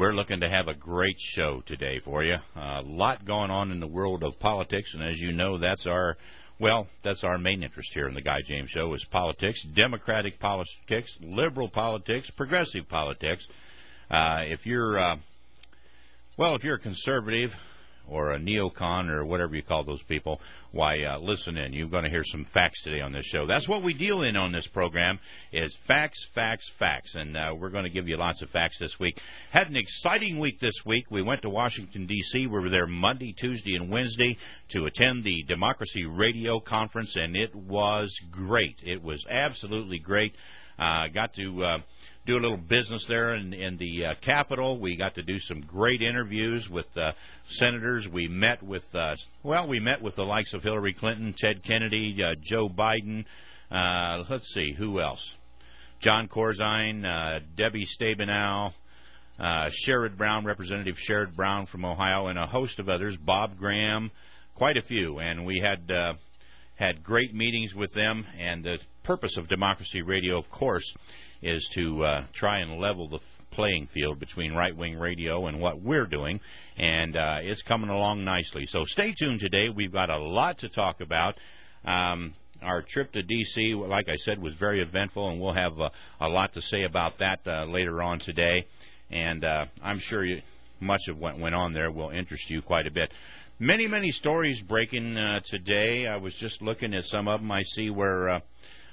We're looking to have a great show today for you. A lot going on in the world of politics, and as you know, that's our main interest here in the Guy James Show is politics, democratic politics, liberal politics, progressive politics. If you're a conservative or a neocon or whatever you call those people, why, listen in. You're going to hear some facts today on this show. That's what we deal in on this program is facts, facts, facts. And we're going to give you lots of facts this week. Had an exciting week this week. We went to Washington, D.C. We were there Monday, Tuesday, and Wednesday to attend the Democracy Radio Conference, and it was great. It was absolutely great. Got to do a little business there in the Capitol. We got to do some great interviews with senators. We met with the likes of Hillary Clinton, Ted Kennedy, Joe Biden. Let's see, who else? John Corzine, Debbie Stabenow, Sherrod Brown, Representative Sherrod Brown from Ohio, and a host of others, Bob Graham, quite a few. And we had great meetings with them. And the purpose of Democracy Radio, of course, is to try and level the playing field between right-wing radio and what we're doing, and it's coming along nicely. So stay tuned today. We've got a lot to talk about. Our trip to D.C., like I said, was very eventful, and we'll have a lot to say about that later on today. And I'm sure much of what went on there will interest you quite a bit. Many, many stories breaking today. I was just looking at some of them. I see where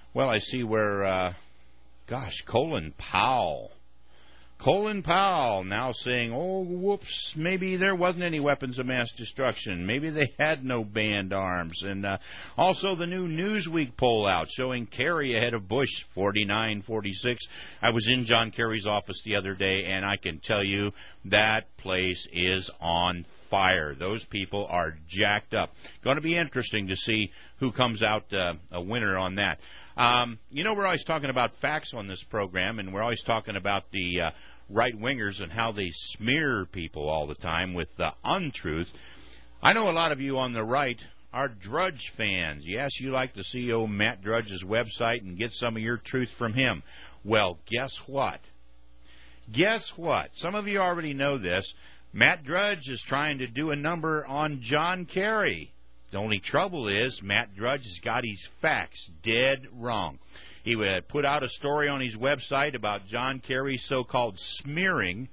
Colin Powell now saying, oh, whoops, maybe there wasn't any weapons of mass destruction. Maybe they had no banned arms. And also the new Newsweek poll out showing Kerry ahead of Bush, 49-46. I was in John Kerry's office the other day, and I can tell you that place is on fire. Those people are jacked up. Going to be interesting to see who comes out a winner on that. We're always talking about facts on this program, and we're always talking about the right-wingers and how they smear people all the time with the untruth. I know a lot of you on the right are Drudge fans. Yes, you like to see old Matt Drudge's website and get some of your truth from him. Well, guess what? Some of you already know this. Matt Drudge is trying to do a number on John Kerry. The only trouble is Matt Drudge has got his facts dead wrong. He would put out a story on his website about John Kerry's so-called smearing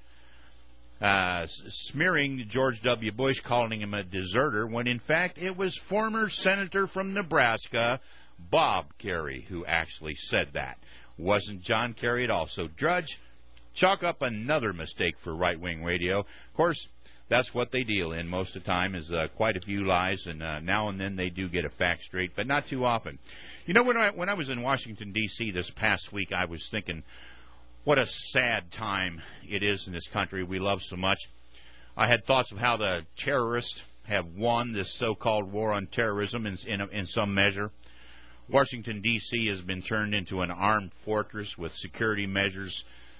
George W. Bush, calling him a deserter, when in fact it was former Senator from Nebraska, Bob Kerry, who actually said that. Wasn't John Kerry at all. So Drudge, chalk up another mistake for right-wing radio. Of course, that's what they deal in most of the time is quite a few lies, and now and then they do get a fact straight, but not too often. You know, when I was in Washington, D.C. this past week, I was thinking what a sad time it is in this country we love so much. I had thoughts of how the terrorists have won this so-called war on terrorism in some measure. Washington, D.C. has been turned into an armed fortress with security measures,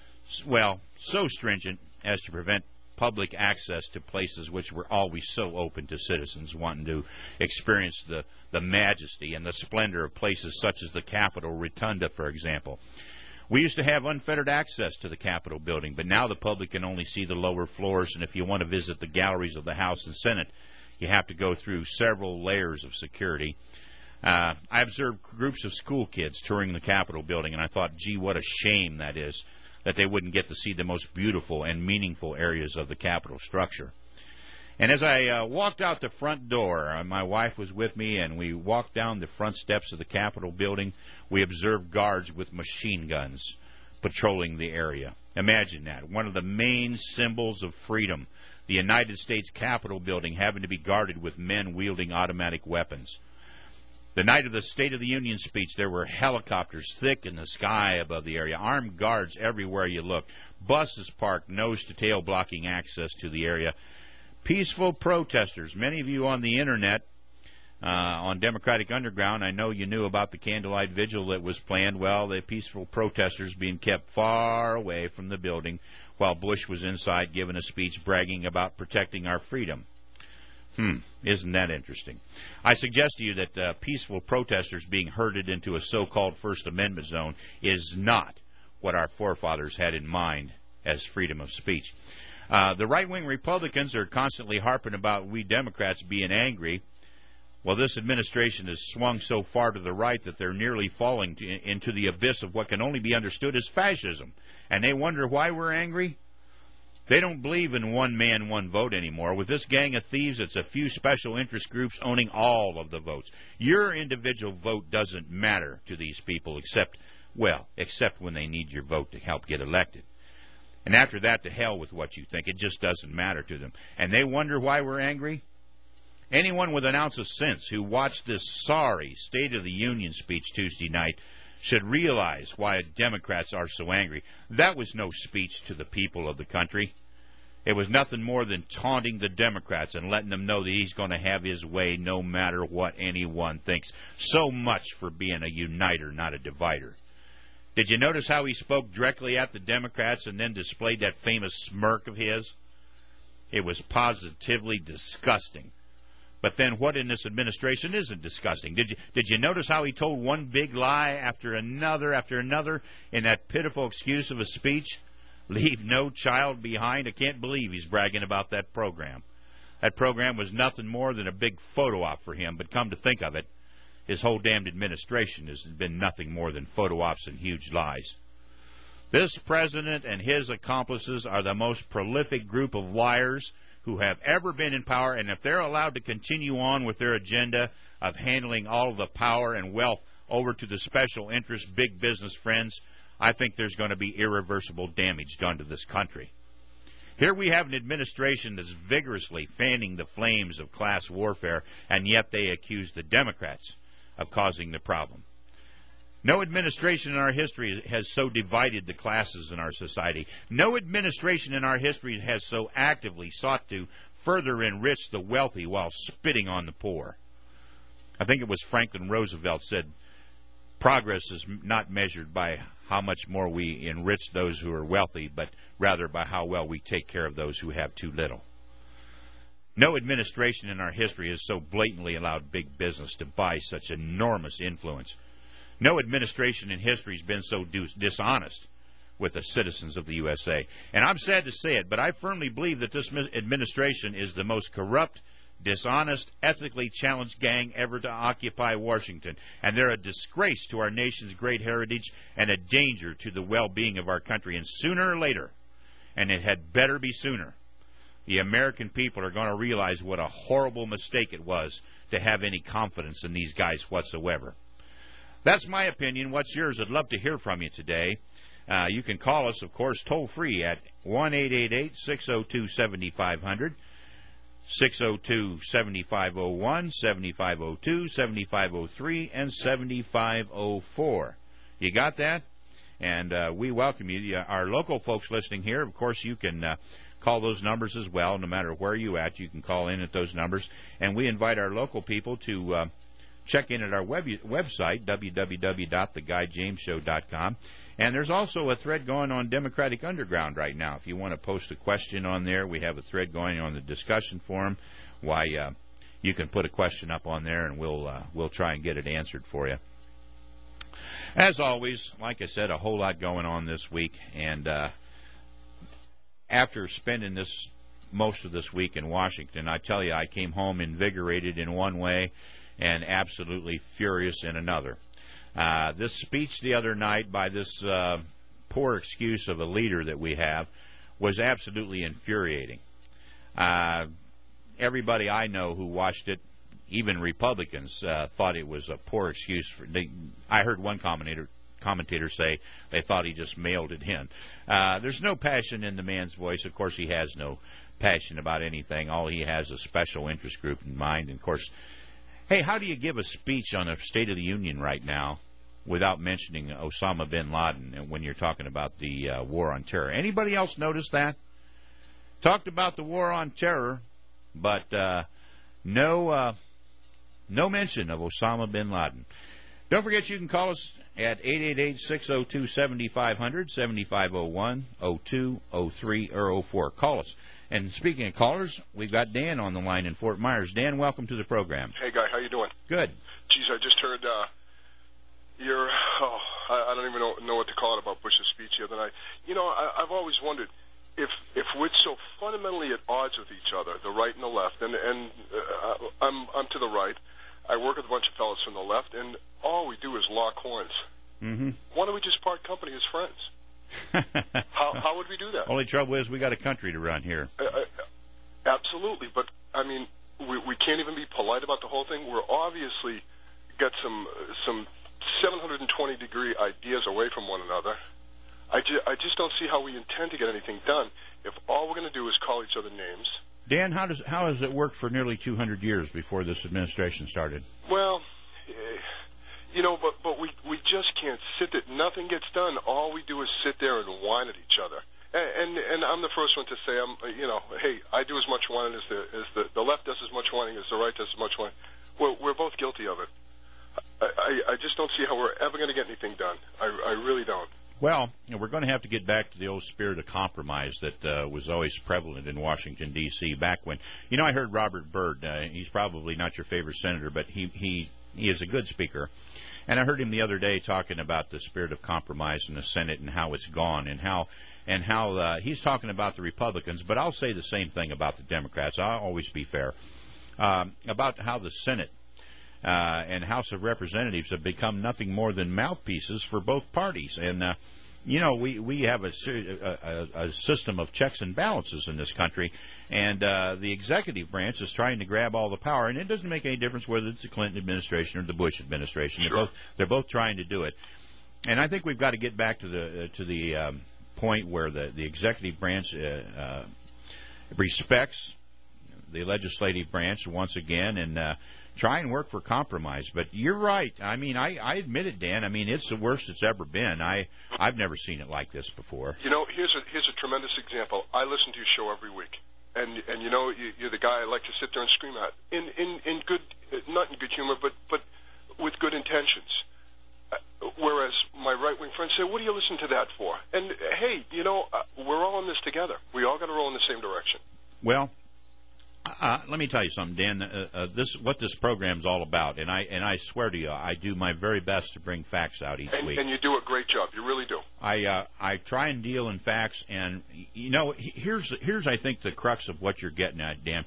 so stringent as to prevent public access to places which were always so open to citizens wanting to experience the majesty and the splendor of places such as the Capitol Rotunda, for example. We used to have unfettered access to the Capitol building, but now the public can only see the lower floors, and if you want to visit the galleries of the House and Senate, you have to go through several layers of security. I observed groups of school kids touring the Capitol building, and I thought, gee, what a shame that is, that they wouldn't get to see the most beautiful and meaningful areas of the Capitol structure. And as I walked out the front door, my wife was with me, and we walked down the front steps of the Capitol building. We observed guards with machine guns patrolling the area. Imagine that. One of the main symbols of freedom, the United States Capitol building having to be guarded with men wielding automatic weapons. The night of the State of the Union speech, there were helicopters thick in the sky above the area, armed guards everywhere you look, buses parked nose to tail blocking access to the area. Peaceful protesters. Many of you on the Internet, on Democratic Underground, I know you knew about the candlelight vigil that was planned. Well, the peaceful protesters being kept far away from the building while Bush was inside giving a speech bragging about protecting our freedom. Isn't that interesting? I suggest to you that peaceful protesters being herded into a so-called First Amendment zone is not what our forefathers had in mind as freedom of speech. The right-wing Republicans are constantly harping about we Democrats being angry. Well, this administration has swung so far to the right that they're nearly falling into the abyss of what can only be understood as fascism. And they wonder why we're angry? They don't believe in one man, one vote anymore. With this gang of thieves, it's a few special interest groups owning all of the votes. Your individual vote doesn't matter to these people except when they need your vote to help get elected. And after that, to hell with what you think. It just doesn't matter to them. And they wonder why we're angry? Anyone with an ounce of sense who watched this sorry State of the Union speech Tuesday night should realize why Democrats are so angry. That was no speech to the people of the country. It was nothing more than taunting the Democrats and letting them know that he's going to have his way no matter what anyone thinks. So much for being a uniter, not a divider. Did you notice how he spoke directly at the Democrats and then displayed that famous smirk of his? It was positively disgusting. But then what in this administration isn't disgusting? Did you notice how he told one big lie after another in that pitiful excuse of a speech? Leave no child behind. I can't believe he's bragging about that program. That program was nothing more than a big photo op for him, but come to think of it, his whole damned administration has been nothing more than photo ops and huge lies. This president and his accomplices are the most prolific group of liars who have ever been in power, and if they're allowed to continue on with their agenda of handling all of the power and wealth over to the special interest big business friends, I think there's going to be irreversible damage done to this country. Here we have an administration that's vigorously fanning the flames of class warfare, and yet they accuse the Democrats of causing the problem. No administration in our history has so divided the classes in our society. No administration in our history has so actively sought to further enrich the wealthy while spitting on the poor. I think it was Franklin Roosevelt said, progress is not measured by how much more we enrich those who are wealthy, but rather by how well we take care of those who have too little. No administration in our history has so blatantly allowed big business to buy such enormous influence. No administration in history has been so dishonest with the citizens of the USA. And I'm sad to say it, but I firmly believe that this administration is the most corrupt, dishonest, ethically challenged gang ever to occupy Washington. And they're a disgrace to our nation's great heritage and a danger to the well-being of our country. And sooner or later, and it had better be sooner, the American people are going to realize what a horrible mistake it was to have any confidence in these guys whatsoever. That's my opinion. What's yours? I'd love to hear from you today. You can call us, of course, toll-free at 1-888-602-7500, 602-7501, 7502, 7503, and 7504. You got that? And we welcome you. Our local folks listening here, of course, you can call those numbers as well. No matter where you're at, you can call in at those numbers. And we invite our local people to check in at our website, www.theguyjamesshow.com. And there's also a thread going on Democratic Underground right now. If you want to post a question on there, we have a thread going on the discussion forum. You can put a question up on there, and we'll try and get it answered for you. As always, like I said, a whole lot going on this week. And after spending most of this week in Washington, I tell you, I came home invigorated in one way and absolutely furious in another. This speech the other night by this poor excuse of a leader that we have was absolutely infuriating. Everybody I know who watched it, even Republicans, thought it was a poor excuse. I heard one commentator say they thought he just mailed it in. There's no passion in the man's voice. Of course, he has no passion about anything. All he has is a special interest group in mind. And, of course, hey, how do you give a speech on a State of the Union right now without mentioning Osama bin Laden when you're talking about the war on terror? Anybody else notice that? Talked about the war on terror, but no mention of Osama bin Laden. Don't forget you can call us at 888-602-7500, 7501, 02, 03, or 04. Call us. And speaking of callers, we've got Dan on the line in Fort Myers. Dan, welcome to the program. Hey, Guy, how you doing? Good. Geez, I just heard I don't even know what to call it about Bush's speech the other night. You know, I've always wondered, if we're so fundamentally at odds with each other, the right and the left, and I'm to the right. I work with a bunch of fellows from the left, and all we do is lock horns. Mm-hmm. Why don't we just part company as friends? How would we do that? Only trouble is we got a country to run here. Absolutely, but I mean, we can't even be polite about the whole thing. We're obviously got some 720-degree ideas away from one another. I just don't see how we intend to get anything done if all we're going to do is call each other names. Dan, how has it worked for nearly 200 years before this administration started? Well, but we just can't sit there. Nothing gets done. All we do is sit there and whine at each other. And I'm the first one to say, hey, I do as much whining as the left does as much whining as the right does as much whining. We're both guilty of it. I just don't see how we're ever going to get anything done. I really don't. Well, we're going to have to get back to the old spirit of compromise that was always prevalent in Washington, D.C. back when, I heard Robert Byrd. He's probably not your favorite senator, but he is a good speaker. And I heard him the other day talking about the spirit of compromise in the Senate and how it's gone and how he's talking about the Republicans. But I'll say the same thing about the Democrats. I'll always be fair about how the Senate and House of Representatives have become nothing more than mouthpieces for both parties. And, we have a system of checks and balances in this country, and the executive branch is trying to grab all the power, and it doesn't make any difference whether it's the Clinton administration or the Bush administration. Sure. They're both trying to do it. And I think we've got to get back to the point where the executive branch respects the legislative branch once again and try and work for compromise. But you're right. I mean, I admit it, Dan. I mean, it's the worst it's ever been. I've never seen it like this before. Here's a tremendous example. I listen to your show every week, and you're the guy I like to sit there and scream at in good, not in good humor, but with good intentions. Whereas my right-wing friends say, what do you listen to that for? And, hey, we're all in this together. We all got to roll in the same direction. Well, let me tell you something, Dan. What this program's all about, and I swear to you, I do my very best to bring facts out each week. And you do a great job. You really do. I try and deal in facts, and here's I think the crux of what you're getting at, Dan.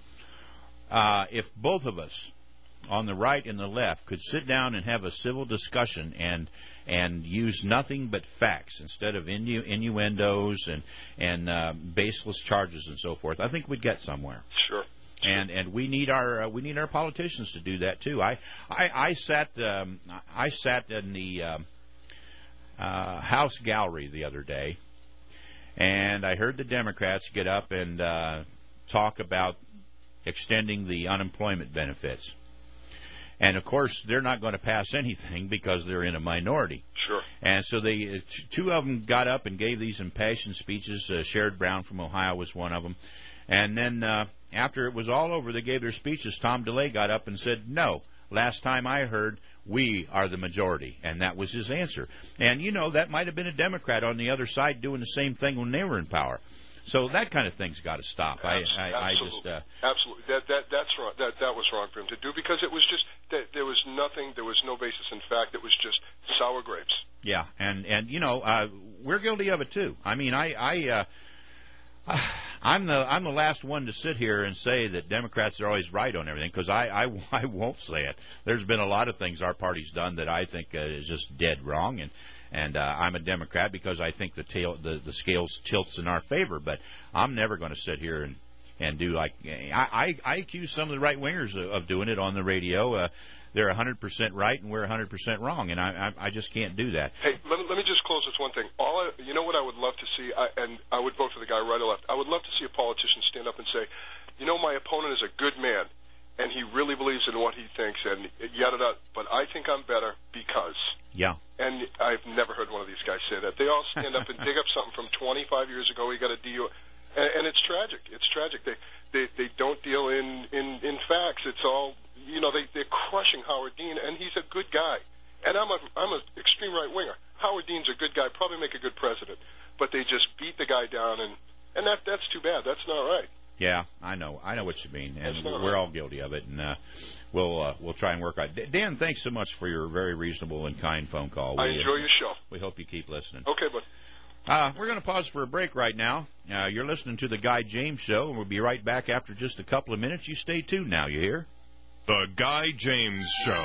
If both of us, on the right and the left, could sit down and have a civil discussion and use nothing but facts instead of innuendos and baseless charges and so forth, I think we'd get somewhere. Sure. And we need our politicians to do that too. I sat in the House gallery the other day, and I heard the Democrats get up and talk about extending the unemployment benefits. And, of course, they're not going to pass anything because they're in a minority. Sure. And so two of them got up and gave these impassioned speeches. Sherrod Brown from Ohio was one of them. And then after it was all over, they gave their speeches. Tom DeLay got up and said, no, last time I heard, we are the majority. And that was his answer. And, that might have been a Democrat on the other side doing the same thing when they were in power. So that kind of thing's got to stop. Absolutely. Absolutely. That's wrong. That was wrong for him to do because it was just there was nothing. There was no basis in fact. It was just sour grapes. Yeah, and we're guilty of it too. I mean, I'm the last one to sit here and say that Democrats are always right on everything because I won't say it. There's been a lot of things our party's done that I think is just dead wrong, and I'm a Democrat because I think the scales tilts in our favor. But I'm never going to sit here and do like I accuse some of the right wingers of doing it on the radio. They're 100% right and we're 100% wrong, and I just can't do that. Hey, let me just close with one thing. You know what I would love to see, and I would vote for the guy right or left. I would love to see a politician stand up and say, my opponent is a good man, and he really believes in what he thinks, and yada yada. But I think I'm better because. Yeah. And I've never heard one of these guys say that. They all stand up and dig up something from 25 years ago. We got to deal, and it's tragic. It's tragic. They don't deal in facts. It's all. They're crushing Howard Dean, and he's a good guy. And I'm an extreme right winger. Howard Dean's a good guy, probably make a good president. But they just beat the guy down, and that's too bad. That's not right. Yeah, I know what you mean, and we're all guilty of it. And we'll try and work on it. Dan, thanks so much for your very reasonable and kind phone call. I enjoy your show. We hope you keep listening. Okay, bud. We're going to pause for a break right now. You're listening to The Guy James Show, and we'll be right back after just a couple of minutes. You stay tuned now, you hear? The Guy James Show.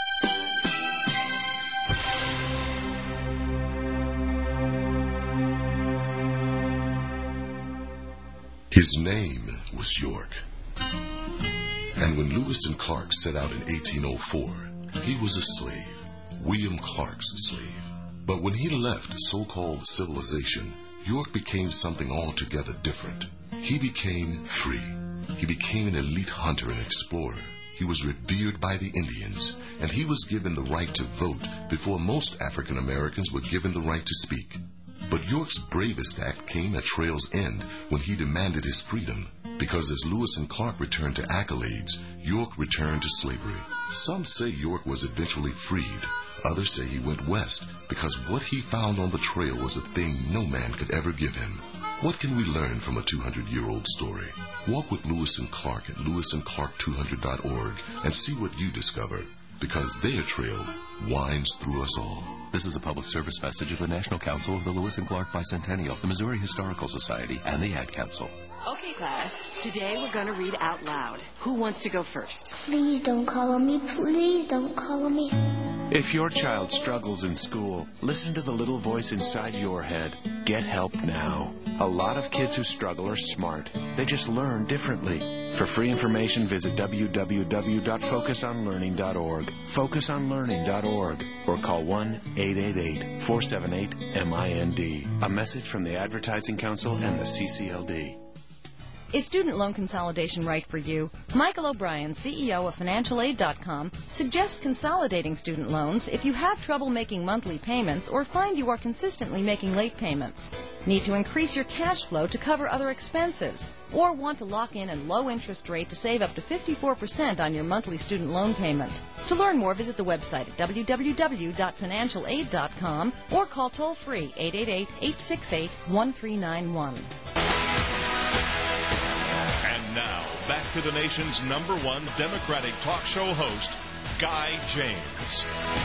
His name was York. And when Lewis and Clark set out in 1804, he was a slave, William Clark's slave. But when he left so-called civilization, York became something altogether different. He became free. He became an elite hunter and explorer. He was revered by the Indians, and he was given the right to vote before most African Americans were given the right to speak. But York's bravest act came at trail's end when he demanded his freedom, because as Lewis and Clark returned to accolades, York returned to slavery. Some say York was eventually freed. Others say he went west because what he found on the trail was a thing no man could ever give him. What can we learn from a 200-year-old story? Walk with Lewis and Clark at lewisandclark200.org and see what you discover, because their trail winds through us all. This is a public service message of the National Council of the Lewis and Clark Bicentennial, the Missouri Historical Society, and the Ad Council. Okay, class. Today we're going to read out loud. Who wants to go first? Please don't call on me. Please don't call on me. If your child struggles in school, listen to the little voice inside your head. Get help now. A lot of kids who struggle are smart. They just learn differently. For free information, visit www.focusonlearning.org, focusonlearning.org, or call 1-888-478-MIND. A message from the Advertising Council and the CCLD. Is student loan consolidation right for you? Michael O'Brien, CEO of FinancialAid.com, suggests consolidating student loans if you have trouble making monthly payments or find you are consistently making late payments. Need to increase your cash flow to cover other expenses, or want to lock in a low interest rate to save up to 54% on your monthly student loan payment. To learn more, visit the website at www.financialaid.com or call toll-free 888-868-1391. Now, back to the nation's #1 Democratic talk show host, Guy James.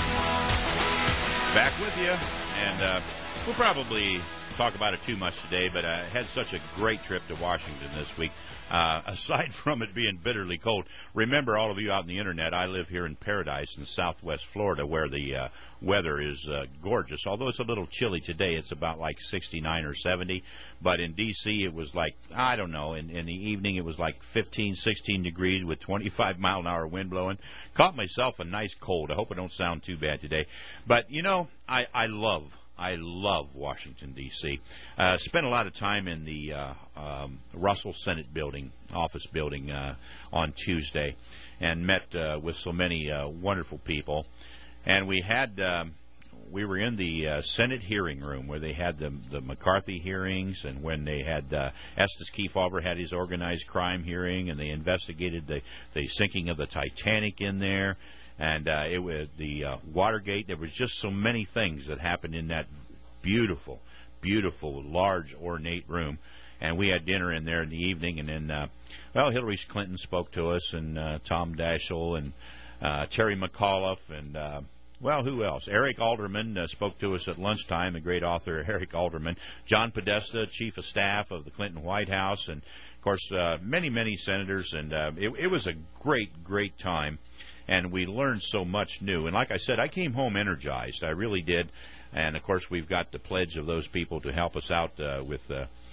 Back with you, and we'll probably talk about it too much today, but I had such a great trip to Washington this week. Aside from it being bitterly cold, remember, all of you out on the internet, I live here in Paradise in southwest Florida, where the weather is gorgeous. Although it's a little chilly today, it's about like 69 or 70. But in D.C., it was like, I don't know, in the evening it was like 15, 16 degrees with 25-mile-an-hour wind blowing. Caught myself a nice cold. I hope it don't sound too bad today. But, you know, I love Washington, D.C. Spent a lot of time in the Russell Senate building, office building, on Tuesday, and met with so many wonderful people. And we were in the Senate hearing room where they had the McCarthy hearings, and when they had Estes Kefauver had his organized crime hearing, and they investigated the sinking of the Titanic in there. And it was the Watergate. There was just so many things that happened in that beautiful, beautiful, large, ornate room. And we had dinner in there in the evening. And then, Hillary Clinton spoke to us, and Tom Daschle, and Terry McAuliffe, and, who else? Eric Alderman spoke to us at lunchtime, the great author Eric Alderman. John Podesta, Chief of Staff of the Clinton White House. And, of course, many, many senators. And it was a great, great time. And we learned so much new. And like I said, I came home energized. I really did. And, of course, we've got the pledge of those people to help us out with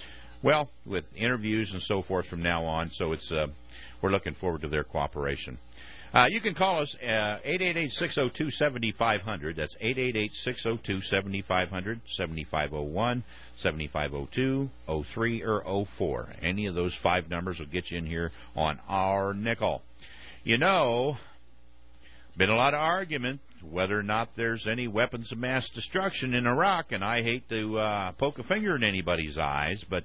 interviews and so forth from now on. So we're looking forward to their cooperation. You can call us 888-602-7500. That's 888-602-7500, 7501, 7502, 03, or 04. Any of those 5 numbers will get you in here on our nickel. You know, been a lot of argument whether or not there's any weapons of mass destruction in Iraq, and I hate to poke a finger in anybody's eyes, but,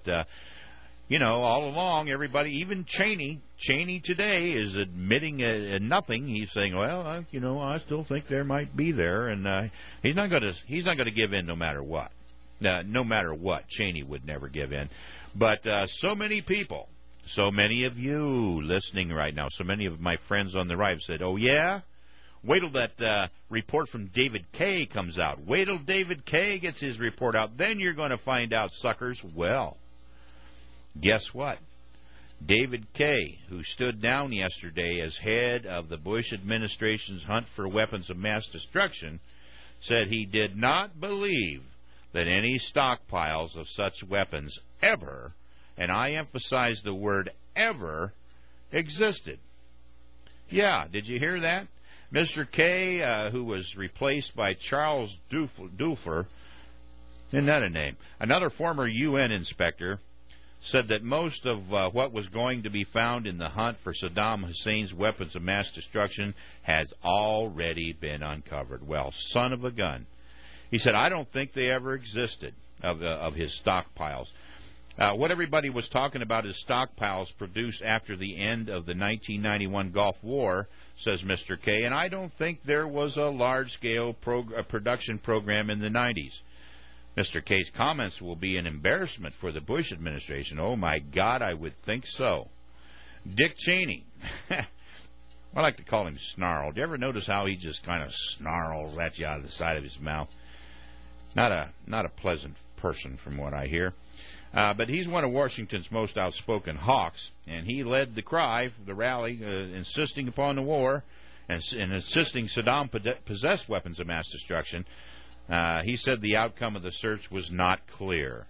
all along, everybody, even Cheney today is admitting nothing. He's saying, I still think there might be there, and he's not going to give in no matter what. No matter what, Cheney would never give in. But so many people, so many of you listening right now, so many of my friends on the right have said, oh, yeah? Wait till that report from David Kaye comes out. Wait till David Kaye gets his report out. Then you're going to find out, suckers. Well, guess what? David Kaye, who stood down yesterday as head of the Bush administration's hunt for weapons of mass destruction, said he did not believe that any stockpiles of such weapons ever, and I emphasize the word ever, existed. Yeah, did you hear that? Mr. Kaye, who was replaced by Charles Dulfer, isn't that a name? Another former UN inspector, said that most of what was going to be found in the hunt for Saddam Hussein's weapons of mass destruction has already been uncovered. Well, son of a gun. He said, I don't think they ever existed of his stockpiles. What everybody was talking about is stockpiles produced after the end of the 1991 Gulf War, says Mr. Kaye, and I don't think there was a large-scale production program in the 90s. Mr. Kaye's comments will be an embarrassment for the Bush administration. Oh, my God, I would think so. Dick Cheney. I like to call him Snarl. Do you ever notice how he just kind of snarls at you out of the side of his mouth? Not a pleasant person from what I hear. But he's one of Washington's most outspoken hawks, and he led the cry for the rally insisting upon the war and insisting Saddam possessed weapons of mass destruction. He said the outcome of the search was not clear.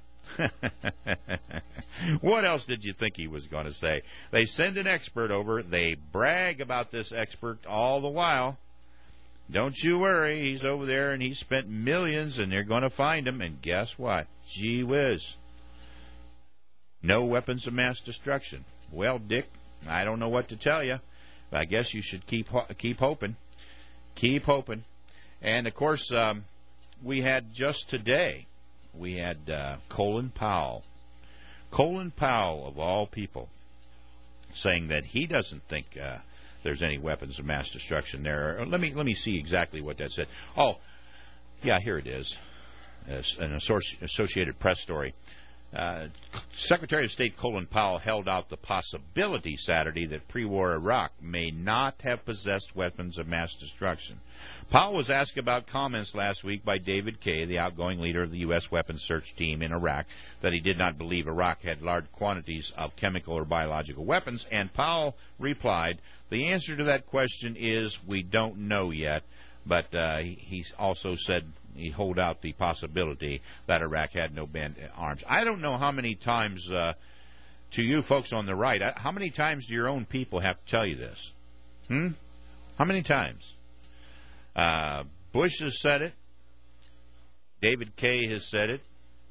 What else did you think he was going to say? They send an expert over. They brag about this expert all the while. Don't you worry. He's over there, and he spent millions, and they're going to find him. And guess what? Gee whiz. No weapons of mass destruction. Well, Dick, I don't know what to tell you. But I guess you should keep hoping. Keep hoping. And, of course, we had just today, we had Colin Powell. Colin Powell, of all people, saying that he doesn't think there's any weapons of mass destruction there. Let me see exactly what that said. Oh, yeah, here it is. It's an Associated Press story. Secretary of State Colin Powell held out the possibility Saturday that pre-war Iraq may not have possessed weapons of mass destruction. Powell was asked about comments last week by David Kaye, the outgoing leader of the U.S. weapons search team in Iraq, that he did not believe Iraq had large quantities of chemical or biological weapons, and Powell replied, the answer to that question is we don't know yet, but he also said he hold out the possibility that Iraq had no banned arms. I don't know how many times, to you folks on the right, how many times do your own people have to tell you this? How many times? Bush has said it. David Kaye has said it.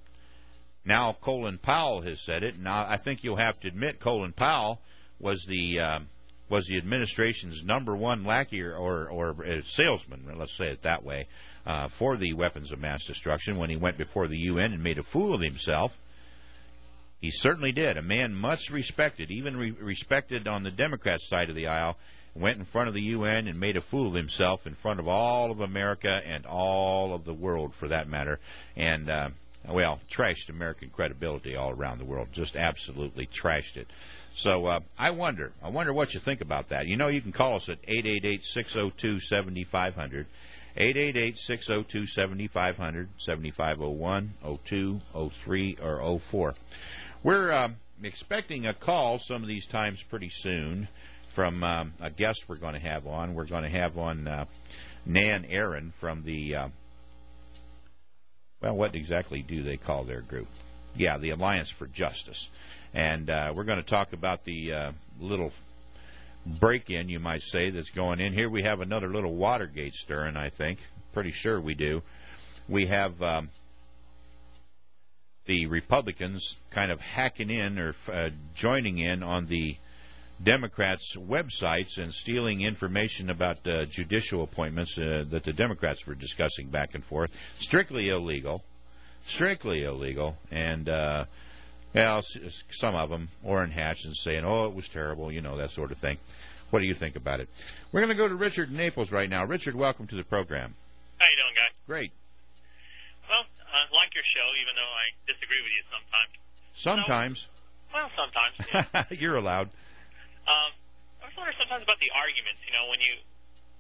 Now Colin Powell has said it. Now I think you'll have to admit Colin Powell was the administration's number one lackey or salesman, let's say it that way, for the weapons of mass destruction when he went before the UN and made a fool of himself. He certainly did. A man much respected, even respected on the Democrat side of the aisle, went in front of the UN and made a fool of himself in front of all of America and all of the world, for that matter, and, trashed American credibility all around the world. Just absolutely trashed it. So I wonder what you think about that. You know, you can call us at 888-602-7500, 888-602-7500, 7501, 02, 03, or 04. We're expecting a call some of these times pretty soon from a guest we're going to have on. We're going to have on Nan Aaron from the, what exactly do they call their group? Yeah, the Alliance for Justice. And we're going to talk about the little break-in, you might say, that's going in. Here we have another little Watergate stirring, I think. Pretty sure we do. We have the Republicans kind of hacking in or joining in on the Democrats' websites and stealing information about judicial appointments that the Democrats were discussing back and forth. Strictly illegal. And some of them, Orrin Hatch, and saying, oh, it was terrible, that sort of thing. What do you think about it? We're going to go to Richard in Naples right now. Richard, welcome to the program. How you doing, Guy? Great. Well, I like your show, even though I disagree with you sometimes. Sometimes? Sometimes. Yeah. You're allowed. I was wondering sometimes about the arguments, when you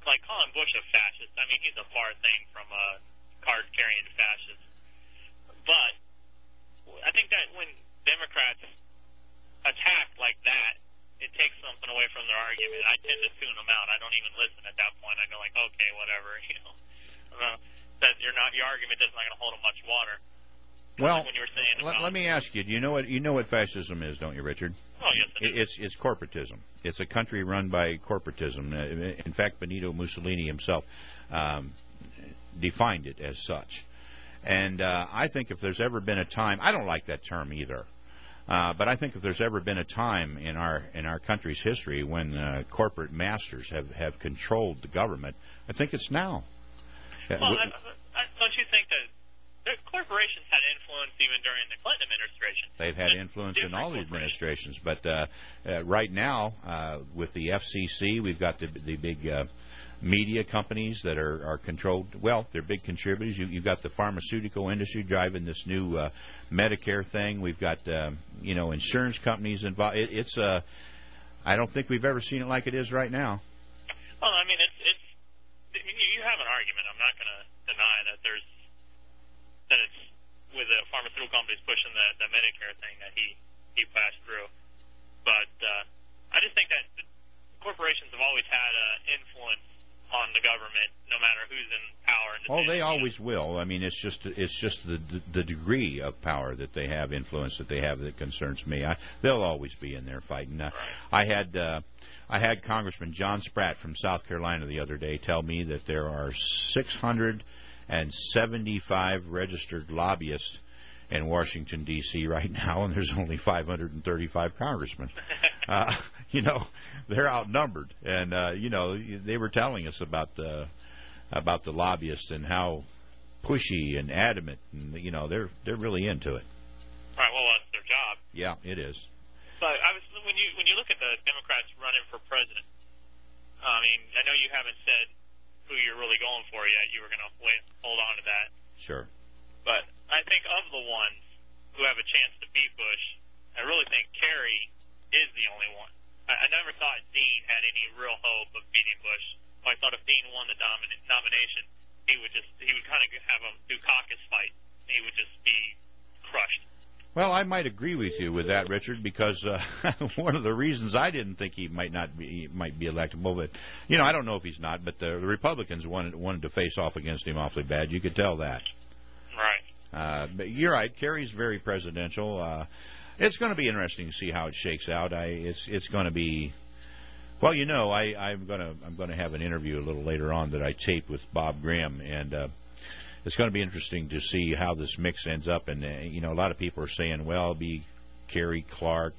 like calling Bush a fascist. I mean, he's a far thing from a card-carrying fascist. But I think that when Democrats attack like that, it takes something away from their argument. I tend to tune them out. I don't even listen at that point. I go like, okay, whatever, you know. That your argument is not going to hold much water. Well, like when you were saying let me ask you. Do you know what fascism is, don't you, Richard? Oh, yes, I do. It's corporatism. It's a country run by corporatism. In fact, Benito Mussolini himself defined it as such. And I think if there's ever been a time, I don't like that term either, but I think if there's ever been a time in our country's history when corporate masters have controlled the government, I think it's now. Well, don't you think that the corporations had influence even during the Clinton administration? They've had influence in all the administrations, but right now with the FCC, we've got the big media companies that are controlled. Well, they're big contributors. You've got the pharmaceutical industry driving this new Medicare thing. We've got insurance companies involved. It's I don't think we've ever seen it like it is right now. Well, I mean, it's you have an argument. I'm not going to deny that it's with the pharmaceutical companies pushing the Medicare thing that he passed through. But I just think that corporations have always had influence on the government, no matter who's in power. Oh, they always will. I mean, it's just the degree of power that they have, influence that they have, that concerns me. They'll always be in there fighting. I had Congressman John Spratt from South Carolina the other day tell me that there are 675 registered lobbyists in Washington, D.C. right now, and there's only 535 congressmen. They're outnumbered, and they were telling us about the lobbyists and how pushy and adamant, and they're really into it. Right. Well, that's their job. Yeah, it is. But when you look at the Democrats running for president, I mean, I know you haven't said who you're really going for yet. You were going to hold on to that. Sure. But I think of the ones who have a chance to beat Bush, I really think Kerry is the only one. I never thought Dean had any real hope of beating Bush. I thought if Dean won the nomination, he would kind of have a Dukakis fight. He would just be crushed. Well, I might agree with you with that, Richard, because one of the reasons I didn't think he might be electable, but I don't know if he's not, but the Republicans wanted to face off against him awfully bad. You could tell that. Right. But you're right. Kerry's very presidential. It's going to be interesting to see how it shakes out. It's going to be. Well, I'm going to have an interview a little later on that I taped with Bob Grimm, and it's going to be interesting to see how this mix ends up. And a lot of people are saying, well, it'll be Kerry Clark,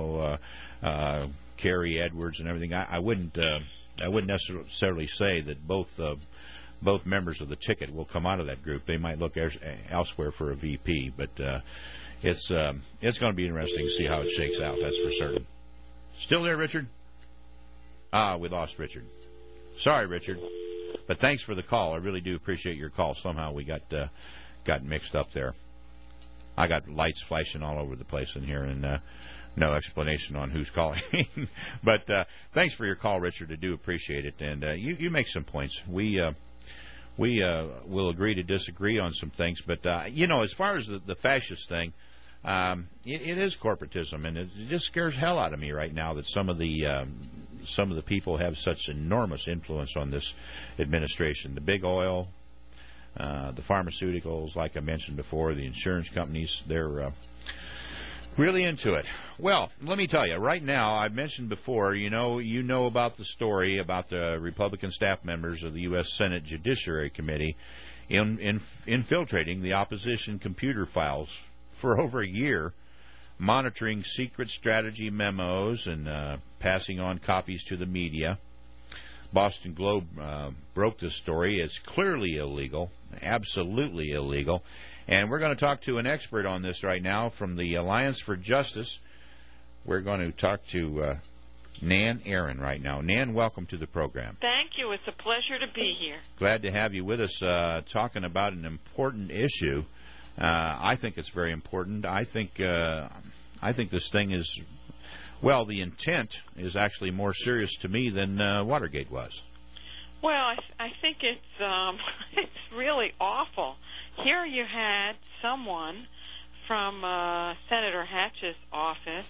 Kerry Edwards, and everything. I wouldn't necessarily say that both members of the ticket will come out of that group. They might look elsewhere for a VP, but it's going to be interesting to see how it shakes out. That's for certain. Still there, Richard? We lost Richard. Sorry, Richard. But thanks for the call. I really do appreciate your call. Somehow we got mixed up there. I got lights flashing all over the place in here, and no explanation on who's calling. But thanks for your call, Richard. I do appreciate it. And you make some points. We will agree to disagree on some things. But, as far as the fascist thing, it is corporatism, and it just scares hell out of me right now that some of the people have such enormous influence on this administration. The big oil, the pharmaceuticals, like I mentioned before, the insurance companies, they're really into it. Well, let me tell you, right now, I've mentioned before, you know about the story about the Republican staff members of the U.S. Senate Judiciary Committee infiltrating the opposition computer files for over a year, monitoring secret strategy memos and passing on copies to the media. Boston Globe broke this story. It's clearly illegal, absolutely illegal. And we're going to talk to an expert on this right now from the Alliance for Justice. We're going to talk to Nan Aaron right now. Nan, welcome to the program. Thank you. It's a pleasure to be here. Glad to have you with us talking about an important issue. I think it's very important. I think this thing is, well, the intent is actually more serious to me than Watergate was. Well, I think it's it's really awful. Here you had someone from Senator Hatch's office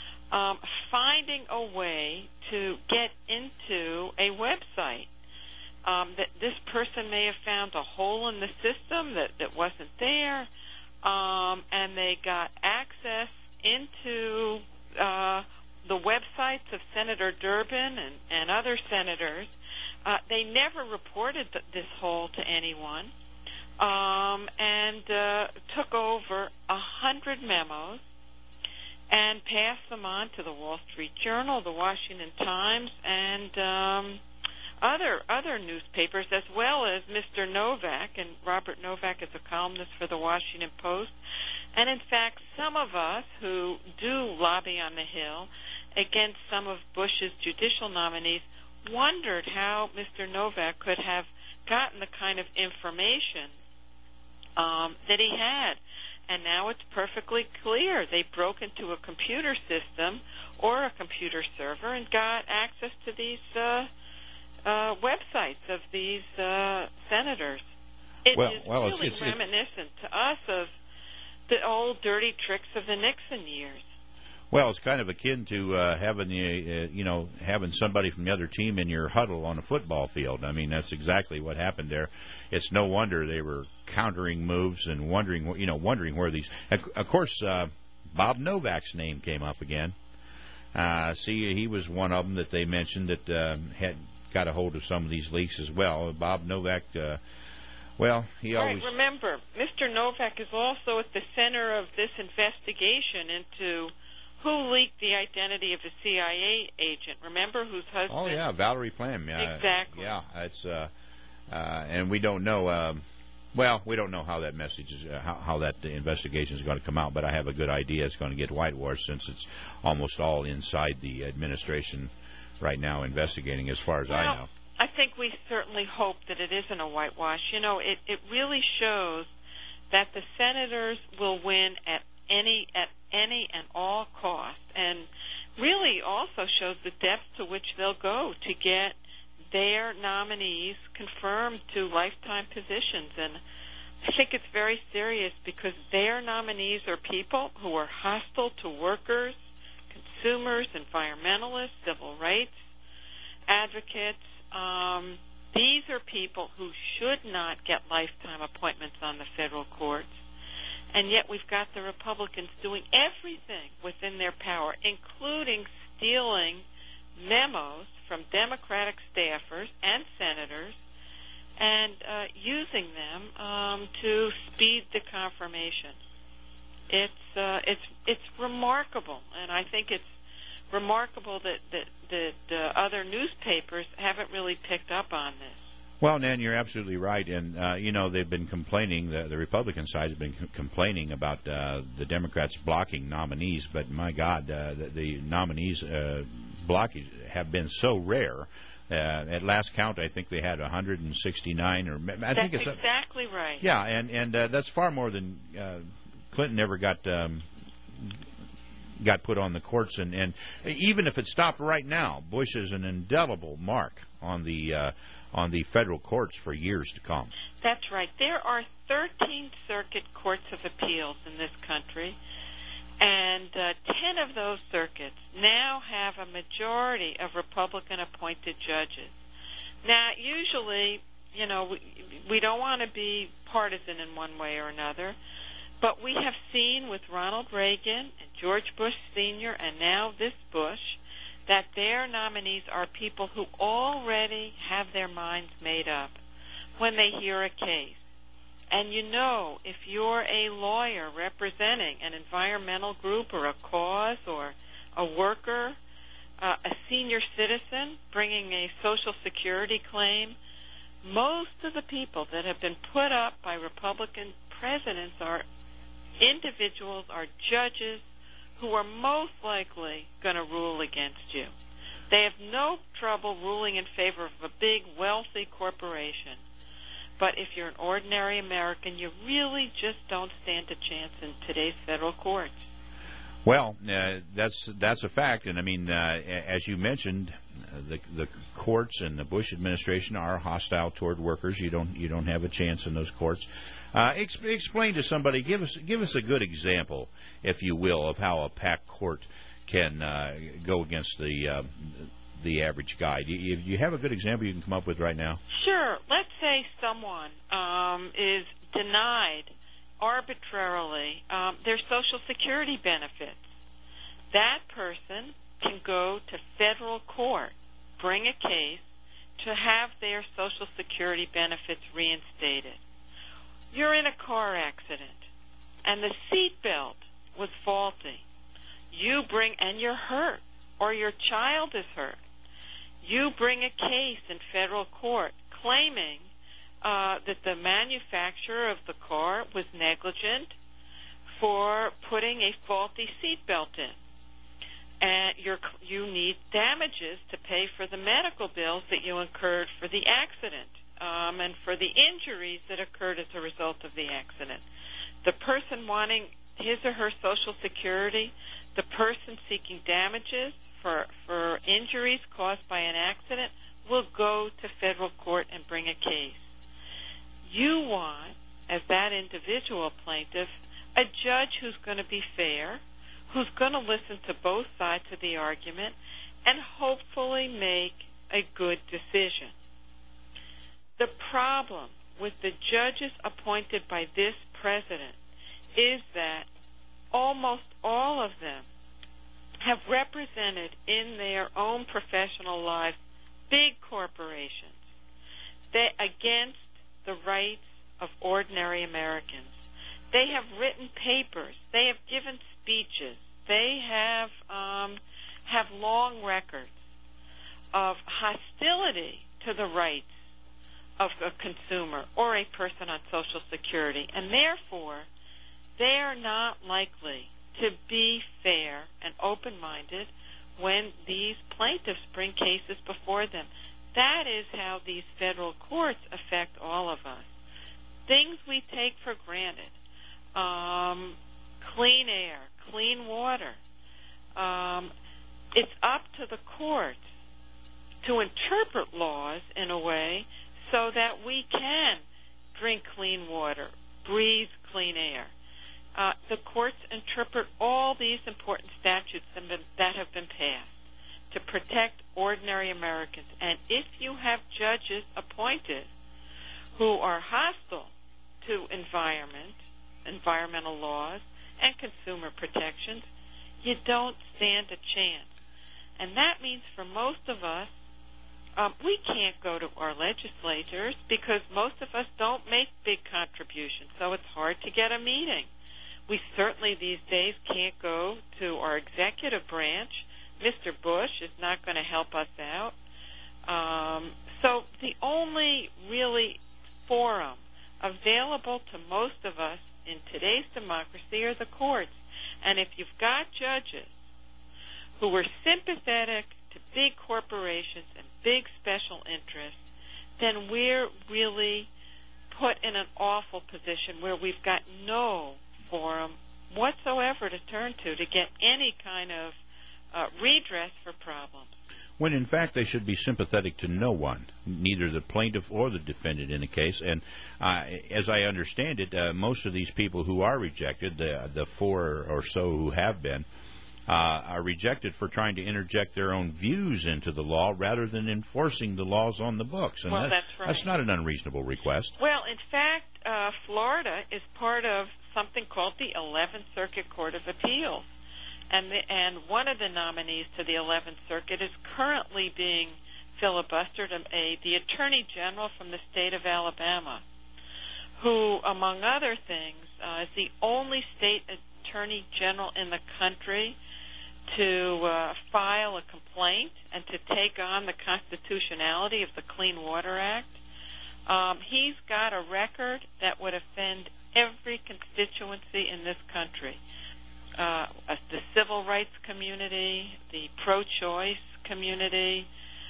finding a way to get into a website. That this person may have found a hole in the system that wasn't there, and they got access into the websites of Senator Durbin and other senators. They never reported this hole to anyone, and took over 100 memos and passed them on to the Wall Street Journal, the Washington Times, and other newspapers, as well as Mr. Novak. And Robert Novak is a columnist for the Washington Post. And, in fact, some of us who do lobby on the Hill against some of Bush's judicial nominees wondered how Mr. Novak could have gotten the kind of information that he had. And now it's perfectly clear. They broke into a computer system or a computer server and got access to these websites of these senators. It is really reminiscent to us of the old dirty tricks of the Nixon years. Well, it's kind of akin to having somebody from the other team in your huddle on a football field. I mean, that's exactly what happened there. It's no wonder they were countering moves and wondering where these. Of course, Bob Novak's name came up again. He was one of them that they mentioned that had got a hold of some of these leaks as well. Bob Novak. He always. Right. Remember, Mr. Novak is also at the center of this investigation into who leaked the identity of a CIA agent. Remember, whose husband? Oh yeah, Valerie Plame. Exactly. Yeah, it's and we don't know. We don't know how that message is, how that investigation is going to come out. But I have a good idea it's going to get whitewashed, since it's almost all inside the administration right now investigating, as far as I know. I think we certainly hope that it isn't a whitewash. You know, it really shows that the senators will win at any and all cost, and really also shows the depth to which they'll go to get their nominees confirmed to lifetime positions. And I think it's very serious, because their nominees are people who are hostile to workers, consumers, environmentalists, civil rights advocates. These are people who should not get lifetime appointments on the federal courts. And yet we've got the Republicans doing everything within their power, including stealing memos from Democratic staffers and senators and using them to speed the confirmation. It's remarkable, and I think it's remarkable that other newspapers haven't really picked up on this. Well, Nan, you're absolutely right, and they've been complaining. The Republican side has been complaining about the Democrats blocking nominees, but my God, the nominees blockage have been so rare. At last count, I think they had 169, or I think it's exactly right. Yeah, and that's far more than Clinton ever got put on the courts, and even if it stopped right now, Bush is an indelible mark on the federal courts for years to come. That's right. There are 13 circuit courts of appeals in this country, and 10 of those circuits now have a majority of Republican-appointed judges. Now, usually, we don't want to be partisan in one way or another, but we have seen with Ronald Reagan and George Bush Sr. and now this Bush that their nominees are people who already have their minds made up when they hear a case. And if you're a lawyer representing an environmental group or a cause or a worker, a senior citizen bringing a Social Security claim, most of the people that have been put up by Republican presidents are individuals, are judges who are most likely going to rule against you. They have no trouble ruling in favor of a big, wealthy corporation. But if you're an ordinary American, you really just don't stand a chance in today's federal courts. Well, that's a fact, and I mean, as you mentioned, the courts and the Bush administration are hostile toward workers. You don't have a chance in those courts. Explain to somebody. Give us a good example, if you will, of how a PAC court can go against the average guy. Do you have a good example you can come up with right now? Sure. Let's say someone is denied arbitrarily their Social Security benefits. That person can go to federal court, bring a case to have their Social Security benefits reinstated. You're in a car accident, and the seat belt was faulty. And you're hurt, or your child is hurt. You bring a case in federal court claiming that the manufacturer of the car was negligent for putting a faulty seat belt in. And you need damages to pay for the medical bills that you incurred for the accident and for the injuries that occurred as a result of the accident. The person wanting his or her Social Security, the person seeking damages for injuries caused by an accident, will go to federal court and bring a case. You want, as that individual plaintiff, a judge who's going to be fair, who's going to listen to both sides of the argument, and hopefully make a good decision. The problem with the judges appointed by this president is that almost all of them have represented in their own professional lives big corporations against the rights of ordinary Americans. They have written papers. They have given speeches. They have long records of hostility to the rights of a consumer or a person on Social Security, and therefore they are not likely to be fair and open-minded when these plaintiffs bring cases before them. That is how these federal courts affect all of us. Things we take for granted, clean air, clean water. It's up to the courts to interpret laws in a way so that we can drink clean water, breathe clean air. The courts interpret all these important statutes that have been passed to protect ordinary Americans. And if you have judges appointed who are hostile to environmental laws, and consumer protections, you don't stand a chance. And that means for most of us, we can't go to our legislators because most of us don't make big contributions, so it's hard to get a meeting. We certainly these days can't go to our executive branch. Mr. Bush is not going to help us out. So the only really forum available to most of us in today's democracy are the courts. And if you've got judges who are sympathetic to big corporations and big special interests, then we're really put in an awful position where we've got no forum whatsoever to turn to get any kind of redress for problems. When in fact they should be sympathetic to no one, neither the plaintiff or the defendant in a case. And as I understand it, most of these people who are rejected, the four or so who have been, are rejected for trying to interject their own views into the law rather than enforcing the laws on the books. And well, that's right. That's not an unreasonable request. Well, in fact, Florida is part of something called the 11th Circuit Court of Appeals. And one of the nominees to the 11th Circuit is currently being filibustered, the Attorney General from the state of Alabama, who, among other things, is the only state Attorney General in the country to file a complaint and to take on the constitutionality of the Clean Water Act. He's got a record that would offend every constituency in this country. The civil rights community, the pro-choice community,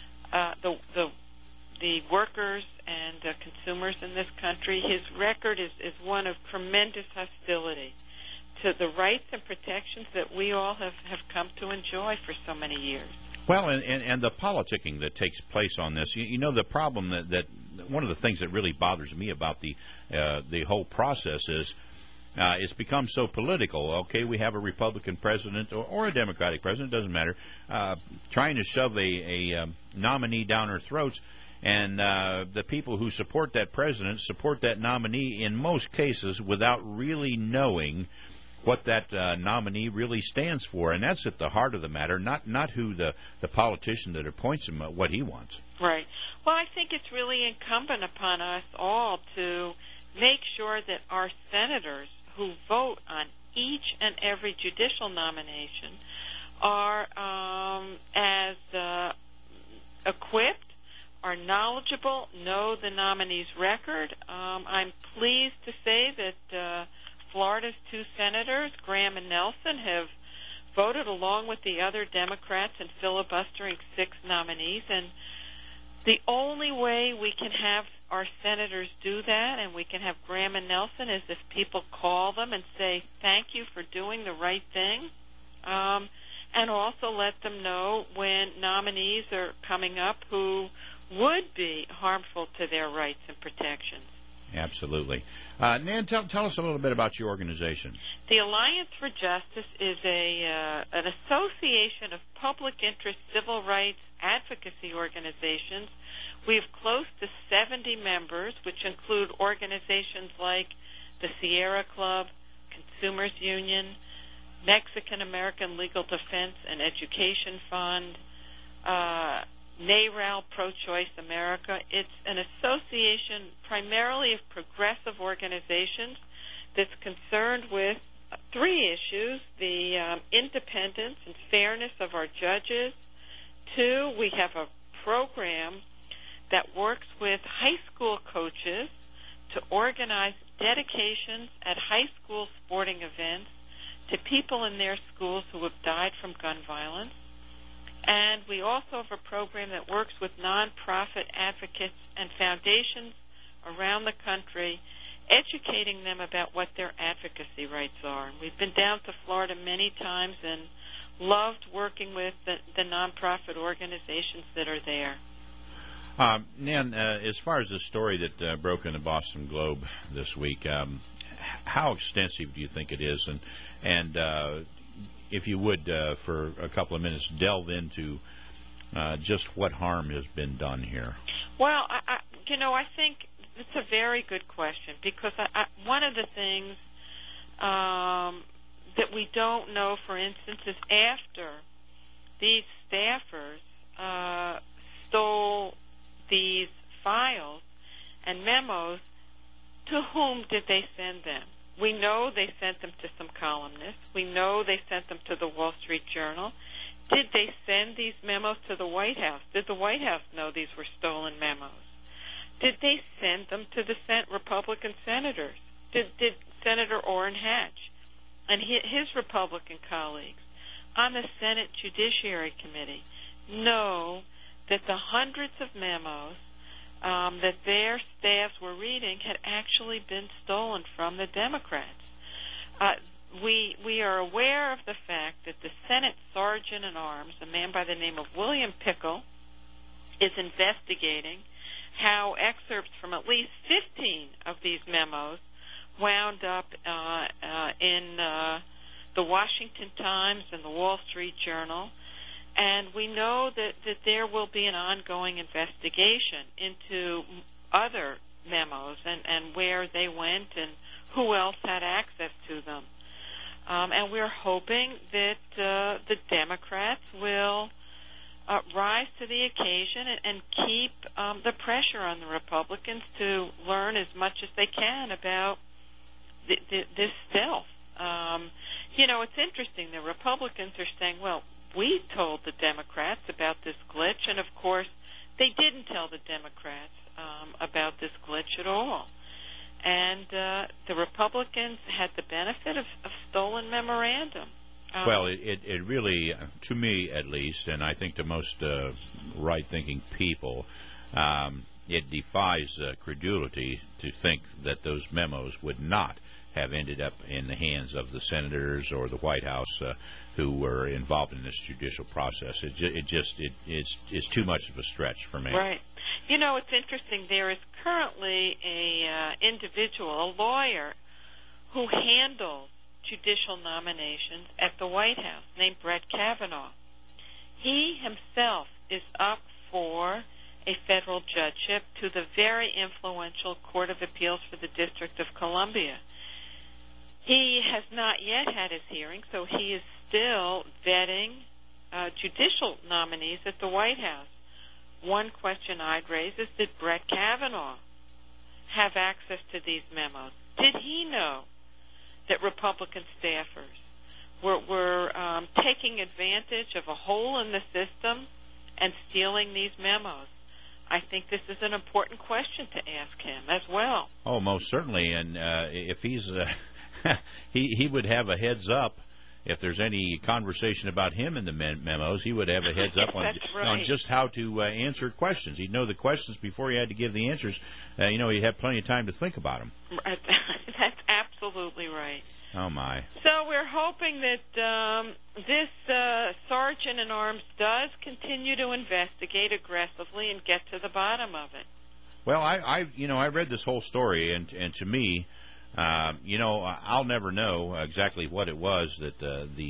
the workers and consumers in this country. His record is one of tremendous hostility to the rights and protections that we all have come to enjoy for so many years. Well, and the politicking that takes place on this, you know, the problem that one of the things that really bothers me about the whole process is it's become so political. Okay, we have a Republican president or a Democratic president, doesn't matter, trying to shove a nominee down our throats, and the people who support that president support that nominee in most cases without really knowing what that nominee really stands for, and that's at the heart of the matter, not who the politician that appoints him, what he wants. Right. Well, I think it's really incumbent upon us all to make sure that our senators who vote on each and every judicial nomination are as equipped, are knowledgeable, know the nominee's record. I'm pleased to say that Florida's two senators, Graham and Nelson, have voted along with the other Democrats in filibustering 6 nominees. And the only way we can have our senators do that, and we can have Graham and Nelson, is if people call them and say, thank you for doing the right thing, and also let them know when nominees are coming up who would be harmful to their rights and protections. Absolutely. Nan, tell us a little bit about your organization. The Alliance for Justice is an association of public interest civil rights advocacy organizations. We have close to 70 members, which include organizations like the Sierra Club, Consumers Union, Mexican American Legal Defense and Education Fund, NARAL, Pro-Choice America. It's an association primarily of progressive organizations that's concerned with 3 issues: the independence and fairness of our judges. 2, we have a program that works with high school coaches to organize dedications at high school sporting events to people in their schools who have died from gun violence. And we also have a program that works with nonprofit advocates and foundations around the country, educating them about what their advocacy rights are. And we've been down to Florida many times and loved working with the nonprofit organizations that are there. Nan, as far as the story that broke in the Boston Globe this week, how extensive do you think it is? And if you would, for a couple of minutes, delve into just what harm has been done here. Well, I think it's a very good question, because one of the things that we don't know, for instance, is after these staffers stole these files and memos, to whom did they send them? We know they sent them to some columnists. We know they sent them to the Wall Street Journal. Did they send these memos to the White House? Did the White House know these were stolen memos? Did they send them to the Republican senators? Did Senator Orrin Hatch and his Republican colleagues on the Senate Judiciary Committee know that the hundreds of memos that their staffs were reading had actually been stolen from the Democrats? We are aware of the fact that the Senate Sergeant at Arms, a man by the name of William Pickle, is investigating how excerpts from at least 15 of these memos wound up in the Washington Times and the Wall Street Journal. And we know that there will be an ongoing investigation into other memos and where they went and who else had access to them. And we're hoping that the Democrats will rise to the occasion and keep the pressure on the Republicans to learn as much as they can about this stealth. It's interesting. The Republicans are saying, well, we told the Democrats about this glitch, and of course they didn't tell the Democrats about this glitch at all. And the Republicans had the benefit of stolen memorandum. Well, it really, to me at least, and I think to most right-thinking people, it defies credulity to think that those memos would not have ended up in the hands of the senators or the White House who were involved in this judicial process. It's too much of a stretch for me. Right. You know, it's interesting. There is currently a lawyer, who handles judicial nominations at the White House, named Brett Kavanaugh. He himself is up for a federal judgeship to the very influential Court of Appeals for the District of Columbia. He has not yet had his hearing, so he is still vetting judicial nominees at the White House. One question I'd raise is, did Brett Kavanaugh have access to these memos? Did he know that Republican staffers were taking advantage of a hole in the system and stealing these memos? I think this is an important question to ask him as well. Oh, most certainly. And if he's he would have a heads up. If there's any conversation about him in the memos, he would have a heads up on just how to answer questions. He'd know the questions before he had to give the answers. He'd have plenty of time to think about them. That's absolutely right. Oh, my. So we're hoping that this sergeant-in-arms does continue to investigate aggressively and get to the bottom of it. Well, I read this whole story, and to me, I'll never know exactly what it was that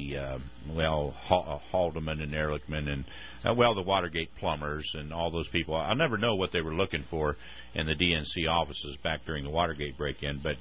Haldeman and Ehrlichman and, the Watergate plumbers and all those people, I'll never know what they were looking for in the DNC offices back during the Watergate break-in, but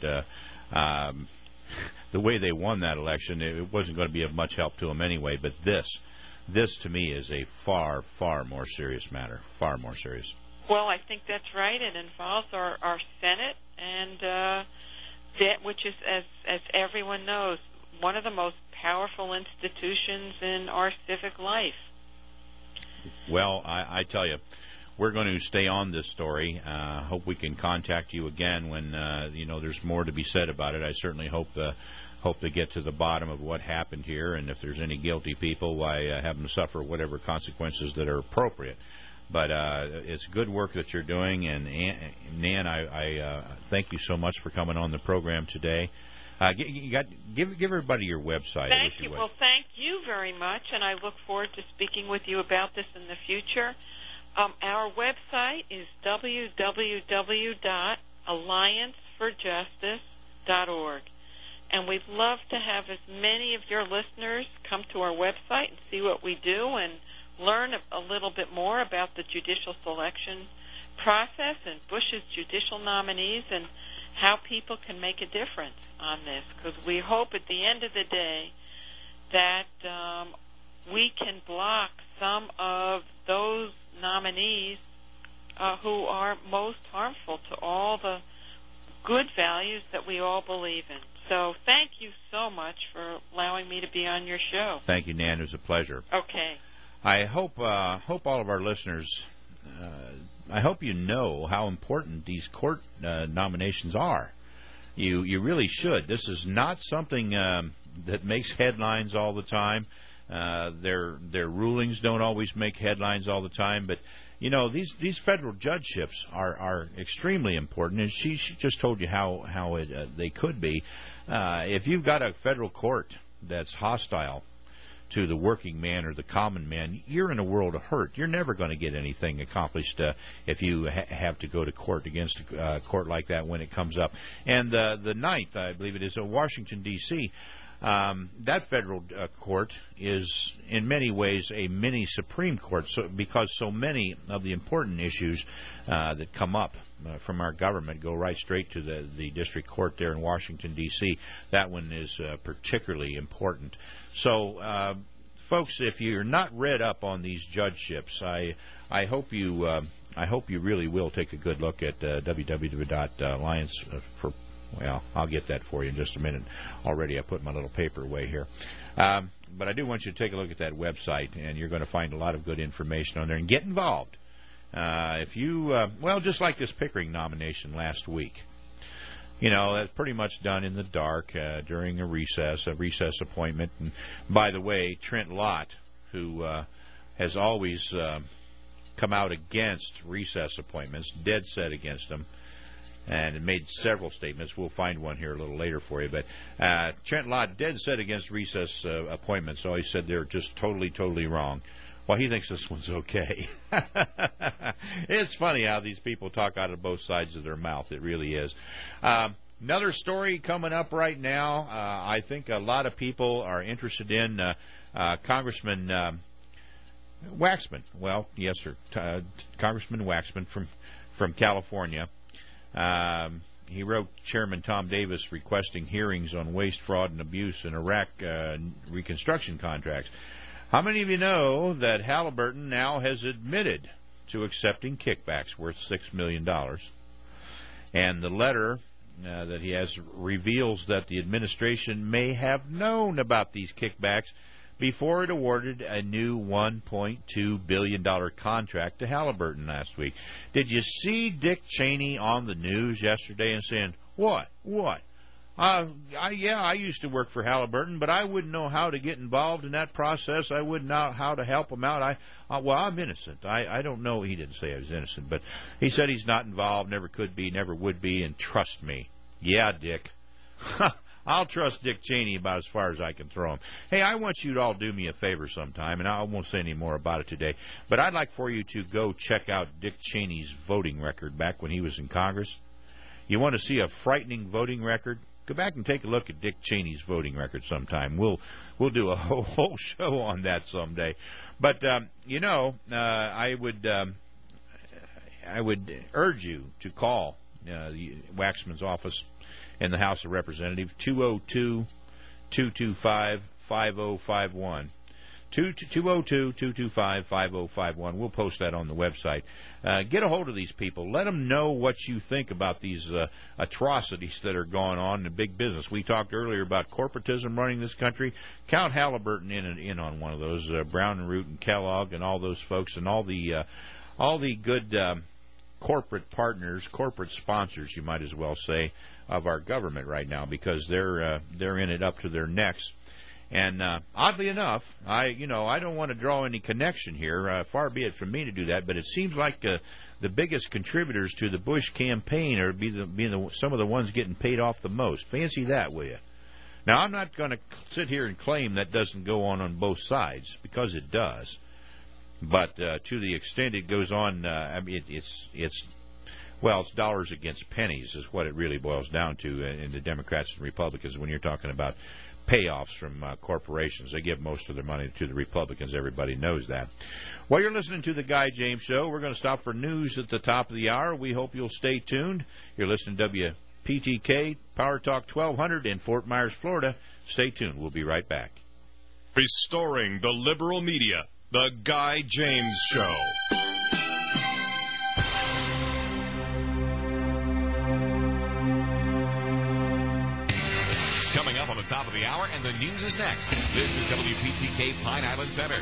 the way they won that election, it wasn't going to be of much help to them anyway, but this to me is a far, far more serious matter, far more serious. Well, I think that's right. It involves our Senate and which is, as everyone knows, one of the most powerful institutions in our civic life. Well, I tell you, we're going to stay on this story. Hope we can contact you again when there's more to be said about it. I certainly hope to get to the bottom of what happened here, and if there's any guilty people, why have them suffer whatever consequences that are appropriate. But it's good work that you're doing, and Nan, I thank you so much for coming on the program today. Give everybody your website. Thank you. Well, thank you very much, and I look forward to speaking with you about this in the future. Our website is www.allianceforjustice.org, and we'd love to have as many of your listeners come to our website and see what we do and learn a little bit more about the judicial selection process and Bush's judicial nominees and how people can make a difference on this, because we hope at the end of the day that we can block some of those nominees who are most harmful to all the good values that we all believe in. So thank you so much for allowing me to be on your show. Thank you, Nan. It was a pleasure. Okay. I hope all of our listeners, I hope you know how important these court nominations are. You really should. This is not something that makes headlines all the time. Their rulings don't always make headlines all the time, but these federal judgeships are extremely important, and she just told you how they could be. If you've got a federal court that's hostile to the working man or the common man, you're in a world of hurt. You're never going to get anything accomplished if you have to go to court against a court like that when it comes up. And the ninth, I believe it is, in Washington, D.C., that federal court is in many ways a mini Supreme Court, because so many of the important issues that come up from our government go right straight to the district court there in Washington, D.C. That one is particularly important. So, folks, if you're not read up on these judgeships, I hope you really will take a good look at www.alliance for. Well, I'll get that for you in just a minute. Already I put my little paper away here. But I do want you to take a look at that website, and you're going to find a lot of good information on there. And get involved. If you, just like this Pickering nomination last week. That's pretty much done in the dark during a recess appointment. And by the way, Trent Lott, who has always come out against recess appointments, dead set against them, and it made several statements. We'll find one here a little later for you. But Trent Lott dead set against recess appointments. So he said they're just totally, totally wrong. Well, he thinks this one's okay. It's funny how these people talk out of both sides of their mouth. It really is. Another story coming up right now. I think a lot of people are interested in Congressman Waxman. Well, yes, sir. Congressman Waxman from California. He wrote Chairman Tom Davis requesting hearings on waste, fraud, and abuse in Iraq reconstruction contracts. How many of you know that Halliburton now has admitted to accepting kickbacks worth $6 million? And the letter that he has reveals that the administration may have known about these kickbacks before it awarded a new $1.2 billion contract to Halliburton last week. Did you see Dick Cheney on the news yesterday and saying, What? I used to work for Halliburton, but I wouldn't know how to get involved in that process. I wouldn't know how to help them out. I'm innocent. I don't know. He didn't say I was innocent, but he said he's not involved, never could be, never would be, and trust me. Yeah, Dick. I'll trust Dick Cheney about as far as I can throw him. Hey, I want you to all do me a favor sometime, and I won't say any more about it today, but I'd like for you to go check out Dick Cheney's voting record back when he was in Congress. You want to see a frightening voting record? Go back and take a look at Dick Cheney's voting record sometime. We'll do a whole show on that someday. But I would urge you to call Waxman's office in the House of Representatives, 202-225-5051. 202-225-5051. We'll post that on the website. Get a hold of these people. Let them know what you think about these atrocities that are going on in big business. We talked earlier about corporatism running this country. Count Halliburton in on one of those. Brown and Root and Kellogg and all those folks and all the good corporate partners, corporate sponsors, you might as well say, of our government right now, because they're in it up to their necks. And oddly enough, I don't want to draw any connection here. Far be it from me to do that, but it seems like the biggest contributors to the Bush campaign are some of the ones getting paid off the most. Fancy that, will you? Now, I'm not going to sit here and claim that doesn't go on both sides, because it does. But to the extent it goes on, it's dollars against pennies is what it really boils down to in the Democrats and Republicans when you're talking about payoffs from corporations. They give most of their money to the Republicans. Everybody knows that. Well, you're listening to The Guy James Show. We're going to stop for news at the top of the hour. We hope you'll stay tuned. You're listening to WPTK, Power Talk 1200 in Fort Myers, Florida. Stay tuned. We'll be right back. Restoring the liberal media, The Guy James Show. Top of the hour, and the news is next. This is WPTK Pine Island Center.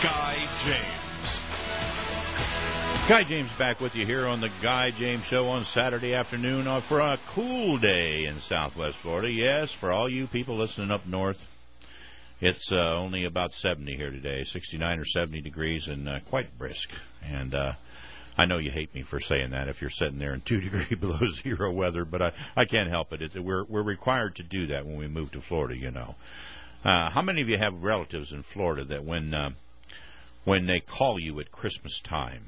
Guy James. Guy James back with you here on the Guy James Show on Saturday afternoon for a cool day in Southwest Florida. Yes, for all you people listening up north, it's only about 70 here today, 69 or 70 degrees, and quite brisk. And I know you hate me for saying that if you're sitting there in 2 degree below zero weather, but I can't help it. We're required to do that when we move to Florida, you know. How many of you have relatives in Florida that when they call you at Christmas time,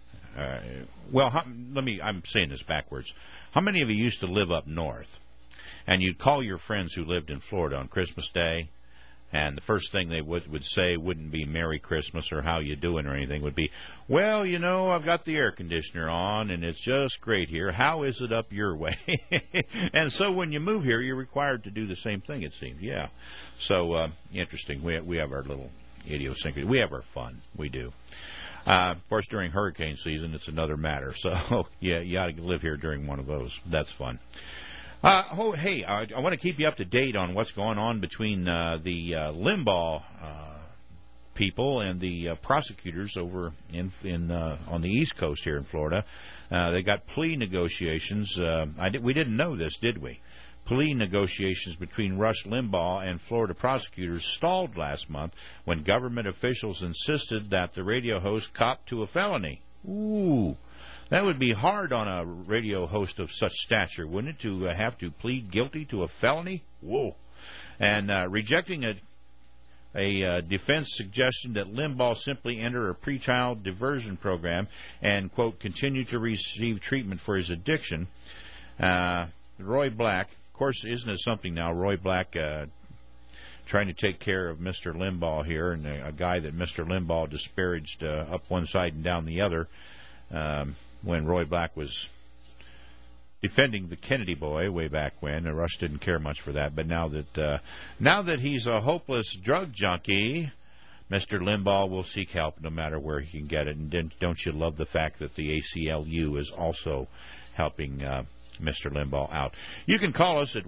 I'm saying this backwards. How many of you used to live up north, and you'd call your friends who lived in Florida on Christmas Day, and the first thing they would say wouldn't be Merry Christmas or how you doing or anything, would be, well, you know, I've got the air conditioner on, and it's just great here. How is it up your way? And so when you move here, you're required to do the same thing, it seems. Yeah. So interesting. We have our little idiosyncrasy. We have our fun. We do. Of course, during hurricane season, it's another matter. So, yeah, you ought to live here during one of those. That's fun. Hey, I want to keep you up to date on what's going on between the Limbaugh people and the prosecutors over on the East Coast here in Florida. They got plea negotiations. We didn't know this, did we? Plea negotiations between Rush Limbaugh and Florida prosecutors stalled last month when government officials insisted that the radio host copped to a felony. Ooh. That would be hard on a radio host of such stature, wouldn't it, to have to plead guilty to a felony? Whoa. And rejecting a defense suggestion that Limbaugh simply enter a pretrial diversion program and, quote, continue to receive treatment for his addiction. Roy Black, of course, isn't it something now, Roy Black trying to take care of Mr. Limbaugh here, and a guy that Mr. Limbaugh disparaged up one side and down the other. When Roy Black was defending the Kennedy boy way back when, Rush didn't care much for that. But now that he's a hopeless drug junkie, Mr. Limbaugh will seek help no matter where he can get it. And don't you love the fact that the ACLU is also helping Mr. Limbaugh out? You can call us at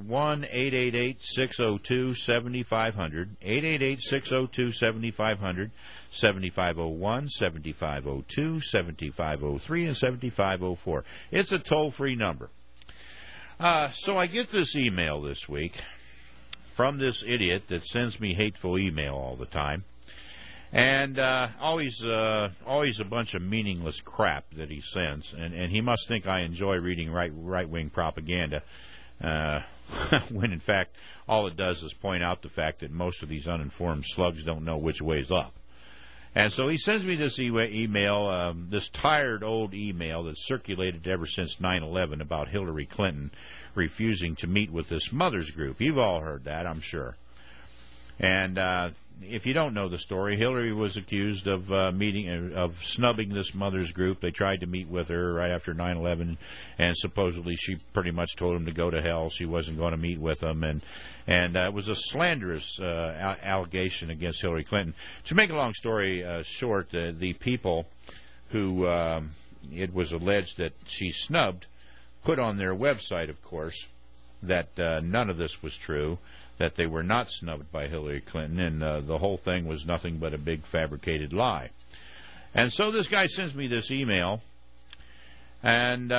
1-888-602-7500, 888-602-7500, 7501, 7502, 7503, and 7504. It's a toll-free number. So I get this email this week from this idiot that sends me hateful email all the time. And always a bunch of meaningless crap that he sends. And he must think I enjoy reading right-wing propaganda, when in fact all it does is point out the fact that most of these uninformed slugs don't know which way's up. And so he sends me this email, this tired old email that's circulated ever since 9/11 about Hillary Clinton refusing to meet with this mothers group. You've all heard that, I'm sure. And if you don't know the story, Hillary was accused of snubbing this mothers group. They tried to meet with her right after 9/11, and supposedly she pretty much told them to go to hell. She wasn't going to meet with them, and it was a slanderous allegation against Hillary Clinton. To make a long story short, the people who it was alleged that she snubbed put on their website, of course, that none of this was true, that they were not snubbed by Hillary Clinton, and the whole thing was nothing but a big fabricated lie. And so this guy sends me this email and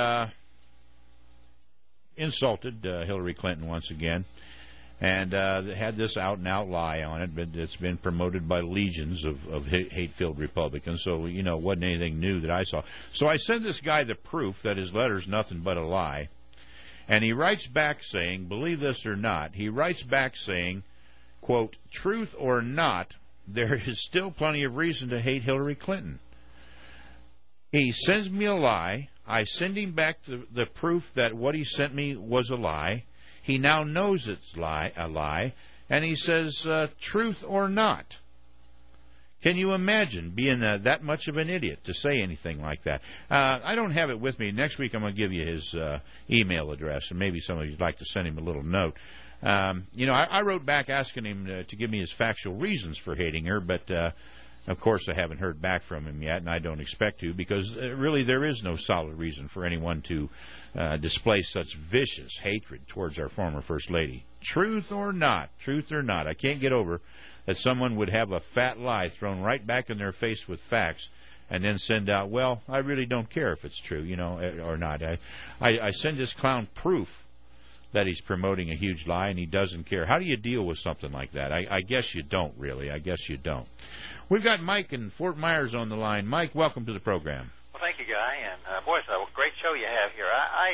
insulted Hillary Clinton once again, and had this out-and-out lie on it, but it's been promoted by legions of hate-filled Republicans, so, you know, it wasn't anything new that I saw. So I sent this guy the proof that his letter's nothing but a lie. And he writes back saying, believe this or not, he writes back saying, quote, truth or not, there is still plenty of reason to hate Hillary Clinton. He sends me a lie. I send him back the proof that what he sent me was a lie. He now knows it's a lie. And he says, truth or not. Can you imagine being that much of an idiot to say anything like that? I don't have it with me. Next week I'm going to give you his email address, and maybe some of you would like to send him a little note. I wrote back asking him to give me his factual reasons for hating her, but of course I haven't heard back from him yet, and I don't expect to, because really there is no solid reason for anyone to display such vicious hatred towards our former First Lady. Truth or not, I can't get over that someone would have a fat lie thrown right back in their face with facts and then send out, well, I really don't care if it's true, or not. I send this clown proof that he's promoting a huge lie and he doesn't care. How do you deal with something like that? I guess you don't, really. I guess you don't. We've got Mike in Fort Myers on the line. Mike, welcome to the program. Well, thank you, Guy. And, boy, it's a great show you have here.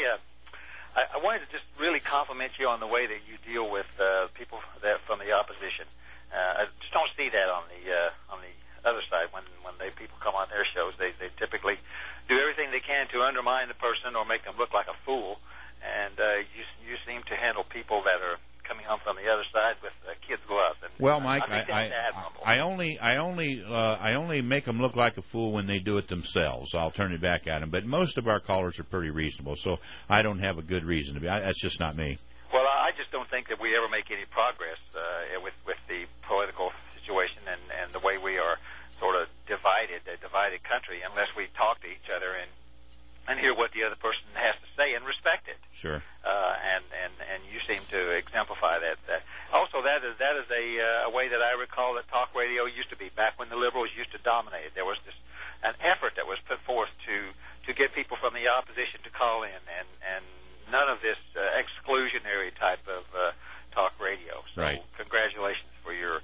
I wanted to just really compliment you on the way that you deal with people that from the opposition. I just don't see that on the other side when people come on their shows. They typically do everything they can to undermine the person or make them look like a fool. And you seem to handle people that are coming home from the other side with kids' gloves. And, well, Mike, I only make them look like a fool when they do it themselves. I'll turn it back at them. But most of our callers are pretty reasonable, so I don't have a good reason to be. That's just not me. Well, I just don't think that we ever make any progress with the political situation and the way we are sort of a divided country, unless we talk to each other and hear what the other person has to say and respect it. Sure. And you seem to exemplify that. Also, that is a way that I recall that talk radio used to be back when the liberals used to dominate. There was an effort that was put forth to get people from the opposition to call in, and none of this exclusionary type of talk radio. So right. Congratulations for your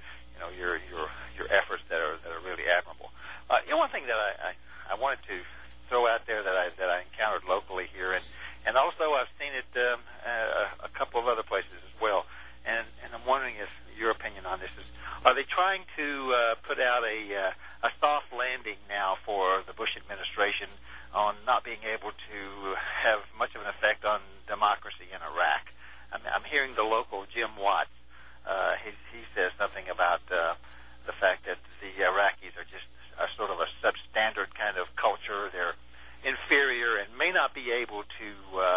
efforts that are really admirable. One thing that I wanted to throw out there that I encountered locally here, and also I've seen it a couple of other places as well, and I'm wondering if your opinion on this is: are they trying to put out a soft landing now for the Bush administration on not being able to have much of an effect on democracy in Iraq? I'm hearing the local Jim Watts. He says something about the fact that the Iraqis are just sort of a substandard kind of culture. They're inferior and may not be able to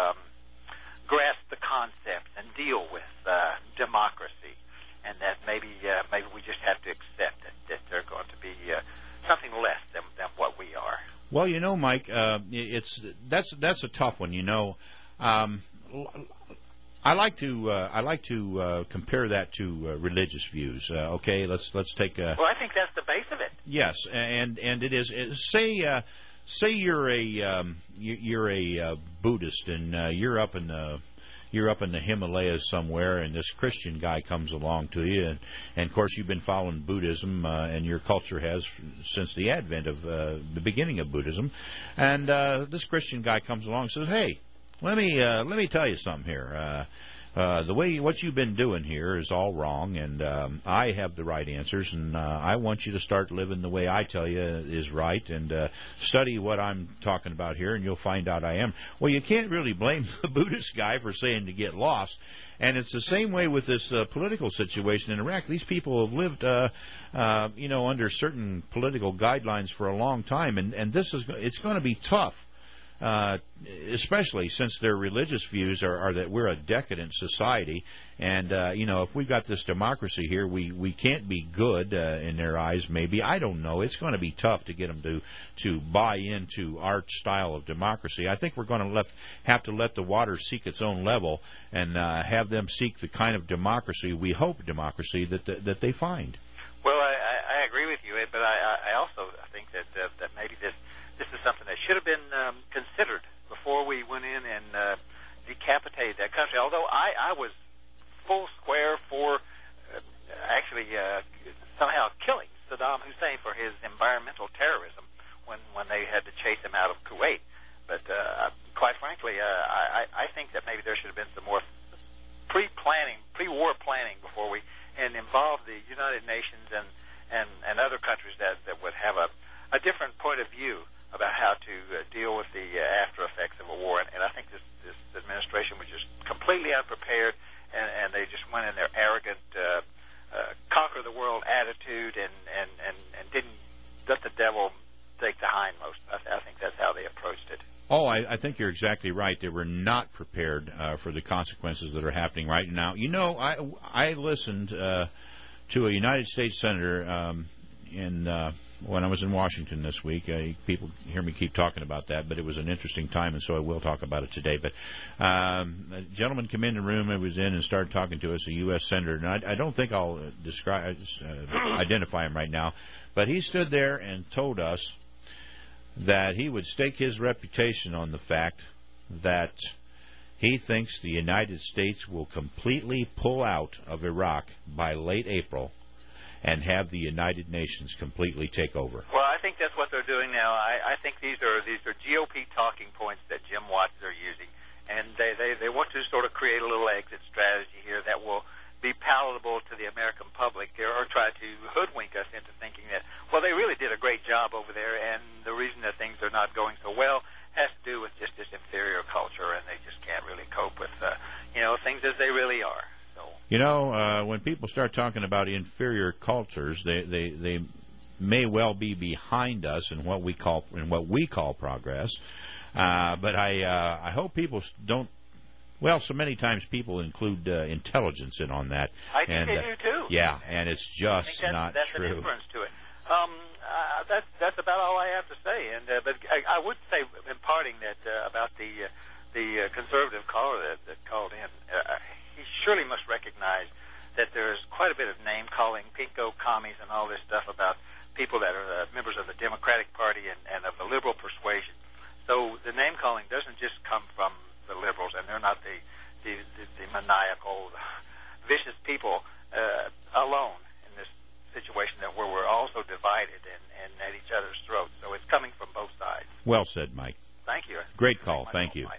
grasp the concepts and deal with democracy, and that maybe we just have to accept that they're going to be something less than what we are. Well, Mike, that's a tough one. I like to compare that to religious views. Okay, let's take. Well, I think that's the base of it. Yes, and it is. Say you're a Buddhist and you're up in the Himalayas somewhere, and this Christian guy comes along to you, and of course you've been following Buddhism, and your culture has since the advent of the beginning of Buddhism, and this Christian guy comes along and says, "Hey, let me tell you something here. What you've been doing here is all wrong, and I have the right answers, and I want you to start living the way I tell you is right, and study what I'm talking about here, and you'll find out I am." Well, you can't really blame the Buddhist guy for saying to get lost. And it's the same way with this political situation in Iraq. These people have lived, under certain political guidelines for a long time, and it's going to be tough. Especially since their religious views are that we're a decadent society, and if we've got this democracy here, we can't be good in their eyes. Maybe, I don't know. It's going to be tough to get them to buy into our style of democracy. I think we're going to have to let the water seek its own level and have them seek the kind of democracy we hope that they find. Well, I agree with you, but I also think that maybe this is something that should have been considered before we went in and decapitated that country. Although I was full square for somehow killing Saddam Hussein for his environmental terrorism when they had to chase him out of Kuwait. But quite frankly, I think that maybe there should have been some more pre-war planning before we involve the United Nations and other countries that would have a different point of view about how to deal with the after effects of a war. And I think this administration was just completely unprepared, and they just went in their arrogant, conquer the world attitude and didn't let the devil take the hindmost. I think that's how they approached it. Oh, I think you're exactly right. They were not prepared for the consequences that are happening right now. I listened to a United States senator in when I was in Washington this week. People hear me keep talking about that, but it was an interesting time, and so I will talk about it today. But a gentleman came in the room I was in and started talking to us, a U.S. senator, and I don't think I'll identify him right now, but he stood there and told us that he would stake his reputation on the fact that he thinks the United States will completely pull out of Iraq by late April and have the United Nations completely take over. Well, I think that's what they're doing now. I think these are GOP talking points that Jim Watts are using, and they want to sort of create a little exit strategy here that will be palatable to the American public, or try to hoodwink us into thinking that, well, they really did a great job over there, and the reason that things are not going so well has to do with just this inferior culture, and they just can't really cope with things as they really are. So, when people start talking about inferior cultures, they may well be behind us in what we call progress. But I hope people don't. Well, so many times people include intelligence in on that. I think they do too. Yeah, and it's just not that's true. That's an inference to it. That's about all I have to say. And but I would say in parting that about the conservative caller that called in. He surely must recognize that there's quite a bit of name calling, pinko commies, and all this stuff about people that are members of the Democratic Party and of the liberal persuasion. So the name calling doesn't just come from the liberals, and they're not the maniacal, vicious people alone in this situation where we're also divided and at each other's throats. So it's coming from both sides. Well said, Mike. Thank you. Great call. Thank you.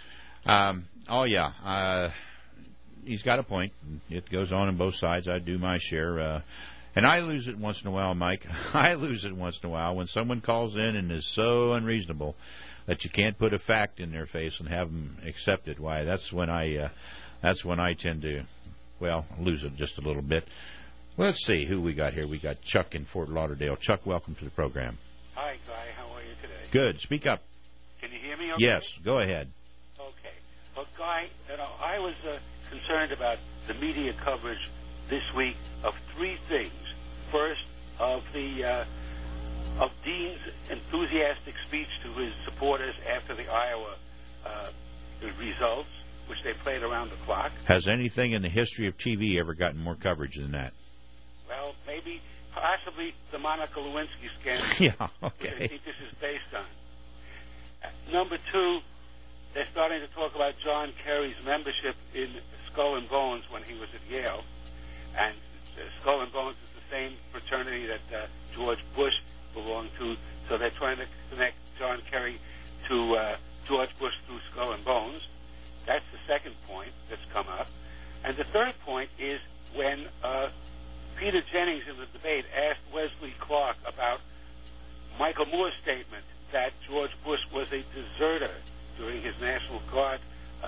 He's got a point. It goes on both sides. I do my share. And I lose it once in a while, Mike. I lose it once in a while when someone calls in and is so unreasonable that you can't put a fact in their face and have them accept it. Why, that's when I tend to, lose it just a little bit. Well, let's see who we got here. We got Chuck in Fort Lauderdale. Chuck, welcome to the program. Hi, Guy. How are you today? Good. Speak up. Can you hear me okay? Yes. Go ahead. Okay. Well, Guy, I was concerned about the media coverage this week of three things. First, of Dean's enthusiastic speech to his supporters after the Iowa results, which they played around the clock. Has anything in the history of TV ever gotten more coverage than that? Well, possibly the Monica Lewinsky scandal. Yeah, okay. I think this is based on. Number two, they're starting to talk about John Kerry's membership in Skull and Bones when he was at Yale. And Skull and Bones is the same fraternity that George Bush belonged to. So they're trying to connect John Kerry to George Bush through Skull and Bones. That's the second point that's come up. And the third point is when Peter Jennings in the debate asked Wesley Clark about Michael Moore's statement that George Bush was a deserter during his National Guard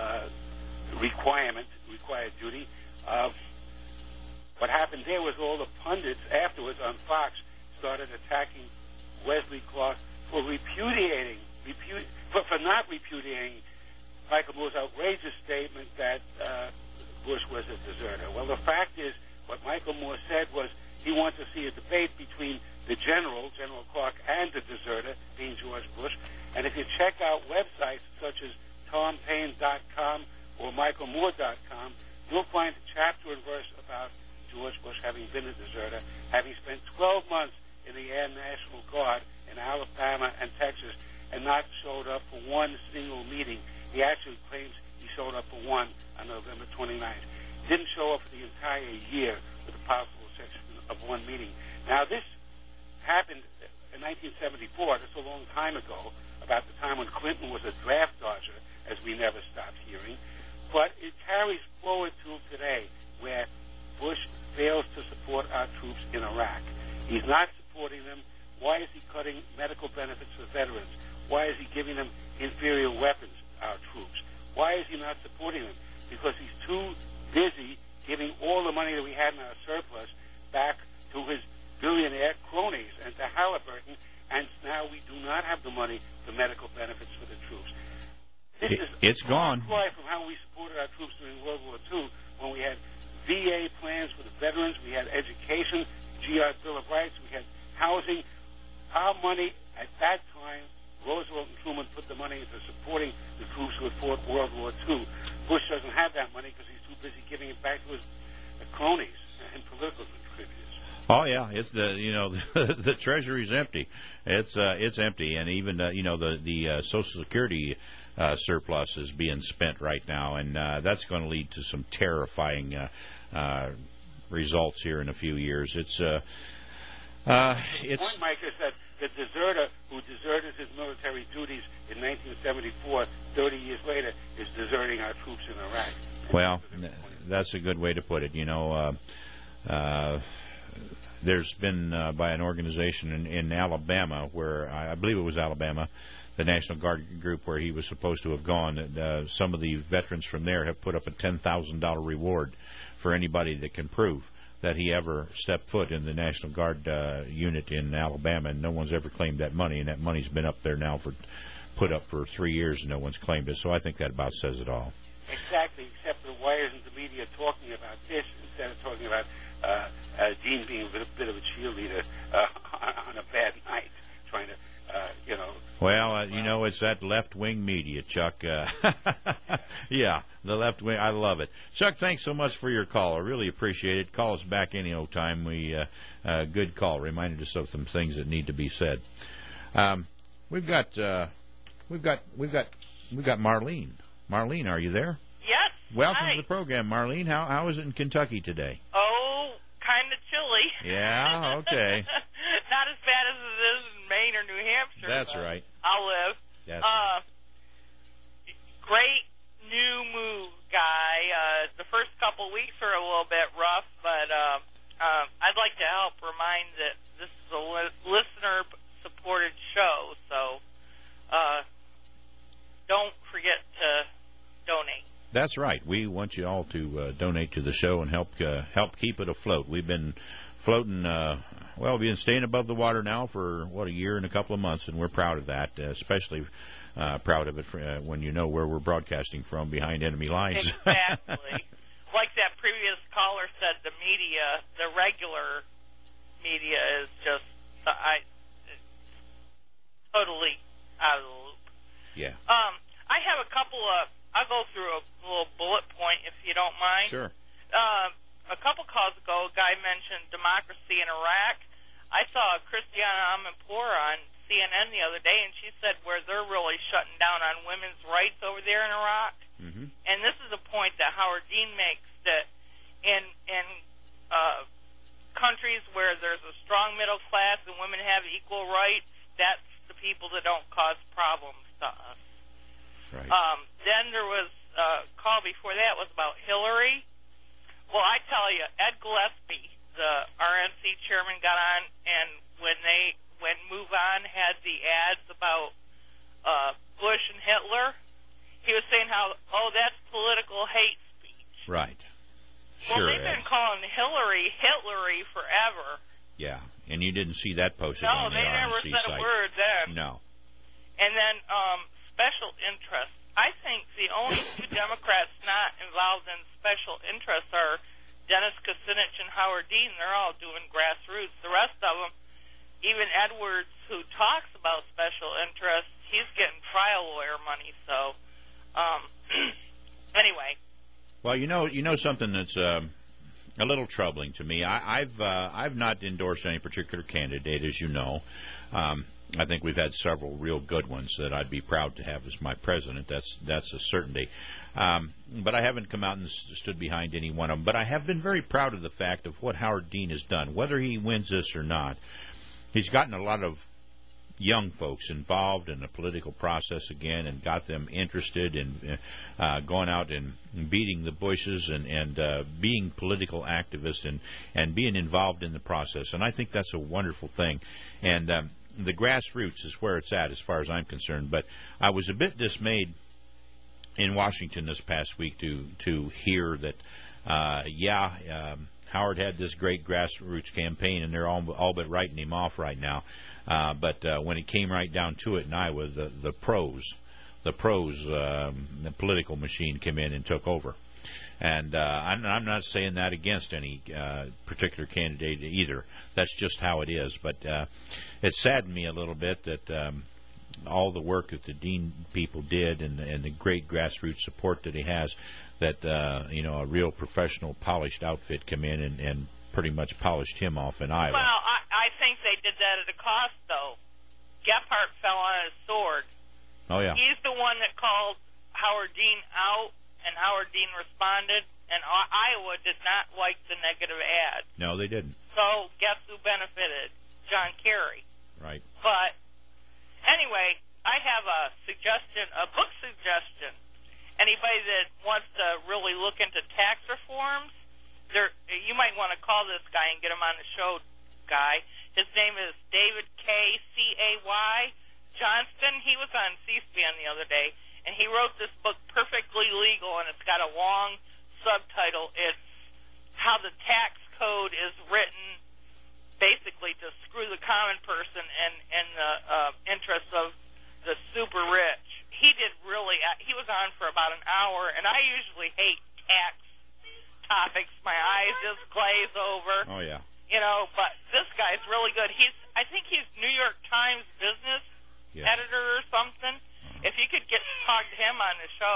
required duty. What happened there was all the pundits afterwards on Fox started attacking Wesley Clark for not repudiating Michael Moore's outrageous statement that Bush was a deserter. Well, the fact is, what Michael Moore said was he wanted to see a debate between the General Clark, and the deserter, being George Bush. And if you check out websites such as TomPaine.com or MichaelMoore.com, you'll find a chapter and verse about George Bush having been a deserter, having spent 12 months in the Air National Guard in Alabama and Texas and not showed up for one single meeting. He actually claims he showed up for one on November 29th. Didn't show up for the entire year with a possible exception of one meeting. Now, this happened in 1974. That's a long time ago, about the time when Clinton was a draft dodger, as we never stopped hearing. But it carries forward to today, where Bush fails to support our troops in Iraq. He's not supporting them. Why is he cutting medical benefits for veterans? Why is he giving them inferior weapons, our troops? Why is he not supporting them? Because he's too busy giving all the money that we had in our surplus back to his billionaire cronies and to Halliburton, and now we do not have the money for medical benefits for the troops. It's gone. From how we supported our troops during World War II, when we had VA plans for the veterans, we had education, GI Bill of Rights, we had housing. our money at that time, Roosevelt and Truman put the money into supporting the troops who had fought World War II. Bush doesn't have that money because he's too busy giving it back to his cronies and political contributors. Oh yeah, it's the treasury's empty. It's empty, and even the Social Security surplus is being spent right now, and that's going to lead to some terrifying results here in a few years. The point, Mike, is that the deserter who deserted his military duties in 1974, 30 years later, is deserting our troops in Iraq. Well, that's a good way to put it. There's been by an organization in Alabama, where I believe it was Alabama, the National Guard group where he was supposed to have gone. Some of the veterans from there have put up a $10,000 reward for anybody that can prove that he ever stepped foot in the National Guard unit in Alabama, and no one's ever claimed that money, and that money's been up there now put up for 3 years, and no one's claimed it. So I think that about says it all. Exactly, except the wires and the media talking about this instead of talking about Dean being a bit of a cheerleader on a bad night, trying to, Well, it's that left-wing media, Chuck. Yeah, the left wing. I love it. Chuck, thanks so much for your call. I really appreciate it. Call us back any old time. Good call. Reminded us of some things that need to be said. We've got Marlene. Marlene, are you there? Yes. Welcome Hi. to the program, Marlene. How is it in Kentucky today? Oh, kind of chilly. Yeah, okay. Not as bad as it is in Maine or New Hampshire. That's right. I'll live. That's great new move, Guy. The first couple weeks are a little bit rough, but I'd like to help remind that this is a listener-supported show, so don't forget to donate. That's right. We want you all to donate to the show and help keep it afloat. We've been floating, we've been staying above the water now for, a year and a couple of months, and we're proud of that, especially proud of it when you know where we're broadcasting from, behind enemy lines. Exactly. Like that previous caller said, the media, the regular media is just totally out of the loop. Yeah. I have a couple of, I'll go through a little bullet point if you don't mind. Sure. A couple calls ago, a guy mentioned democracy in Iraq. I saw Christiana Amanpour on CNN the other day, and she said where they're really shutting down on women's rights over there in Iraq. Mm-hmm. And this is a point that Howard Dean makes, that in countries where there's a strong middle class and women have equal rights, that's the people that don't cause problems to us. Right. Then there was a call before that was about Hillary. Well, I tell you, Ed Gillespie, the RNC chairman, got on, and when Move On had the ads about Bush and Hitler, he was saying how, that's political hate speech. Right. Well, Sure. they've been calling Hillary forever. Yeah, and you didn't see that posted No, on the they never RNC said site. a word then. No. And then special interests. I think the only two Democrats not involved in special interests are Dennis Kucinich and Howard Dean. They're all doing grassroots. The rest of them, even Edwards, who talks about special interests, he's getting trial lawyer money. So, anyway. Well, you know something that's a little troubling to me. I've not endorsed any particular candidate, as you know. I think we've had several real good ones that I'd be proud to have as my president. That's a certainty. But I haven't come out and stood behind any one of them. But I have been very proud of the fact of what Howard Dean has done. Whether he wins this or not, he's gotten a lot of young folks involved in the political process again and got them interested in going out and beating the Bushes and being political activists and being involved in the process. And I think that's a wonderful thing. And the grassroots is where it's at as far as I'm concerned. But I was a bit dismayed in Washington this past week to hear that, Howard had this great grassroots campaign, and they're all but writing him off right now. But when it came right down to it in Iowa, the political machine came in and took over. And I'm not saying that against any particular candidate either. That's just how it is. But it saddened me a little bit that all the work that the Dean people did and the great grassroots support that he has, that a real professional, polished outfit come in and pretty much polished him off in Iowa. Well, I think they did that at a cost, though. Gephardt fell on his sword. Oh, yeah. He's the one that called Howard Dean out, and Howard Dean responded, and Iowa did not like the negative ad. No, they didn't. So guess who benefited? John Kerry. Right. But anyway, I have a book suggestion. Anybody that wants to really look into tax reforms, you might want to call this guy and get him on the show, Guy. His name is David K.C.A.Y. Johnston. He was on C-SPAN the other day, and he wrote this book, Perfectly Legal, and it's got a long subtitle. It's how the tax code is written basically to screw the common person and the interests of the super rich. He was on for about an hour, and I usually hate tax topics. My eyes just glaze over. Oh, yeah. But this guy's really good. I think he's New York Times business editor or something. If you could talk to him on the show,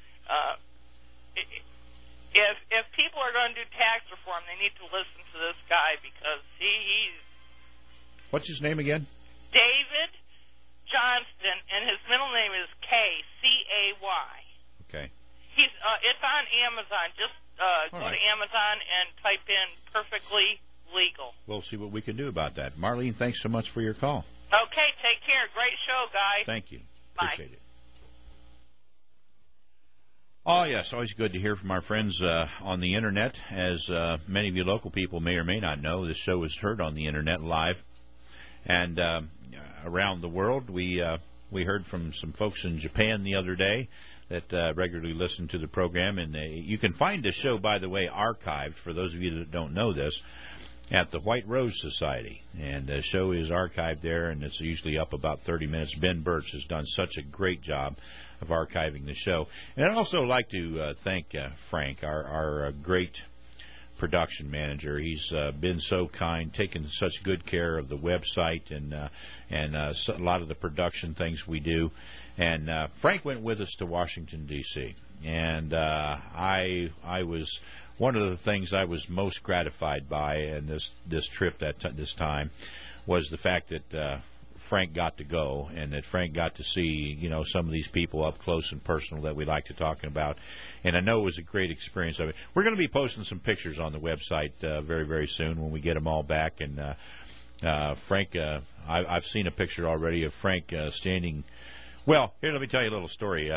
if people are going to do tax reform, they need to listen to this guy because he's... What's his name again? David Johnston, and his middle name is K.C.A.Y. Okay. It's on Amazon. Just go to Amazon and type in Perfectly Legal. We'll see what we can do about that. Marlene, thanks so much for your call. Okay, take care. Great show, guys. Thank you. Bye. Appreciate it. Oh, yes, always good to hear from our friends on the Internet. As many of you local people may or may not know, this show is heard on the Internet live. And around the world, we heard from some folks in Japan the other day that regularly listen to the program. And you can find the show, by the way, archived, for those of you that don't know this, at the White Rose Society. And the show is archived there, and it's usually up about 30 minutes. Ben Birch has done such a great job of archiving the show. And I'd also like to thank Frank, our great production manager. He's been so kind, taken such good care of the website and a lot of the production things we do. And Frank went with us to Washington, D.C., and I was... One of the things I was most gratified by in this trip this time was the fact that Frank got to go, and that Frank got to see some of these people up close and personal that we like to talk about. And I know it was a great experience. We're going to be posting some pictures on the website very, very soon when we get them all back. And Frank, I've seen a picture already of Frank standing. Well, here, let me tell you a little story.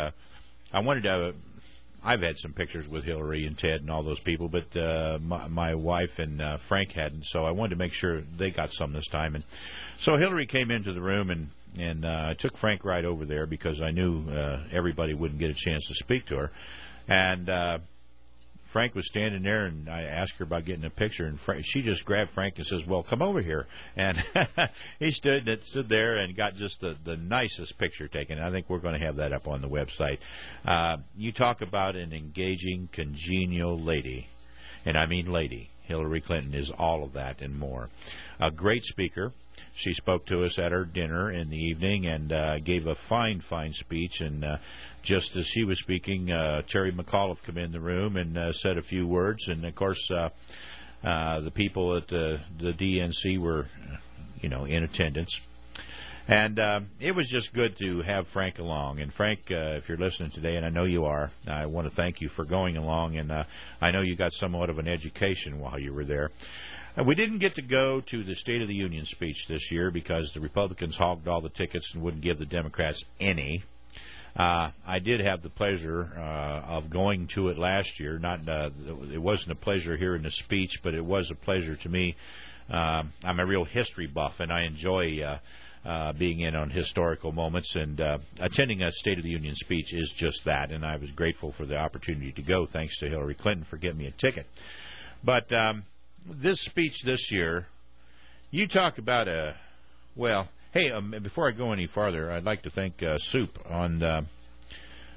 I've had some pictures with Hillary and Ted and all those people, but my wife and Frank hadn't, so I wanted to make sure they got some this time. And so Hillary came into the room, and I took Frank right over there because I knew everybody wouldn't get a chance to speak to her. And Frank was standing there, and I asked her about getting a picture, and she just grabbed Frank and says, "Well, come over here." And he stood there and got just the nicest picture taken. I think we're going to have that up on the website. You talk about an engaging, congenial lady, and I mean lady. Hillary Clinton is all of that and more. A great speaker. She spoke to us at our dinner in the evening and gave a fine, fine speech. And just as she was speaking, Terry McAuliffe came in the room and said a few words. And, of course, the people at the DNC were, in attendance. And it was just good to have Frank along. And, Frank, if you're listening today, and I know you are, I want to thank you for going along. And I know you got somewhat of an education while you were there. We didn't get to go to the State of the Union speech this year because the Republicans hogged all the tickets and wouldn't give the Democrats any. I did have the pleasure of going to it last year. It wasn't a pleasure hearing the speech, but it was a pleasure to me. I'm a real history buff, and I enjoy being in on historical moments. And attending a State of the Union speech is just that, and I was grateful for the opportunity to go, thanks to Hillary Clinton for getting me a ticket. But... this speech this year, you talk about before I go any farther, I'd like to thank Soup on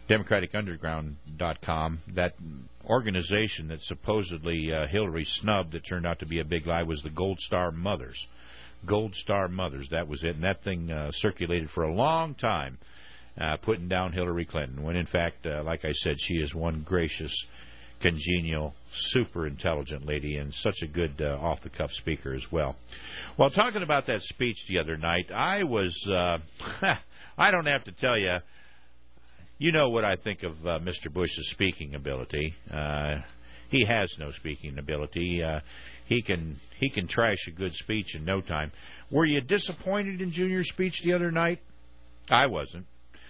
DemocraticUnderground.com, that organization that supposedly Hillary snubbed that turned out to be a big lie was the Gold Star Mothers. Gold Star Mothers, that was it. And that thing circulated for a long time, putting down Hillary Clinton, when in fact, like I said, she is one gracious, congenial, super intelligent lady and such a good off-the-cuff speaker as well. Well, talking about that speech the other night, I was, I don't have to tell you, you know what I think of Mr. Bush's speaking ability. He has no speaking ability. He can trash a good speech in no time. Were you disappointed in Junior's speech the other night? I wasn't.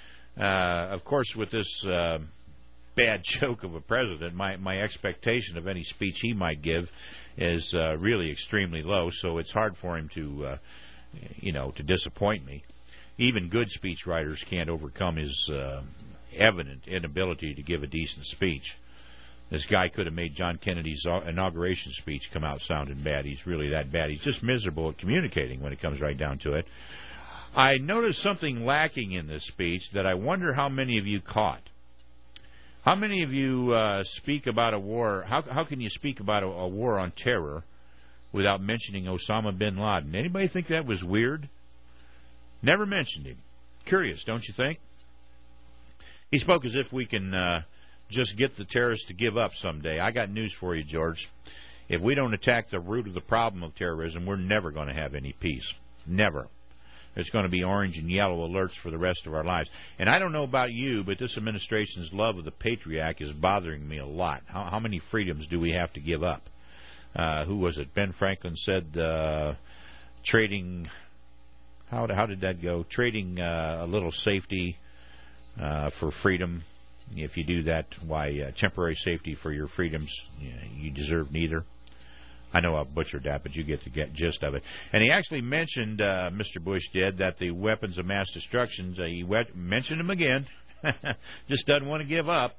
Of course, with this bad joke of a president, my expectation of any speech he might give is really extremely low, so it's hard for him to disappoint me. Even good speech writers can't overcome his evident inability to give a decent speech. This guy could have made John Kennedy's inauguration speech come out sounding bad. He's really that bad. He's just miserable at communicating when it comes right down to it. I noticed something lacking in this speech that I wonder how many of you caught. How many of you speak about a war? How can you speak about a war on terror without mentioning Osama bin Laden? Anybody think that was weird? Never mentioned him. Curious, don't you think? He spoke as if we can just get the terrorists to give up someday. I got news for you, George. If we don't attack the root of the problem of terrorism, we're never going to have any peace. Never. There's going to be orange and yellow alerts for the rest of our lives. And I don't know about you, but this administration's love of the Patriot Act is bothering me a lot. How many freedoms do we have to give up? Who was it? Ben Franklin said trading... How did that go? Trading a little safety for freedom. If you do that, why, temporary safety for your freedoms, you deserve neither. I know I butchered that, but you get the gist of it. And he actually mentioned, Mr. Bush did, that the weapons of mass destruction, he mentioned them again, just doesn't want to give up.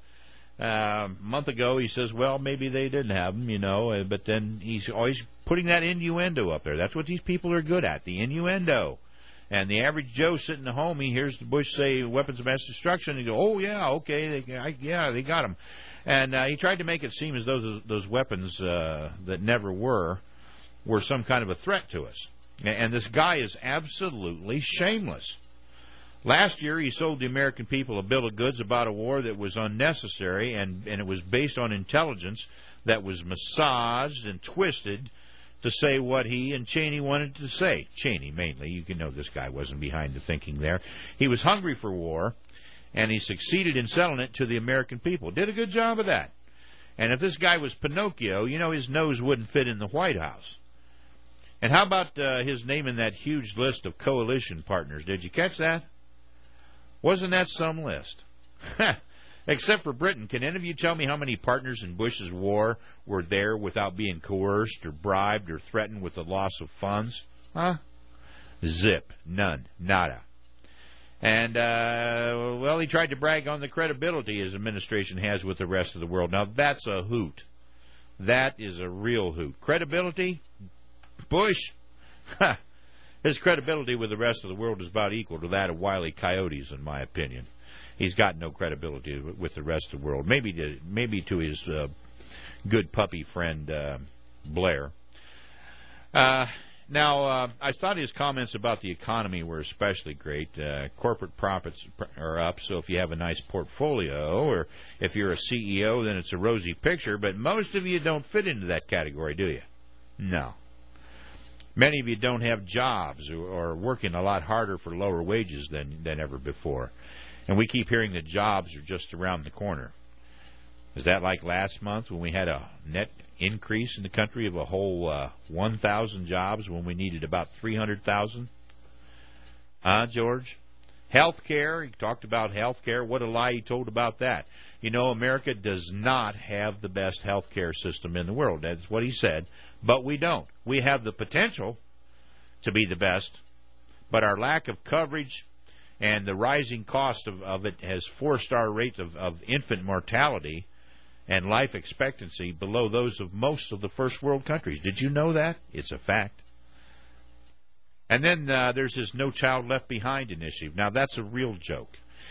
A month ago, he says, well, maybe they didn't have them, but then he's always putting that innuendo up there. That's what these people are good at, the innuendo. And the average Joe sitting at home, he hears the Bush say weapons of mass destruction, and he goes, oh, yeah, okay, they got them. And he tried to make it seem as though those weapons that never were some kind of a threat to us. And this guy is absolutely shameless. Last year, he sold the American people a bill of goods about a war that was unnecessary, and it was based on intelligence that was massaged and twisted to say what he and Cheney wanted to say. Cheney, mainly. You can know this guy wasn't behind the thinking there. He was hungry for war, and he succeeded in selling it to the American people. Did a good job of that. And if this guy was Pinocchio, his nose wouldn't fit in the White House. And how about his name in that huge list of coalition partners? Did you catch that? Wasn't that some list? Except for Britain. Can any of you tell me how many partners in Bush's war were there without being coerced or bribed or threatened with the loss of funds? Huh? Zip. None. Nada. And, he tried to brag on the credibility his administration has with the rest of the world. Now, that's a hoot. That is a real hoot. Credibility? Bush? His credibility with the rest of the world is about equal to that of Wile E. Coyote's, in my opinion. He's got no credibility with the rest of the world. Maybe to his good puppy friend Blair. Now, I thought his comments about the economy were especially great. Corporate profits are up, so if you have a nice portfolio, or if you're a CEO, then it's a rosy picture. But most of you don't fit into that category, do you? No. Many of you don't have jobs or are working a lot harder for lower wages than ever before. And we keep hearing that jobs are just around the corner. Is that like last month when we had a net increase in the country of a whole 1,000 jobs when we needed about 300,000? George? Health care. He talked about health care. What a lie he told about that. America does not have the best health care system in the world. That's what he said. But we don't. We have the potential to be the best, but our lack of coverage and the rising cost of it has forced our rate of infant mortality and life expectancy below those of most of the first world countries. Did you know that? It's a fact. And then there's this No Child Left Behind initiative. Now, that's a real joke.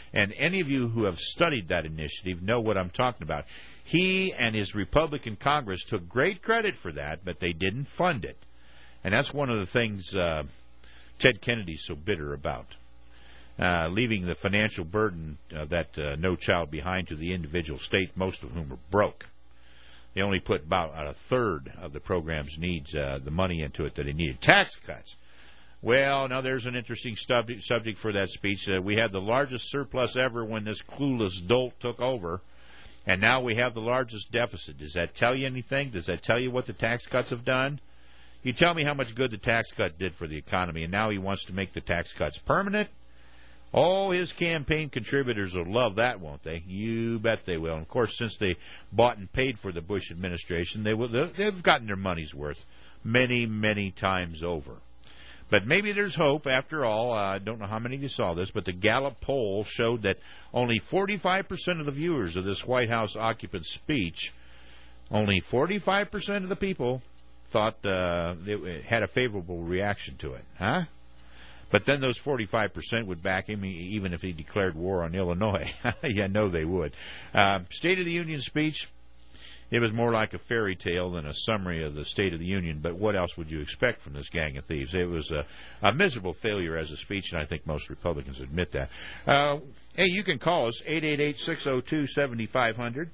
And any of you who have studied that initiative know what I'm talking about. He and his Republican Congress took great credit for that, but they didn't fund it. And that's one of the things Ted Kennedy's so bitter about, leaving the financial burden that No Child Behind to the individual state, most of whom are broke. They only put about a third of the program's needs, the money into it that they needed. Tax cuts. Well, now there's an interesting subject for that speech. We had the largest surplus ever when this clueless dolt took over, and now we have the largest deficit. Does that tell you anything? Does that tell you what the tax cuts have done? You tell me how much good the tax cut did for the economy, and now he wants to make the tax cuts permanent? Oh, his campaign contributors will love that, won't they? You bet they will. And of course, since they bought and paid for the Bush administration, they've gotten their money's worth many, many times over. But maybe there's hope after all. I don't know how many of you saw this, but the Gallup poll showed that only 45% of the viewers of this White House occupant speech, only 45% of the people thought they had a favorable reaction to it. Huh? But then those 45% would back him even if he declared war on Illinois. Yeah, no, they would. State of the Union speech, it was more like a fairy tale than a summary of the State of the Union, but what else would you expect from this gang of thieves? It was a miserable failure as a speech, and I think most Republicans admit that. Hey, you can call us, 888-602-7500.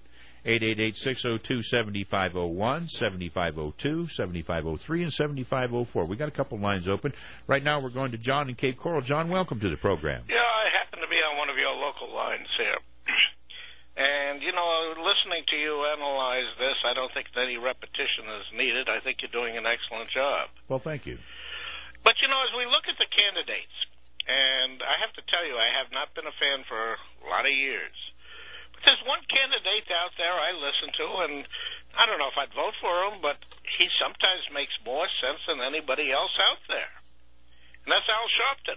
888-602-7501, 7502, 7503, and 7504. We got a couple lines open. Right now we're going to John in Cape Coral. John, welcome to the program. Yeah, I happen to be on one of your local lines here. And, you know, listening to you analyze this, I don't think that any repetition is needed. I think you're doing an excellent job. Well, thank you. But, you know, as we look at the candidates, and I have to tell you, I have not been a fan for a lot of years. There's one candidate out there I listen to, and I don't know if I'd vote for him, but he sometimes makes more sense than anybody else out there. And that's Al Sharpton.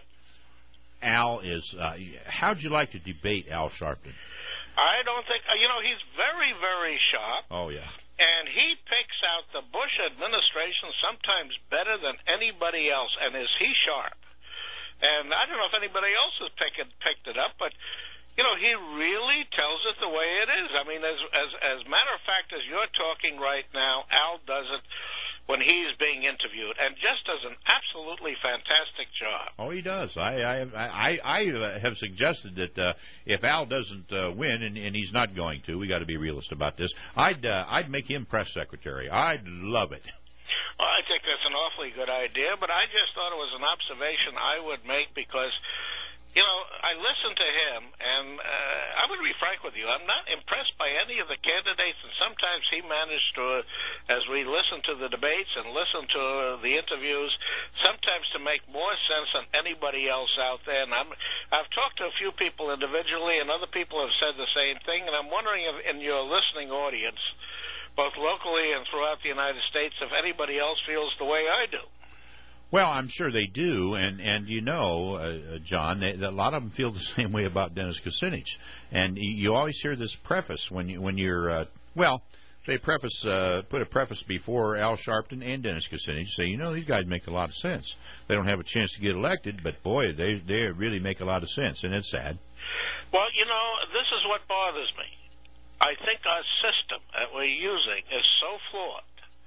Al is, how'd you like to debate Al Sharpton? I don't think, you know, he's very, very sharp. Oh, yeah. And he picks out the Bush administration sometimes better than anybody else. And is he sharp? And I don't know if anybody else has picked it up, but you know, he really tells it the way it is. I mean, as a matter of fact, as you're talking right now, Al does it when he's being interviewed, and just does an absolutely fantastic job. Oh, he does. I have suggested that if Al doesn't win, and he's not going to, we got to be realist about this. I'd make him press secretary. I'd love it. Well, I think that's an awfully good idea, but I just thought it was an observation I would make because, you know, I listened to him, and I would be frank with you, I'm not impressed by any of the candidates, and sometimes he managed to, as we listen to the debates and listen to the interviews, sometimes to make more sense than anybody else out there. And I've talked to a few people individually, and other people have said the same thing, and I'm wondering if in your listening audience, both locally and throughout the United States, if anybody else feels the way I do. Well, I'm sure they do, and you know, John, a lot of them feel the same way about Dennis Kucinich. And you always hear this preface when you're they put a preface before Al Sharpton and Dennis Kucinich, say, you know, these guys make a lot of sense. They don't have a chance to get elected, but boy, they really make a lot of sense, and it's sad. Well, you know, this is what bothers me. I think our system that we're using is so flawed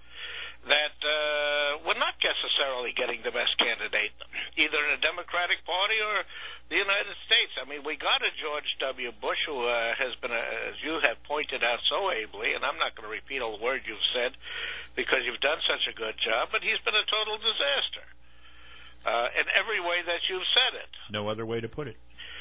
that we're not necessarily getting the best candidate, either in the Democratic Party or the United States. I mean, we got a George W. Bush who has been, as you have pointed out so ably, and I'm not going to repeat all the words you've said because you've done such a good job, but he's been a total disaster in every way that you've said it. No other way to put it.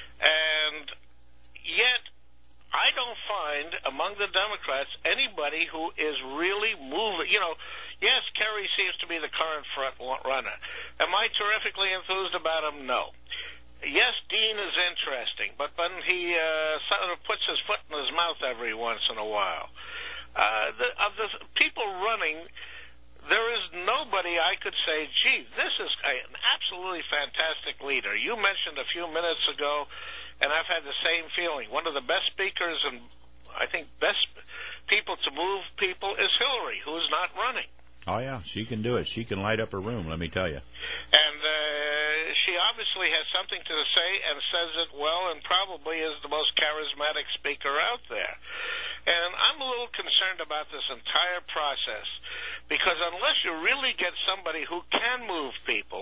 And yet, I don't find among the Democrats anybody who is really moving. You know, yes, Kerry seems to be the current front runner. Am I terrifically enthused about him? No. Yes, Dean is interesting, but when he sort of puts his foot in his mouth every once in a while. Of the people running, there is nobody I could say, gee, this is an absolutely fantastic leader. You mentioned a few minutes ago, and I've had the same feeling. One of the best speakers and I think best people to move people is Hillary, who's not running. Oh, yeah, she can do it. She can light up a room, let me tell you. And, she obviously has something to say and says it well, and probably is the most charismatic speaker out there. And I'm a little concerned about this entire process, because unless you really get somebody who can move people,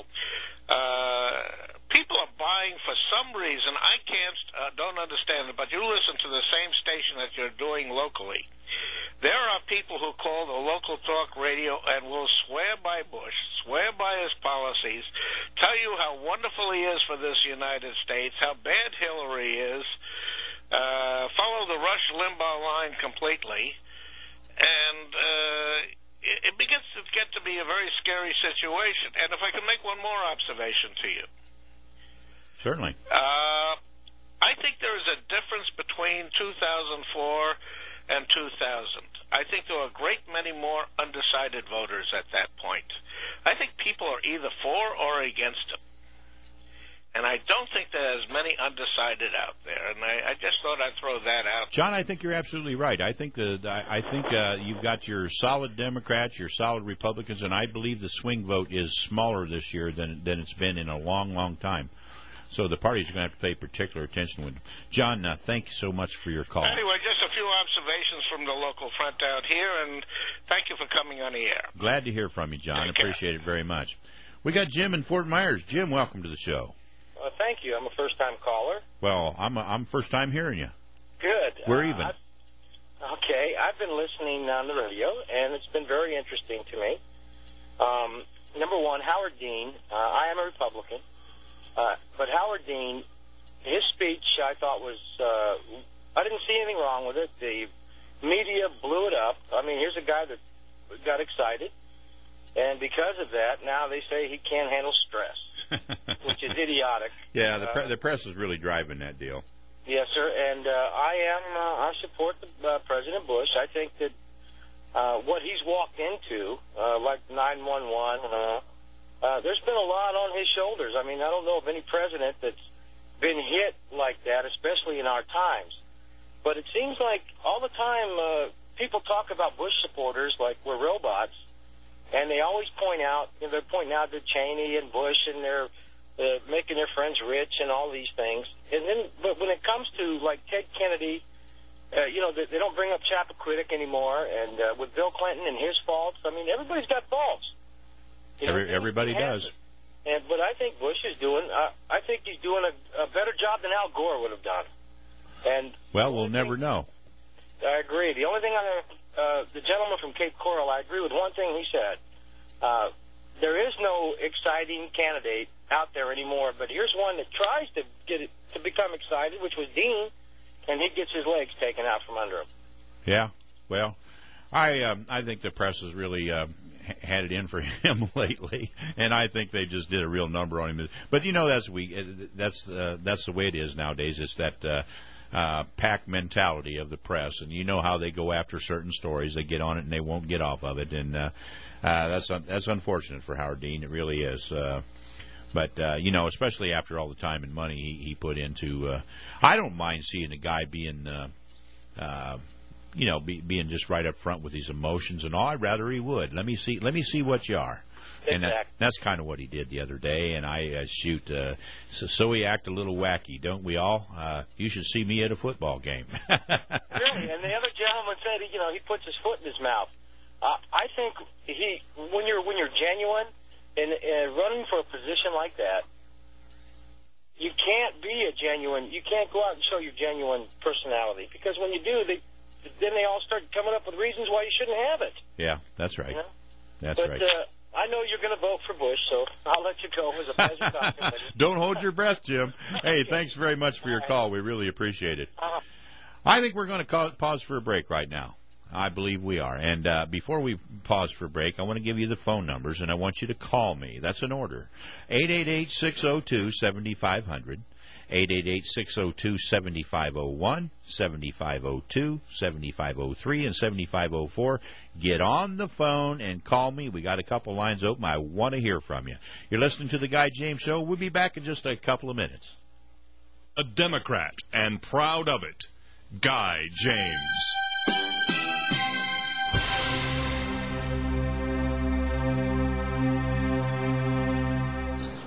people are buying for some reason. I don't understand it, but you listen to the same station that you're doing locally. There are people who call the local talk radio and will swear by Bush, swear by his policies, tell you how wonderful he is for this United States, how bad Hillary is, follow the Rush Limbaugh line completely, and it begins to get to be a very scary situation. And if I can make one more observation to you. Certainly. I think there is a difference between 2004 and 2000. I think there were a great many more undecided voters at that point. I think people are either for or against him. And I don't think there's many undecided out there. And I just thought I'd throw that out. John, I think you're absolutely right. I think you've got your solid Democrats, your solid Republicans, and I believe the swing vote is smaller this year than it's been in a long, long time. So the parties are going to have to pay particular attention. John, thank you so much for your call. Anyway, just a few observations from the local front out here, and thank you for coming on the air. Glad to hear from you, John. Appreciate it very much. We got Jim in Fort Myers. Jim, welcome to the show. Thank you. I'm a first-time caller. Well, I'm first time hearing you. Good. We're even. Okay. I've been listening on the radio, and it's been very interesting to me. Number one, Howard Dean. I am a Republican. But Howard Dean, his speech, I thought was, I didn't see anything wrong with it. The media blew it up. I mean, here's a guy that got excited, and because of that, now they say he can't handle stress, which is idiotic. Yeah, the press is really driving that deal. Yes, sir, and I support President Bush. I think that what he's walked into, like 911, there's been a lot on his shoulders. I mean, I don't know of any president that's been hit like that, especially in our times. But it seems like all the time people talk about Bush supporters like we're robots, and they always point out, they're pointing out to Cheney and Bush, and they're making their friends rich and all these things. And then, but when it comes to like Ted Kennedy, they don't bring up Chappaquiddick anymore, and with Bill Clinton and his faults, I mean, everybody's got faults. Everybody does. But I think Bush is doing. I think he's doing a better job than Al Gore would have done. And well, we'll never know. I agree. The only thing the gentleman from Cape Coral, I agree with one thing he said. There is no exciting candidate out there anymore. But here's one that tries to get it to become excited, which was Dean, and he gets his legs taken out from under him. Yeah. Well, I think the press has really had it in for him lately, and I think they just did a real number on him. But that's the way it is nowadays. It's that pack mentality of the press, and you know how they go after certain stories. They get on it and they won't get off of it, and that's unfortunate for Howard Dean. It really is. But especially after all the time and money he put into, I don't mind seeing a guy being. Being just right up front with his emotions and all. I'd rather he would. Let me see what you are. Exactly. And that's kind of what he did the other day. And so we act a little wacky, don't we all? You should see me at a football game. Really? And the other gentleman said, he puts his foot in his mouth. I think when you're genuine and running for a position like that, you can't you can't go out and show your genuine personality, because when you do, then they all start coming up with reasons why you shouldn't have it. Yeah, that's right. That's right. I know you're going to vote for Bush, so I'll let you go. It was a pleasure talking with you. Don't hold your breath, Jim. Hey, thanks very much for your call. We really appreciate it. I think we're going to pause for a break right now. I believe we are. And before we pause for a break, I want to give you the phone numbers, and I want you to call me. That's an order. 888-602-7500. 888-602-7501, 7502, 7503, and 7504. Get on the phone and call me. We got a couple lines open. I want to hear from you. You're listening to The Guy James Show. We'll be back in just a couple of minutes. A Democrat and proud of it, Guy James. My husband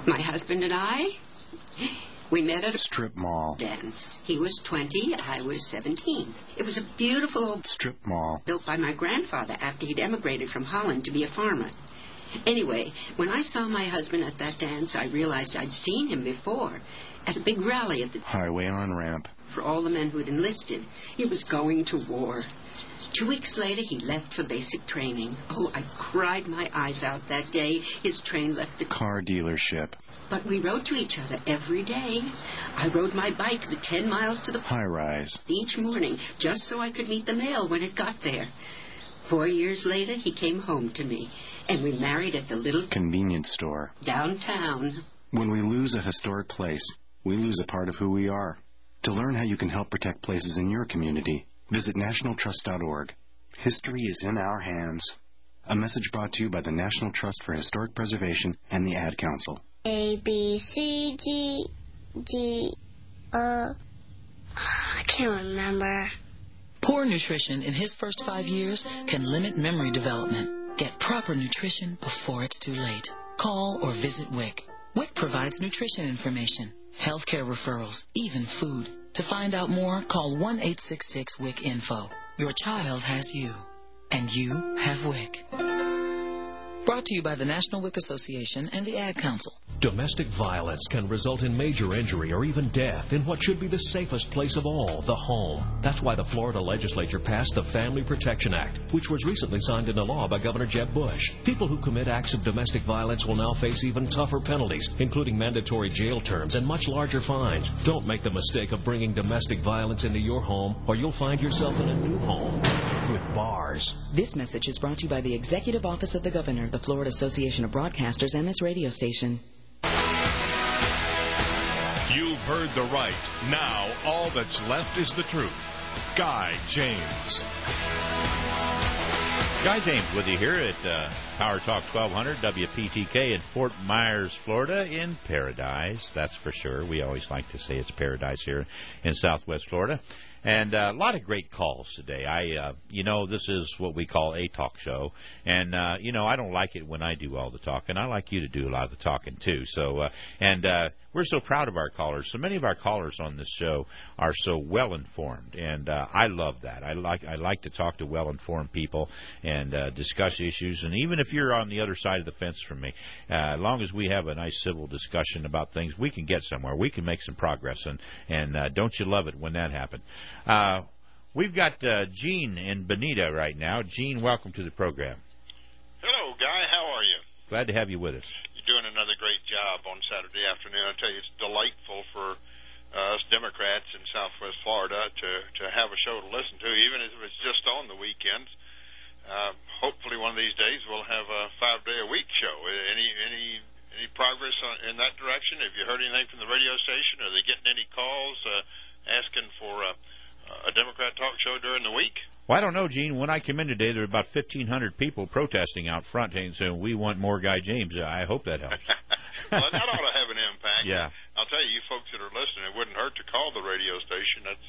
husband and I, we met at a strip mall dance. He was 20, I was 17. It was a beautiful old strip mall built by my grandfather after he'd emigrated from Holland to be a farmer. Anyway, when I saw my husband at that dance, I realized I'd seen him before at a big rally at the highway on-ramp for all the men who'd enlisted. He was going to war. 2 weeks later, he left for basic training. Oh, I cried my eyes out that day. His train left the car dealership. But we rode to each other every day. I rode my bike the 10 miles to the high-rise each morning, just so I could meet the mail when it got there. 4 years later, he came home to me, and we married at the little convenience store downtown. When we lose a historic place, we lose a part of who we are. To learn how you can help protect places in your community, visit nationaltrust.org. History is in our hands. A message brought to you by the National Trust for Historic Preservation and the Ad Council. A, B, C, G, I can't remember. Poor nutrition in his first 5 years can limit memory development. Get proper nutrition before it's too late. Call or visit WIC. WIC provides nutrition information, healthcare referrals, even food. To find out more, call 1-866-WIC-INFO. Your child has you, and you have WIC. Brought to you by the National WIC Association and the Ad Council. Domestic violence can result in major injury or even death in what should be the safest place of all, the home. That's why the Florida legislature passed the Family Protection Act, which was recently signed into law by Governor Jeb Bush. People who commit acts of domestic violence will now face even tougher penalties, including mandatory jail terms and much larger fines. Don't make the mistake of bringing domestic violence into your home, or you'll find yourself in a new home with bars. This message is brought to you by the Executive Office of the Governor, the Florida Association of Broadcasters, and this radio station. You've heard the right. Now, all that's left is the truth. Guy James. Guy James with you here at Power Talk 1200 WPTK in Fort Myers, Florida, in paradise. That's for sure. We always like to say it's paradise here in Southwest Florida. And a lot of great calls today. This is what we call a talk show. And, I don't like it when I do all the talking. I like you to do a lot of the talking, too. So, we're so proud of our callers. So many of our callers on this show are so well-informed, and I love that. I like to talk to well-informed people and discuss issues. And even if you're on the other side of the fence from me, as long as we have a nice civil discussion about things, we can get somewhere. We can make some progress, and don't you love it when that happens? We've got Gene in Bonita right now. Gene, welcome to the program. Hello, Guy. How are you? Glad to have you with us. You're doing another great job on Saturday afternoon. I tell you, it's delightful for us Democrats in Southwest Florida to have a show to listen to, even if it's just on the weekends. Hopefully, one of these days we'll have a 5-day-a-week show. Any progress in that direction? Have you heard anything from the radio station? Are they getting any calls asking for a Democrat talk show during the week? Well, I don't know, Gene. When I came in today, there were about 1,500 people protesting out front and saying, we want more Guy James. I hope that helps. Well, that ought to have an impact. Yeah. I'll tell you folks that are listening, it wouldn't hurt to call the radio station. That's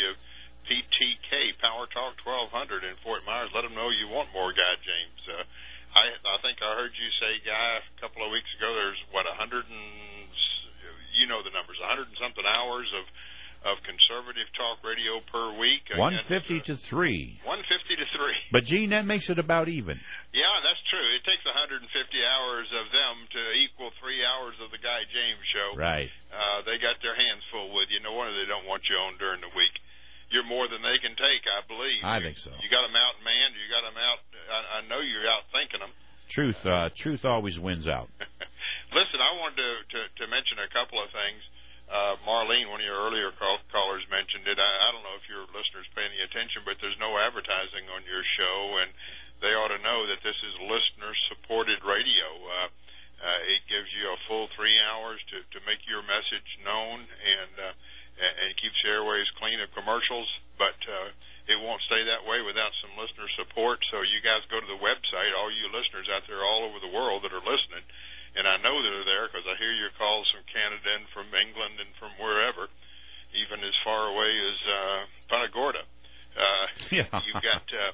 WPTK, Power Talk 1200 in Fort Myers. Let them know you want more Guy James. I think I heard you say, Guy, a couple of weeks ago, there's, 100 and, you know the numbers, 100 and something hours of conservative talk radio per week. 150 to 3. 150 to 3. But, Gene, that makes it about even. Yeah, that's true. It takes 150 hours of them to equal 3 hours of the Guy James show. Right. They got their hands full with you. No wonder they don't want you on during the week. You're more than they can take, I believe. I think so. You got them out, man. You got them out. I know you're out thinking them. Truth always wins out. Listen, I wanted to mention a couple of things. Marlene, one of your earlier callers, mentioned it. I don't know if your listeners pay any attention, but there's no advertising on your show, and they ought to know that this is listener-supported radio. It gives you a full 3 hours to make your message known and keeps the airways clean of commercials, but it won't stay that way without some listener support. So you guys go to the website, all you listeners out there all over the world that are listening, and I know they're there because I hear your calls from Canada and from England and from wherever, even as far away as Punta Gorda. Yeah.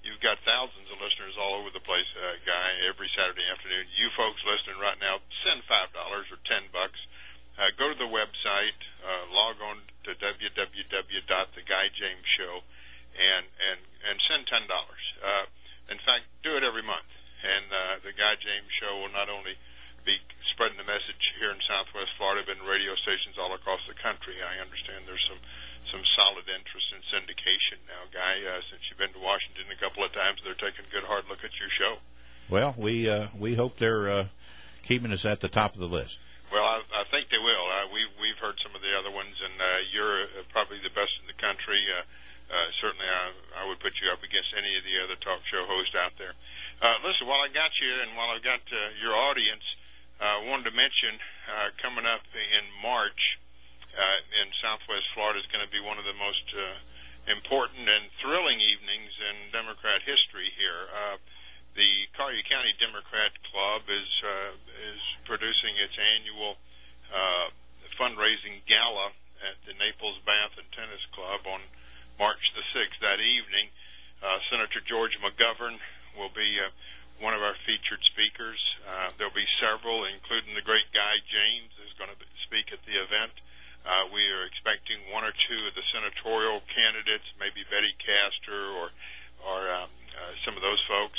you've got thousands of listeners all over the place, Guy, every Saturday afternoon. You folks listening right now, send $5 or $10. Go to the website, log on to www.theguyjamesshow, and send $10. In fact, do it every month. And the Guy James Show will not only be spreading the message here in Southwest Florida, but in radio stations all across the country. I understand there's some solid interest in syndication now, Guy. Since you've been to Washington a couple of times, they're taking a good hard look at your show. Well, we hope they're keeping us at the top of the list. Well, I think they will. We've heard some of the other ones, and you're probably the best in the country. Certainly, I would put you up against any of the other talk show hosts out there. Listen, while I got you and while I've got your audience, I wanted to mention coming up in March in Southwest Florida is going to be one of the most important and thrilling evenings in Democrat history here. The Collier County Democrat Club is producing its annual fundraising gala at the Naples Bath and Tennis Club on March the 6th. That evening, Senator George McGovern will be one of our featured speakers. There'll be several, including the great Guy James is going to speak at the event. We are expecting one or two of the senatorial candidates, maybe Betty Castor or some of those folks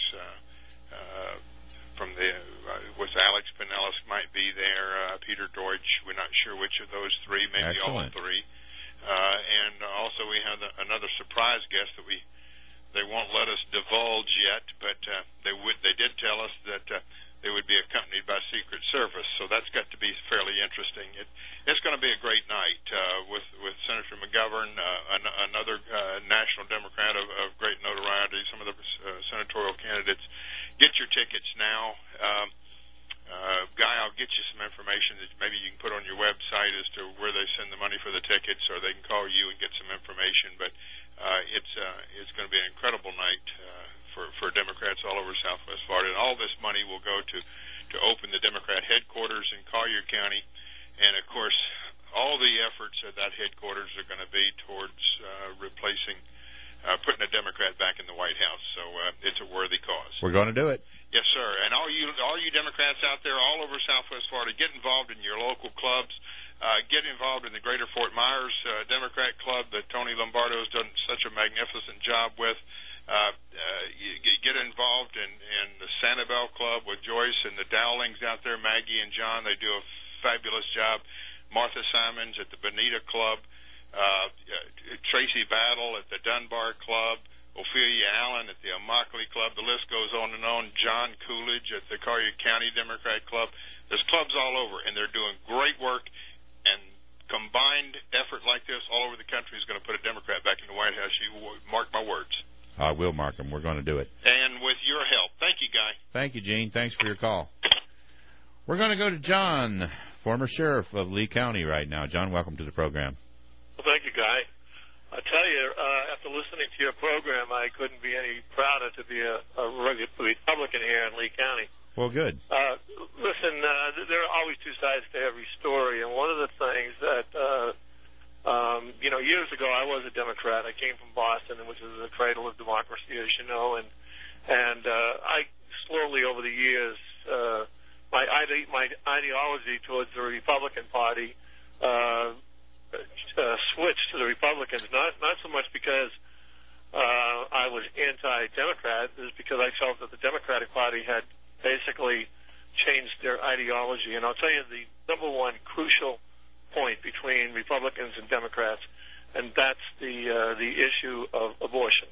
from the Alex Pinellas might be there. Peter Deutsch, we're not sure which of those three, maybe Excellent. all three. And also we have another surprise guest that they won't let us divulge yet, but they did tell us that they would be accompanied by Secret Service, so that's got to be fairly interesting. It's going to be a great night with Senator McGovern, another national Democrat of great notoriety, some of the senatorial candidates. Get your tickets now. Guy, I'll get you some information that maybe you can put on your website as to where they send the money for the tickets, or they can call you and get some information. But it's going to be an incredible night for Democrats all over Southwest Florida, and all this money will go to open the Democrat headquarters in Collier County, and of course, all the efforts at that headquarters are going to be towards replacing, putting a Democrat back in the White House. So it's a worthy cause. We're going to do it. Yes, sir. And all you Democrats out there all over Southwest Florida, get involved in your local clubs. Get involved in the Greater Fort Myers Democrat Club that Tony Lombardo has done such a magnificent job with. You get involved in the Sanibel Club with Joyce and the Dowlings out there, Maggie and John. They do a fabulous job. Martha Simons at the Bonita Club. Tracy Battle at the Dunbar Club. Ophelia Allen at the Immokalee Club. The list goes on and on. John Coolidge at the Collier County Democrat Club. There's clubs all over, and they're doing great work. And combined effort like this all over the country is going to put a Democrat back in the White House. You mark my words. I will mark them. We're going to do it. And with your help. Thank you, Guy. Thank you, Gene. Thanks for your call. We're going to go to John, former sheriff of Lee County right now. John, welcome to the program. Well, thank you, Guy. I tell you, after listening to your program, I couldn't be any prouder to be a Republican here in Lee County. Well, good. Listen, there are always two sides to every story, and one of the things that, years ago I was a Democrat. I came from Boston, which is the cradle of democracy, as you know, and I slowly over the years, my ideology towards the Republican Party switched to the Republicans, not so much because I was anti-Democrat, it was because I felt that the Democratic Party had basically changed their ideology. And I'll tell you the number one crucial point between Republicans and Democrats, and that's the issue of abortion.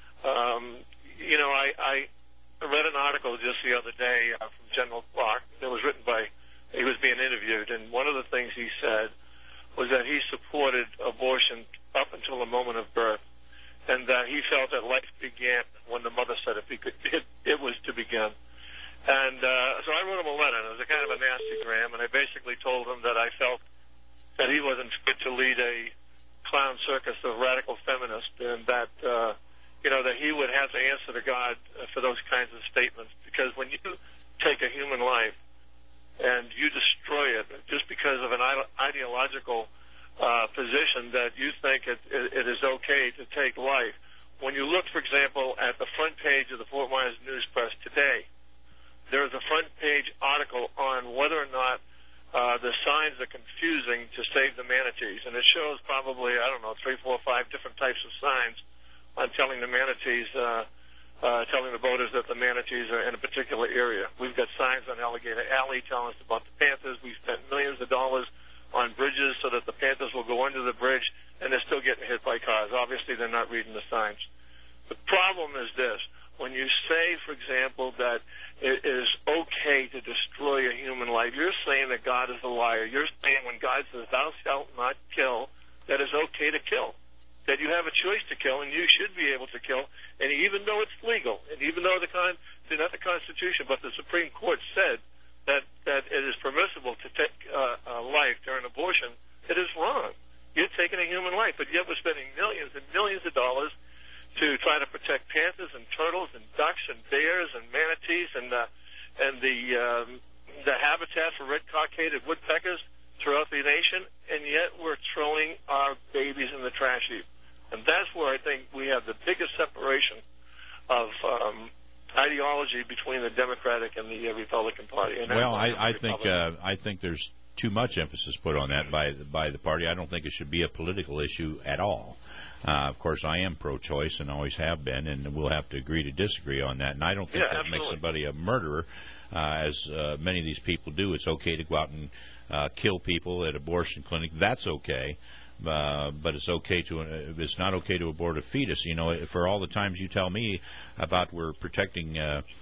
I read an article just the other day from General Clark. It was written he was being interviewed, and one of the things he said was that he supported abortion up until the moment of birth, and that he felt that life began when the mother said it was to begin. And so I wrote him a letter, and it was a kind of a nastygram, and I basically told him that I felt that he wasn't fit to lead a clown circus of radical feminists, and that that he would have to answer to God for those kinds of statements, because when you take a human life and you destroy it just because of an ideological position that you think it is okay to take life, when you look, for example, at the front page of the Fort Myers News Press today, there is a front page article on whether or not the signs are confusing to save the manatees. And it shows probably, 3, 4, 5 different types of signs on telling the manatees, telling the boaters that the manatees are in a particular area. We've got signs on Alligator Alley telling us about the panthers. We've spent millions of dollars on bridges so that the panthers will go under the bridge, and they're still getting hit by cars. Obviously, they're not reading the signs. The problem is this. When you say, for example, that it is okay to destroy a human life, you're saying that God is a liar. You're saying when God says, thou shalt not kill, that it's okay to kill, that you have a choice to kill, and you should be able to kill. And even though it's legal, and even though not the Constitution, but the Supreme Court said that it is permissible to take a life during abortion, it is wrong. You're taking a human life, but yet we're spending millions and millions of dollars to try to protect panthers and turtles and ducks and bears and manatees and the habitat for red-cockaded woodpeckers throughout the nation, and yet we're throwing our babies in the trash heap. And that's where I think we have the biggest separation of ideology between the Democratic and the Republican Party. And well, I think there's too much emphasis put on that by the party. I don't think it should be a political issue at all. Of course, I am pro-choice and always have been, and we'll have to agree to disagree on that. And I don't think that makes somebody a murderer, as many of these people do. It's okay to go out and kill people at abortion clinic. That's okay. But it's not okay to abort a fetus. You know, for all the times you tell me about we're protecting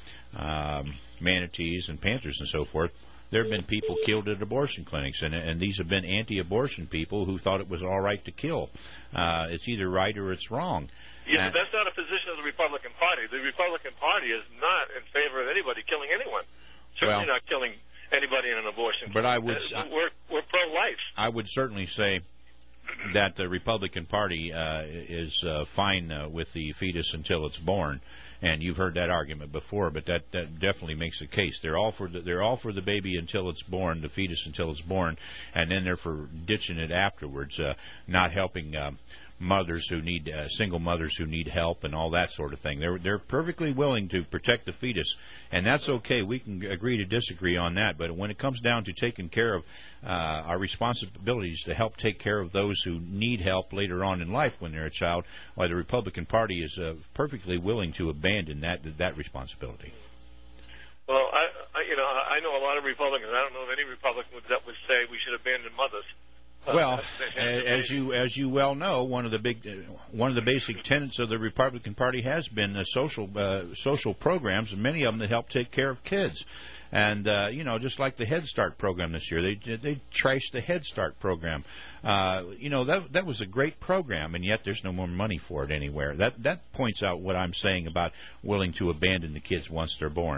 manatees and panthers and so forth, there have been people killed at abortion clinics, and these have been anti-abortion people who thought it was all right to kill. It's either right or it's wrong. Yeah, but that's not a position of the Republican Party. The Republican Party is not in favor of anybody killing anyone. Certainly not killing anybody in an abortion clinic. But we're pro-life. I would certainly say that the Republican Party is fine with the fetus until it's born, and you've heard that argument before. But that definitely makes a case. They're all for the baby until it's born, the fetus until it's born, and then they're for ditching it afterwards, not helping mothers who need single mothers who need help and all that sort of thing. They're perfectly willing to protect the fetus, and that's okay. We can agree to disagree on that. But when it comes down to taking care of our responsibilities to help take care of those who need help later on in life when they're a child, why the Republican Party is perfectly willing to abandon that responsibility. Well, I know a lot of Republicans. I don't know of any Republican that would say we should abandon mothers. Well, as you well know, one of the basic tenets of the Republican Party has been social programs, and many of them that help take care of kids. And just like the Head Start program this year, they trashed the Head Start program. That was a great program, and yet there's no more money for it anywhere. That points out what I'm saying about willing to abandon the kids once they're born.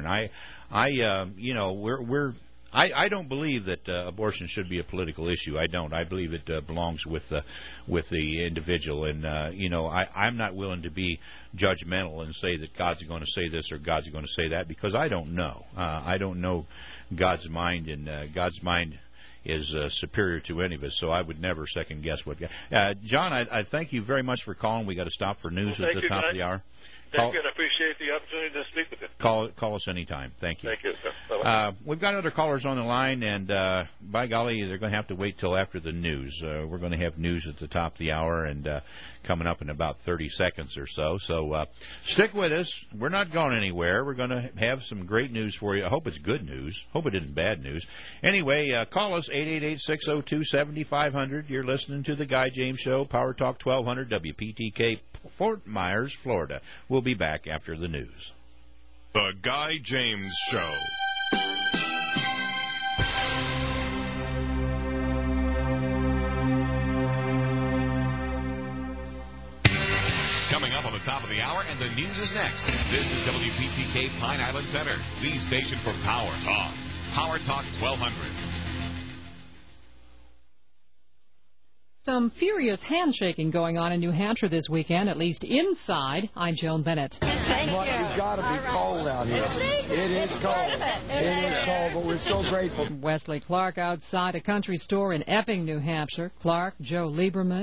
I don't believe that abortion should be a political issue. I don't. I believe it belongs with the individual. And I'm not willing to be judgmental and say that God's going to say this or God's going to say that, because I don't know. I don't know God's mind, and God's mind is superior to any of us. So I would never second guess what. John, I thank you very much for calling. We got to stop for news at the top of the hour. Thank you, and I appreciate the opportunity to speak with you. Call us anytime. Thank you. Thank you, sir. Bye-bye. We've got other callers on the line, and by golly, they're going to have to wait till after the news. We're going to have news at the top of the hour and coming up in about 30 seconds or so. So stick with us. We're not going anywhere. We're going to have some great news for you. I hope it's good news. Hope it isn't bad news. Anyway, call us, 888-602-7500. You're listening to The Guy James Show, Power Talk 1200, WPTK, Fort Myers, Florida. We'll be back after the news. The Guy James Show. Coming up on the top of the hour, and the news is next. This is WPTK Pine Island Center, the station for Power Talk. Power Talk 1200. Some furious handshaking going on in New Hampshire this weekend, at least inside. I'm Joan Bennett. Thank you. It's got to be cold out here. It is cold. It is cold, but we're so grateful. Wesley Clark outside a country store in Epping, New Hampshire. Clark, Joe Lieberman,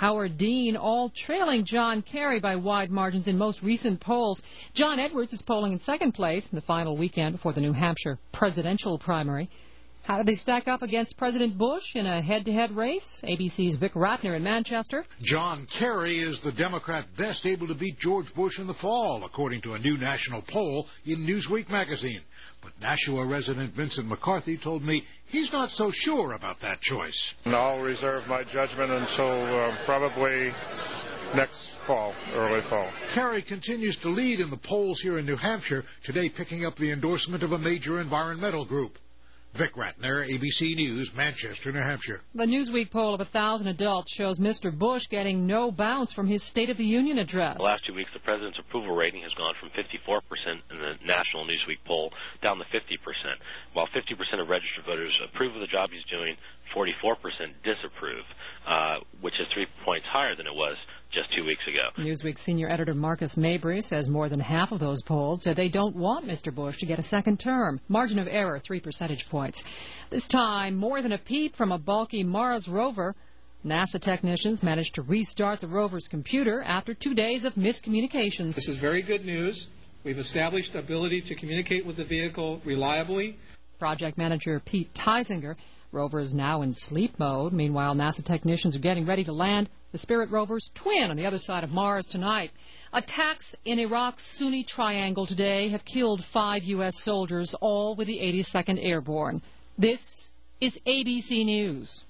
Howard Dean, all trailing John Kerry by wide margins in most recent polls. John Edwards is polling in second place in the final weekend before the New Hampshire presidential primary. How do they stack up against President Bush in a head-to-head race? ABC's Vic Ratner in Manchester. John Kerry is the Democrat best able to beat George Bush in the fall, according to a new national poll in Newsweek magazine. But Nashua resident Vincent McCarthy told me he's not so sure about that choice. I'll reserve my judgment until probably next fall, early fall. Kerry continues to lead in the polls here in New Hampshire, today picking up the endorsement of a major environmental group. Vic Ratner, ABC News, Manchester, New Hampshire. The Newsweek poll of 1,000 adults shows Mr. Bush getting no bounce from his State of the Union address. The last 2 weeks, the president's approval rating has gone from 54% in the National Newsweek poll down to 50%. While 50% of registered voters approve of the job he's doing, 44% disapprove, which is 3 points higher than it was just 2 weeks ago. Newsweek senior editor Marcus Mabry says more than half of those polled said they don't want Mr. Bush to get a second term. Margin of error, 3 percentage points. This time, more than a peep from a bulky Mars rover. NASA technicians managed to restart the rover's computer after 2 days of miscommunications. This is very good news. We've established the ability to communicate with the vehicle reliably. Project manager Pete Teisinger. Rover is now in sleep mode. Meanwhile, NASA technicians are getting ready to land the Spirit rover's twin on the other side of Mars tonight. Attacks in Iraq's Sunni Triangle today have killed 5 U.S. soldiers, all with the 82nd Airborne. This is ABC News.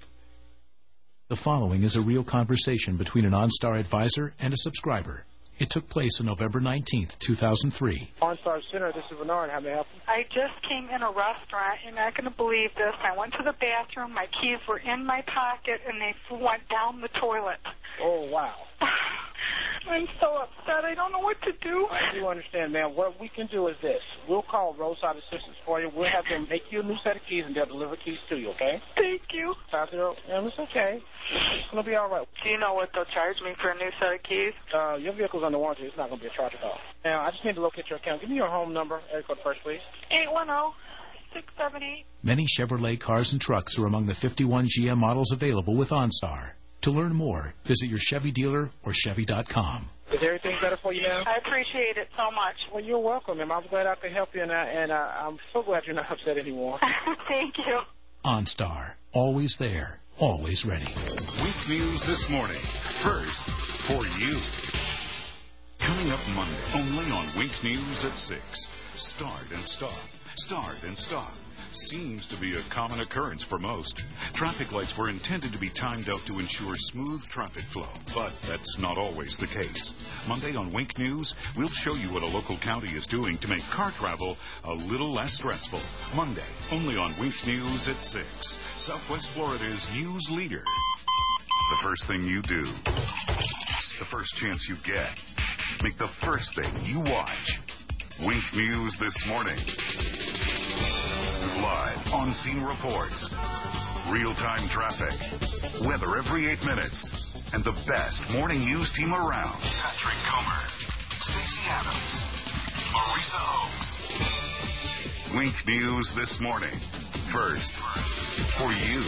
The following is a real conversation between an OnStar advisor and a subscriber. It took place on November 19th, 2003. OnStar Center, this is Bernard. How may I help you? I just came in a restaurant. You're not going to believe this. I went to the bathroom. My keys were in my pocket, and they went down the toilet. Oh, wow. I'm so upset. I don't know what to do. I do understand, ma'am. What we can do is this. We'll call roadside assistance for you. We'll have them make you a new set of keys, and they'll deliver keys to you, okay? Thank you. 50, and it's okay. It's going to be all right. Do you know what they'll charge me for a new set of keys? Your vehicle's under warranty. It's not going to be a charge at all. Now, I just need to locate your account. Give me your home number. Area code first, please. 810-678. Many Chevrolet cars and trucks are among the 51 GM models available with OnStar. To learn more, visit your Chevy dealer or Chevy.com. Is everything better for you now? I appreciate it so much. Well, you're welcome, ma'am. I'm glad I could help you, and I'm so glad you're not upset anymore. Thank you. OnStar. Always there. Always ready. Week News this morning. First, for you. Coming up Monday, only on Wink News at 6. Start and stop. Start and stop. Seems to be a common occurrence for most. Traffic lights were intended to be timed out to ensure smooth traffic flow, but that's not always the case. Monday on Wink News, we'll show you what a local county is doing to make car travel a little less stressful. Monday, only on Wink News at 6. Southwest Florida's news leader. The first thing you do, the first chance you get, make the first thing you watch. Wink News this morning. Live on-scene reports, real-time traffic, weather every 8 minutes, and the best morning news team around. Patrick Comer, Stacey Adams, Marisa Oaks. Wink News this morning. First, for you.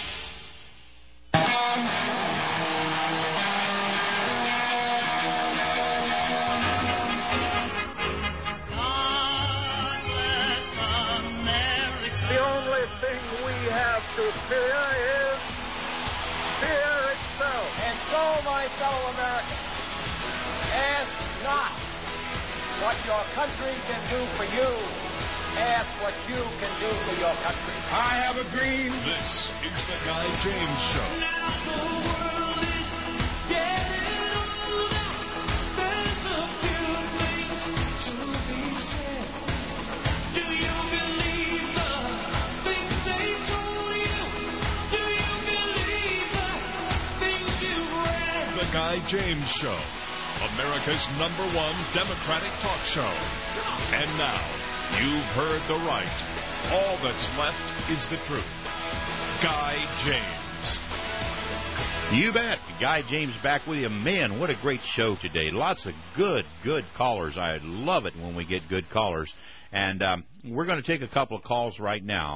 To fear is fear itself. And so, my fellow Americans, ask not what your country can do for you. Ask what you can do for your country. I have a dream. This is the Guy James Show. Now the world is getting older. There's a few things to be said. Do you believe the things they told you? Do you believe the things you read? The Guy James Show, America's #1 Democratic talk show. And now, you've heard the right. All that's left is the truth. Guy James. You bet. Guy James back with you. Man, what a great show today. Lots of good callers. I love it when we get good callers. And we're going to take a couple of calls right now.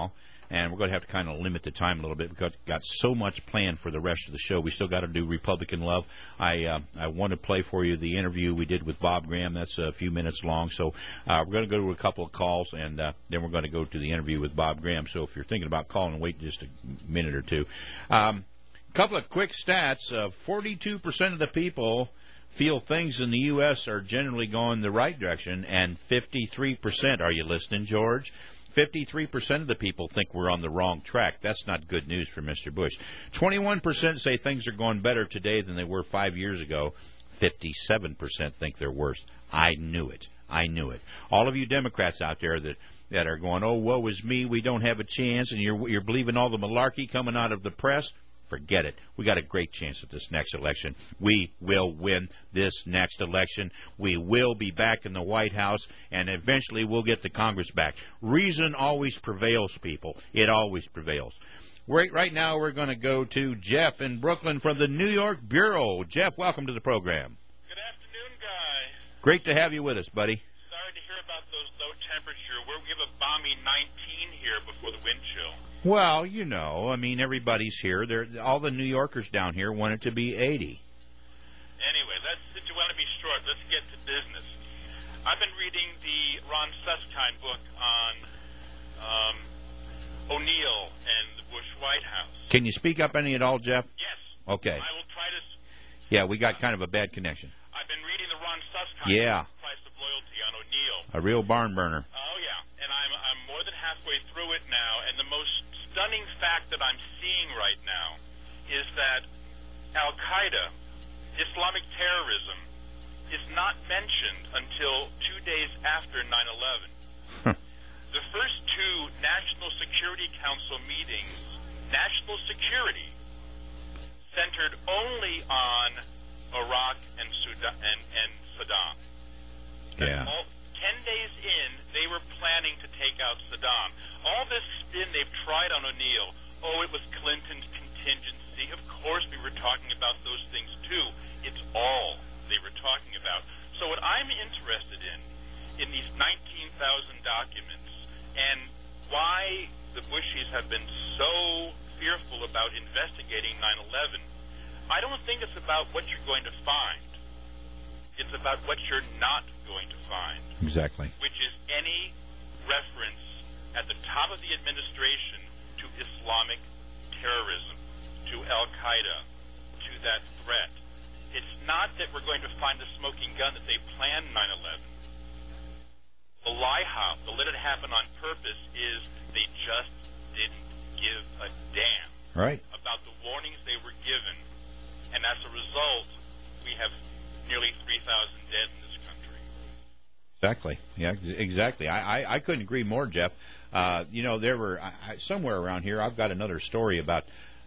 and we're going to have to kind of limit the time a little bit because we've got so much planned for the rest of the show. We still got to do Republican Love. I want to play for you the interview we did with Bob Graham. That's a few minutes long, so we're going to go to a couple of calls, and then we're going to go to the interview with Bob Graham. So if you're thinking about calling, wait just a minute or two. Couple of quick stats. 42% of the people feel things in the U.S. are generally going the right direction, and 53%, are you listening, George? 53% of the people think we're on the wrong track. That's not good news for Mr. Bush. 21% say things are going better today than they were 5 years ago. 57% think they're worse. I knew it. All of you Democrats out there that are going, oh, woe is me, we don't have a chance, and you're believing all the malarkey coming out of the press, forget it. We got a great chance at this next election. We will win this next election. We will be back in the White House, and eventually we'll get the Congress back. Reason always prevails, people. It always prevails. Right now we're going to go to Jeff in Brooklyn from the New York Bureau. Jeff, welcome to the program. Good afternoon, Guy. Great to have you with us, buddy. Sorry to hear about those low temperature. We have a balmy 19 here before the wind chill. Well, you know, I mean, everybody's here. All the New Yorkers down here want it to be 80. Anyway, since you want to be short, let's get to business. I've been reading the Ron Suskind book on O'Neill and the Bush White House. Can you speak up any at all, Jeff? Yes. Okay. I will try to. Yeah, we got kind of a bad connection. I've been reading the Ron Suskind book, Price of Loyalty on O'Neill. A real barn burner. Oh, yeah. And I'm more than halfway through it now, and the most stunning fact that I'm seeing right now is that Al-Qaeda, Islamic terrorism, is not mentioned until 2 days after 9/11. The first two National Security Council meetings, national security, centered only on Iraq and Saddam. Yeah. 10 days in, they were planning to take out Saddam. All this spin they've tried on O'Neill, oh, it was Clinton's contingency. Of course we were talking about those things too. It's all they were talking about. So what I'm interested in these 19,000 documents, and why the Bushies have been so fearful about investigating 9/11, I don't think it's about what you're going to find. It's about what you're not going to find. Exactly. Which is any reference at the top of the administration to Islamic terrorism, to Al-Qaeda, to that threat. It's not that we're going to find the smoking gun that they planned 9/11. The lie-hop, the let it happen on purpose, is they just didn't give a damn about the warnings they were given. And as a result, we have nearly 3,000 dead in this country. Exactly. Yeah, exactly. I couldn't agree more, Jeff. You know, there were somewhere around here. I've got another story about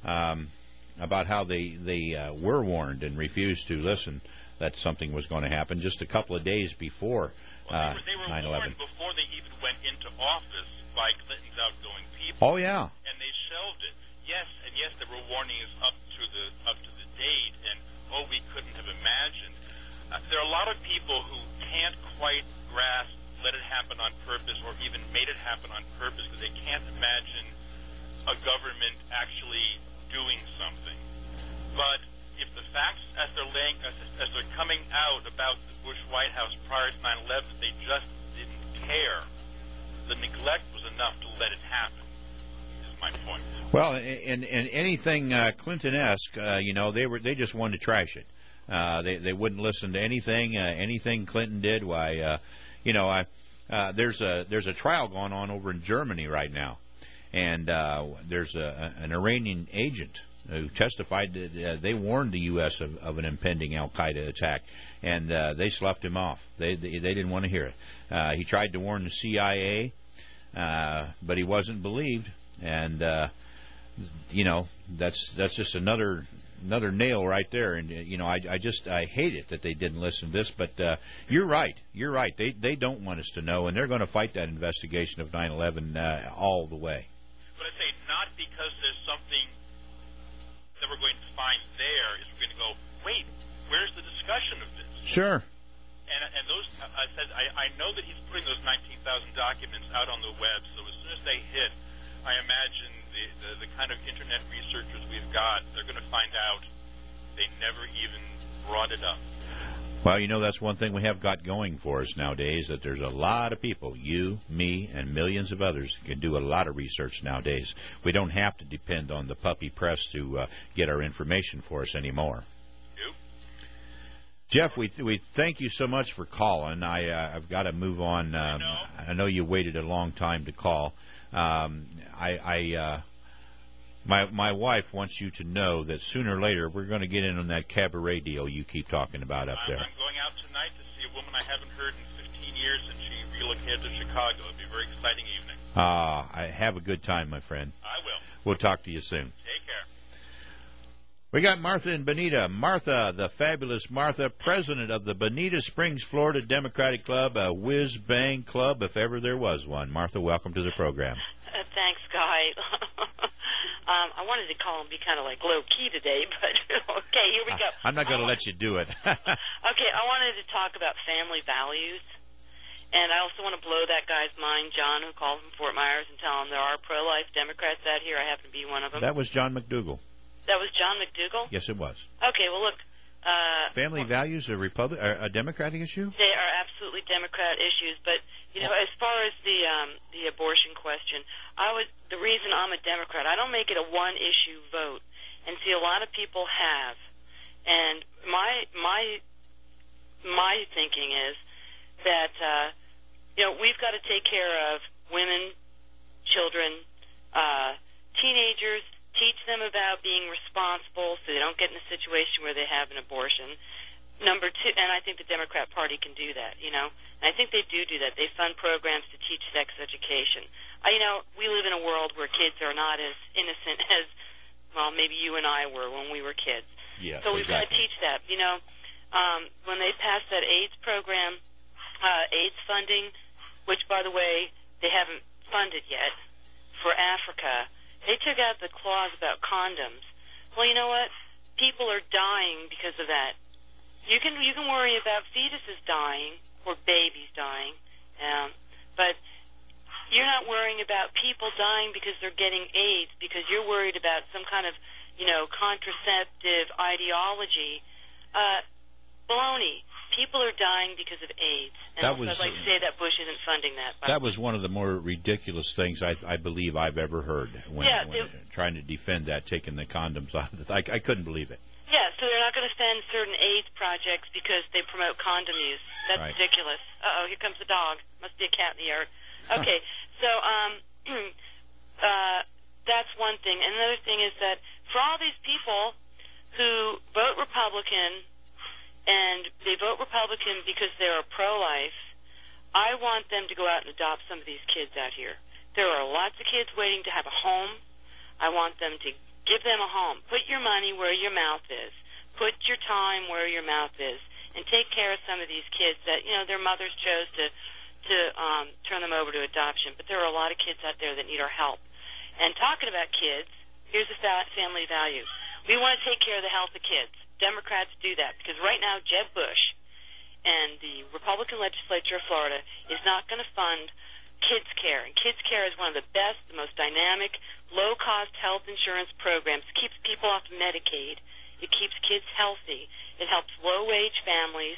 how they were warned and refused to listen that something was going to happen just a couple of days before 9/11. They were warned before they even went into office by Clinton's outgoing people. Oh yeah. And they shelved it. Yes, there were warnings up to the date, and we couldn't have imagined. There are a lot of people who can't quite grasp let it happen on purpose or even made it happen on purpose because they can't imagine a government actually doing something. But if the facts as they're coming out about the Bush White House prior to 9/11, they just didn't care. The neglect was enough to let it happen. Is my point. Well, and anything Clinton-esque, you know, they just wanted to trash it. They wouldn't listen to anything Clinton did. Why, you know, there's a trial going on over in Germany right now, and there's an Iranian agent who testified that they warned the U.S. of an impending Al-Qaeda attack, and they sloughed him off. They didn't want to hear it. He tried to warn the CIA, but he wasn't believed, and you know, that's just another nail right there. And you know, I hate it that they didn't listen to this. But you're right. They don't want us to know, and they're going to fight that investigation of 9/11 all the way. But I say not because there's something that we're going to find there. Is we're going to go, wait, where's the discussion of this? Sure. And those, I know that he's putting those 19,000 documents out on the web. So as soon as they hit, I imagine the kind of internet researchers we've got, they're going to find out they never even brought it up. Well, you know, that's one thing we have got going for us nowadays, that there's a lot of people, you, me, and millions of others, can do a lot of research nowadays. We don't have to depend on the puppy press to get our information for us anymore. Nope. Jeff, we thank you so much for calling. I've got to move on. I know you waited a long time to call. My wife wants you to know that sooner or later we're going to get in on that cabaret deal you keep talking about up there. I'm going out tonight to see a woman I haven't heard in 15 years, and she relocated to Chicago. It'll be a very exciting evening. I have a good time, my friend. I will. We'll talk to you soon. Take care. We got Martha and Bonita. Martha, the fabulous Martha, president of the Bonita Springs, Florida Democratic Club, a whiz-bang club if ever there was one. Martha, welcome to the program. Thanks, Guy. I wanted to call and be kind of like low-key today, but okay, here we go. I'm not going to let you do it. Okay, I wanted to talk about family values, and I also want to blow that guy's mind, John, who called from Fort Myers, and tell him there are pro-life Democrats out here. I happen to be one of them. That was John McDougal. That was John McDougal? Yes, it was. Okay, well, look. Family values are a Democratic issue? They are absolutely Democrat issues, but you know, as far as the abortion question, the reason I'm a Democrat, I don't make it a one-issue vote, and see, a lot of people have, and my thinking is that you know, we've got to take care of women, children, teenagers. Teach them about being responsible so they don't get in a situation where they have an abortion. Number two, and I think the Democrat Party can do that, you know. And I think they do that. They fund programs to teach sex education. You know, we live in a world where kids are not as innocent as, well, maybe you and I were when we were kids. Yeah, so we've got to teach that. You know, when they passed that AIDS program, AIDS funding, which, by the way, they haven't funded yet, for Africa, they took out the clause about condoms. Well, you know what? People are dying because of that. You can worry about fetuses dying or babies dying, but you're not worrying about people dying because they're getting AIDS, because you're worried about some kind of, you know, contraceptive ideology. Baloney. People are dying because of AIDS. And I'd like to say that Bush isn't funding that. That was one of the more ridiculous things I believe I've ever heard when trying to defend that, taking the condoms out. I couldn't believe it. Yeah, so they're not going to fund certain AIDS projects because they promote condom use. That's ridiculous. Uh-oh, here comes the dog. Must be a cat in the yard. Okay, so that's one thing. And another thing is that for all these people who vote Republican, and they vote Republican because they're pro-life, I want them to go out and adopt some of these kids out here. There are lots of kids waiting to have a home. I want them to give them a home. Put your money where your mouth is. Put your time where your mouth is. And take care of some of these kids that, you know, their mothers chose to turn them over to adoption. But there are a lot of kids out there that need our help. And talking about kids, here's the family value. We want to take care of the health of kids. Democrats do that because right now Jeb Bush and the Republican legislature of Florida is not going to fund kids care. And kids care is one of the best, the most dynamic, low-cost health insurance programs. It keeps people off Medicaid. It keeps kids healthy. It helps low-wage families.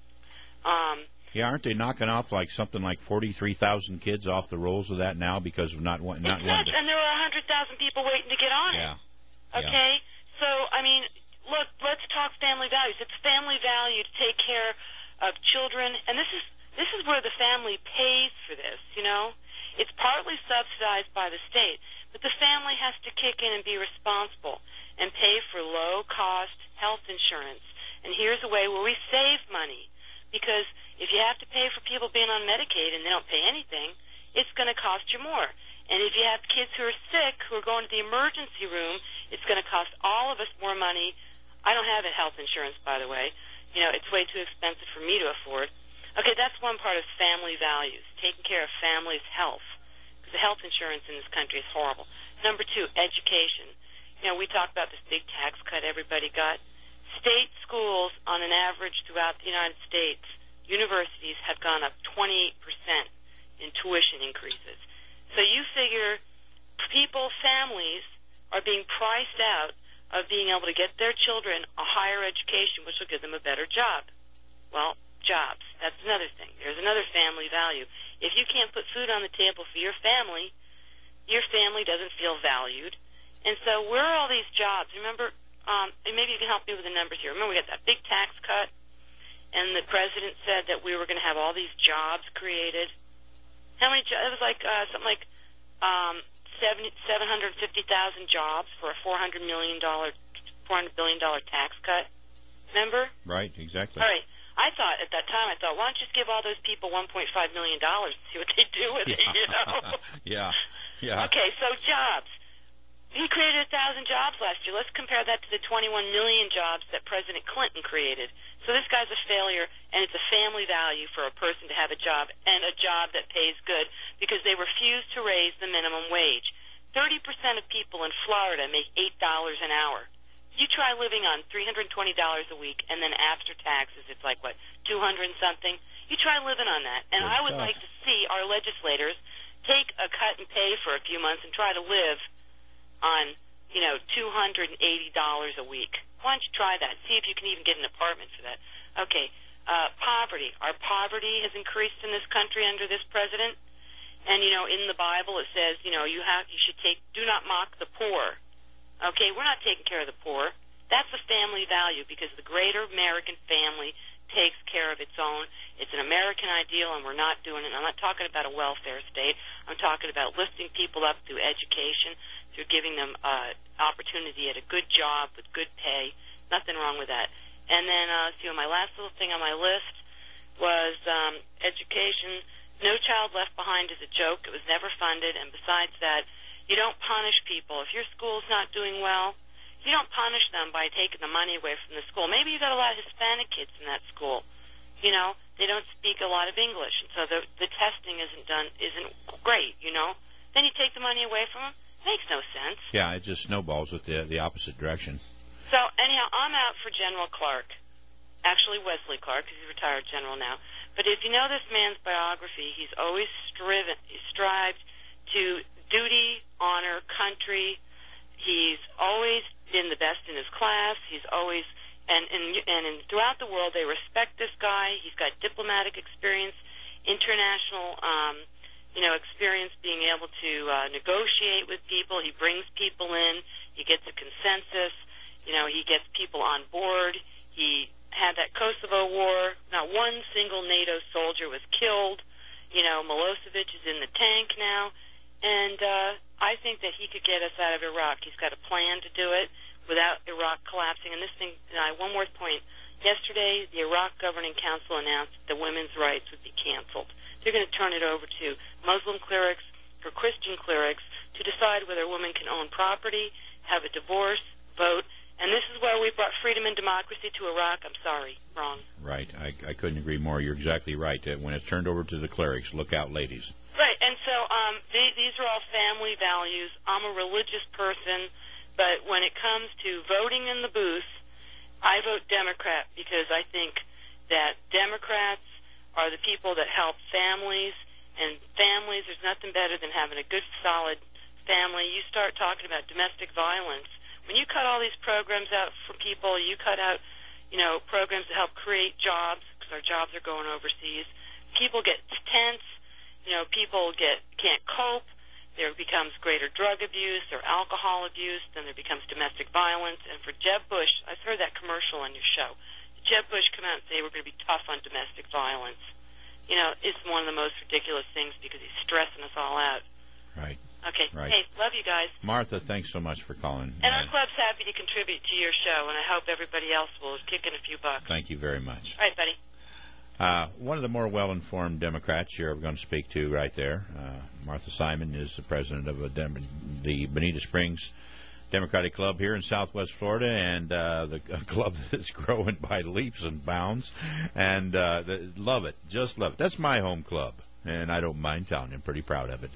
Yeah, aren't they knocking off like something like 43,000 kids off the rolls of that now because of not wanting? It's nuts, and there are 100,000 people waiting to get on it. Okay, so I mean. Look, let's talk family values. It's family value to take care of children, and this is where the family pays for this, you know. It's partly subsidized by the state, but the family has to kick in and be responsible and pay for low-cost health insurance. And here's a way where we save money, because if you have to pay for people being on Medicaid and they don't pay anything, it's going to cost you more. And if you have kids who are sick, who are going to the emergency room, it's going to cost all of us more money. I don't have health insurance, by the way. You know, it's way too expensive for me to afford. Okay, that's one part of family values, taking care of families' health, because the health insurance in this country is horrible. Number two, education. You know, we talked about this big tax cut everybody got. State schools, on an average throughout the United States, universities have gone up 28% in tuition increases. So you figure people, families, are being priced out of being able to get their children a higher education, which will give them a better job. Well, jobs. That's another thing. There's another family value. If you can't put food on the table for your family doesn't feel valued. And so where are all these jobs? Remember, and maybe you can help me with the numbers here. Remember, we got that big tax cut, and the president said that we were going to have all these jobs created. How many jobs? It was like something like 750,000 jobs for a $400 billion tax cut. Remember? Right, exactly. All right. I thought at that time, why don't you just give all those people $1.5 million and see what they do with it, you know? Yeah. Okay, so jobs. He created 1,000 jobs last year. Let's compare that to the 21 million jobs that President Clinton created. So this guy's a failure, and it's a family value for a person to have a job, and a job that pays good, because they refuse to raise the minimum wage. 30% of people in Florida make $8 an hour. You try living on $320 a week, and then after taxes, it's like, what, 200 and something? You try living on that. And I would like to see our legislators take a cut and pay for a few months and try to live on, $280 a week. Why don't you try that? See if you can even get an apartment for that. Okay, poverty. Our poverty has increased in this country under this president. And, in the Bible it says, you should do not mock the poor. Okay, we're not taking care of the poor. That's a family value, because the greater American family takes care of its own. It's an American ideal, and we're not doing it. I'm not talking about a welfare state. I'm talking about lifting people up through education, through giving them opportunity at a good job with good pay. Nothing wrong with that. And then, my last little thing on my list was education. No Child Left Behind is a joke. It was never funded, and besides that, you don't punish people. If your school's not doing well, you don't punish them by taking the money away from the school. Maybe you got a lot of Hispanic kids in that school. They don't speak a lot of English, and so the testing isn't great. Then you take the money away from them. Makes no sense. Yeah, it just snowballs with the opposite direction. So anyhow, I'm out for General Clark. Actually, Wesley Clark, because he's a retired general now. But if you know this man's biography, he's always strived to duty, honor, country. He's always been the best in his class. He's always and throughout the world they respect this guy. He's got diplomatic experience, international experience, being able to negotiate with people. He brings people in. He gets a consensus. He gets people on board. He had that Kosovo war. Not one single NATO soldier was killed. Milosevic is in the tank now. And I think that he could get us out of Iraq. He's got a plan to do it without Iraq collapsing. And this thing, one more point. Yesterday, the Iraq Governing Council announced that women's rights would be canceled. They're going to turn it over to Muslim clerics or Christian clerics to decide whether women can own property, have a divorce, vote. And this is where we brought freedom and democracy to Iraq. I'm sorry, wrong. Right. I couldn't agree more. You're exactly right. When it's turned over to the clerics, look out, ladies. Right, and so these are all family values. I'm a religious person, but when it comes to voting in the booth, I vote Democrat because I think that Democrats are the people that help families, and families, there's nothing better than having a good, solid family. You start talking about domestic violence. When you cut all these programs out for people, you cut out, programs to help create jobs, because our jobs are going overseas. People get tense. People can't cope. There becomes greater drug abuse or alcohol abuse. Then there becomes domestic violence. And for Jeb Bush, I've heard that commercial on your show. Jeb Bush come out and say we're going to be tough on domestic violence. It's one of the most ridiculous things because he's stressing us all out. Right. Okay. Right. Hey, love you guys. Martha, thanks so much for calling. And our club's happy to contribute to your show, and I hope everybody else will kick in a few bucks. Thank you very much. All right, buddy. One of the more well-informed Democrats you're going to speak to right there, Martha Simon, is the president of the Bonita Springs Democratic Club here in Southwest Florida, and a club that's growing by leaps and bounds. And love it, just love it. That's my home club, and I don't mind telling you, I'm pretty proud of it.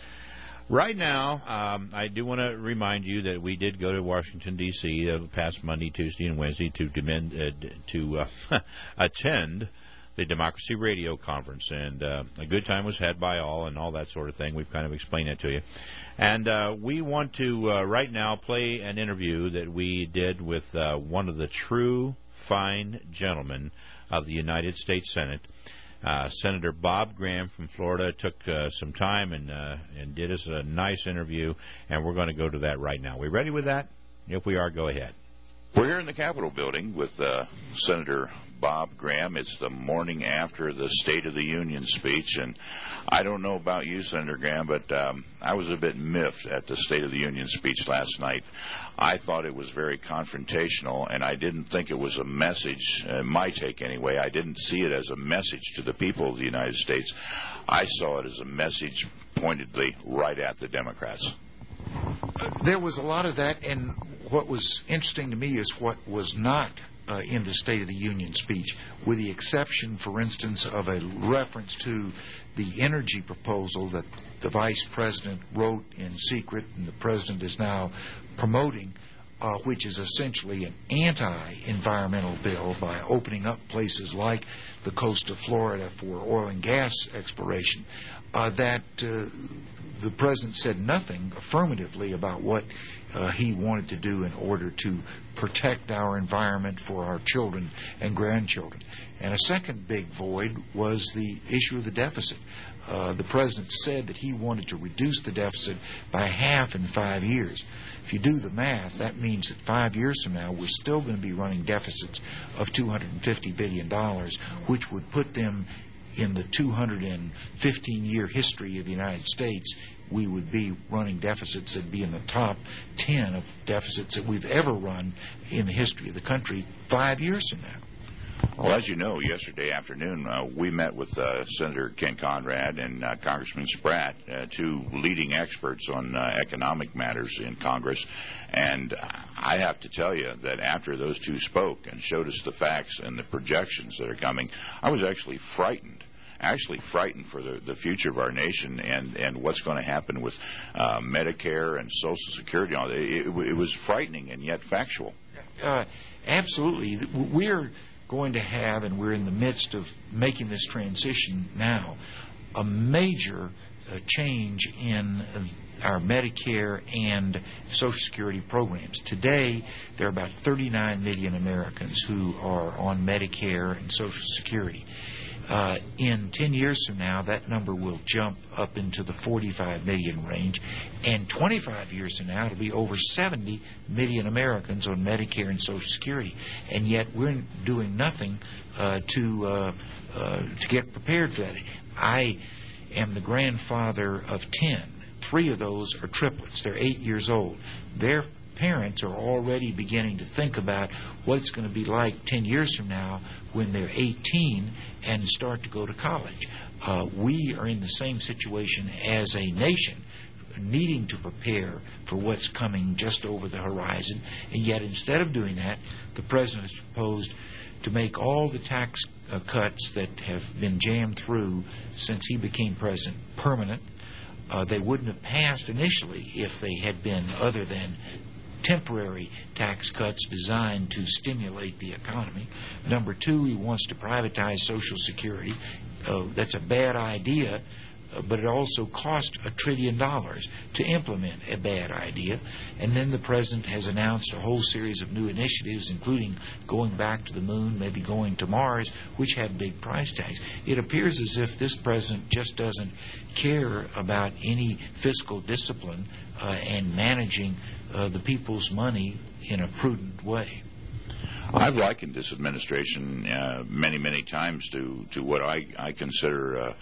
Right now, I do want to remind you that we did go to Washington, D.C. Past Monday, Tuesday, and Wednesday to attend the Democracy Radio Conference, and a good time was had by all and all that sort of thing. We've kind of explained it to you. And we want to right now play an interview that we did with one of the true fine gentlemen of the United States Senate. Senator Bob Graham from Florida took some time and did us a nice interview, and we're going to go to that right now. We ready with that? If we are, go ahead. We're here in the Capitol building with Senator Bob Graham. It's the morning after the State of the Union speech, and I don't know about you, Senator Graham, but I was a bit miffed at the State of the Union speech last night. I thought it was very confrontational, and I didn't think it was a message, my take anyway. I didn't see it as a message to the people of the United States. I saw it as a message pointedly right at the Democrats. There was a lot of that, and what was interesting to me is what was not in the State of the Union speech, with the exception, for instance, of a reference to the energy proposal that the Vice President wrote in secret and the President is now promoting, which is essentially an anti-environmental bill by opening up places like the coast of Florida for oil and gas exploration, that the President said nothing affirmatively about what he wanted to do in order to protect our environment for our children and grandchildren. And a second big void was the issue of the deficit. The President said that he wanted to reduce the deficit by half in 5 years. If you do the math, that means that 5 years from now, we're still going to be running deficits of $250 billion, which would put them in the 215-year history of the United States. We would be running deficits that would be in the top 10 of deficits that we've ever run in the history of the country 5 years from now. Well, as you know, yesterday afternoon we met with Senator Ken Conrad and Congressman Spratt, two leading experts on economic matters in Congress. And I have to tell you that after those two spoke and showed us the facts and the projections that are coming, I was actually frightened for the future of our nation and what's going to happen with Medicare and Social Security. It was frightening and yet factual. Absolutely. We're going to have, and we're in the midst of making this transition now, a major change in our Medicare and Social Security programs. Today, there are about 39 million Americans who are on Medicare and Social Security. In 10 years from now, that number will jump up into the 45 million range, and 25 years from now, it'll be over 70 million Americans on Medicare and Social Security, and yet we're doing nothing to get prepared for that. I am the grandfather of 10. 3 of those are triplets. They're 8 years old. Their parents are already beginning to think about what it's going to be like 10 years from now when they're 18 and start to go to college. We are in the same situation as a nation, needing to prepare for what's coming just over the horizon, and yet instead of doing that, the President has proposed to make all the tax cuts that have been jammed through since he became President permanent. They wouldn't have passed initially if they had been other than temporary tax cuts designed to stimulate the economy. Number 2, he wants to privatize Social Security. That's a bad idea, but it also cost $1 trillion to implement a bad idea. And then the President has announced a whole series of new initiatives, including going back to the moon, maybe going to Mars, which have big price tags. It appears as if this President just doesn't care about any fiscal discipline and managing the people's money in a prudent way. I've likened this administration many times to what I consider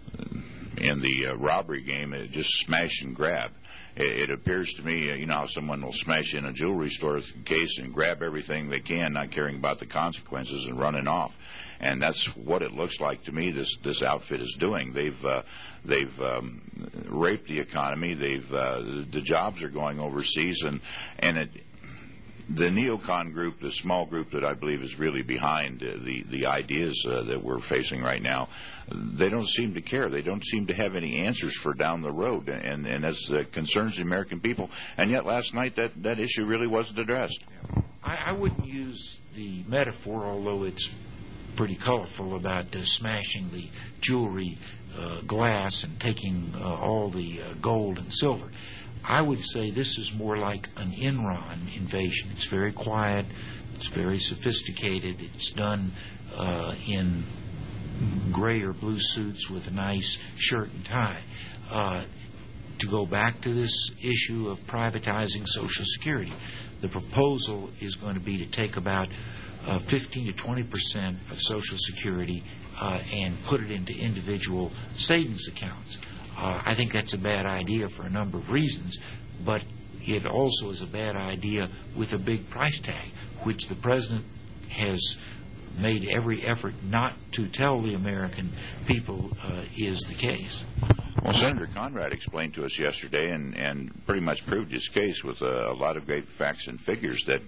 in the robbery game, just smash and grab. It appears to me, you know how someone will smash in a jewelry store case and grab everything they can, not caring about the consequences, and running off. And that's what it looks like to me this outfit is doing. They've raped the economy. The jobs are going overseas, and the neocon group, the small group that I believe is really behind the ideas that we're facing right now, they don't seem to care. They don't seem to have any answers for down the road, and that concerns the American people. And yet last night that issue really wasn't addressed. I wouldn't use the metaphor, although it's pretty colorful about smashing the jewelry glass and taking all the gold and silver. I would say this is more like an Enron invasion. It's very quiet. It's very sophisticated. It's done in gray or blue suits with a nice shirt and tie. To go back to this issue of privatizing Social Security, the proposal is going to be to take about 15 to 20% of Social Security and put it into individual savings accounts. I think that's a bad idea for a number of reasons, but it also is a bad idea with a big price tag, which the President has made every effort not to tell the American people is the case. Well, Senator Conrad explained to us yesterday and pretty much proved his case with a lot of great facts and figures that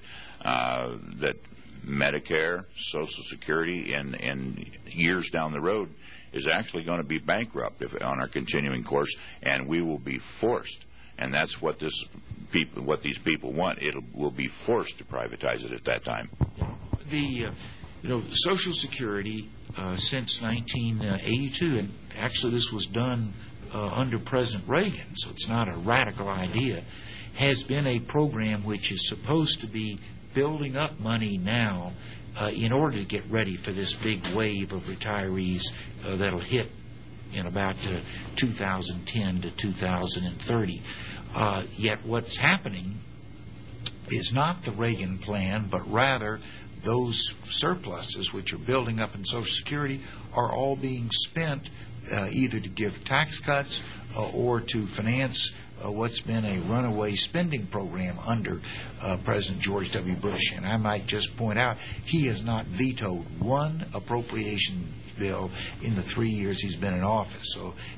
Medicare, Social Security, and years down the road is actually going to be bankrupt on our continuing course, and we will be forced. And that's what these people want. We'll be forced to privatize it at that time. Social Security since 1982, and actually this was done under President Reagan, so it's not a radical idea, has been a program which is supposed to be building up money now in order to get ready for this big wave of retirees that'll hit in about 2010 to 2030. Yet what's happening is not the Reagan plan, but rather those surpluses which are building up in Social Security are all being spent either to give tax cuts or to finance what's been a runaway spending program under President George W. Bush. And I might just point out, he has not vetoed one appropriation bill in the 3 years he's been in office.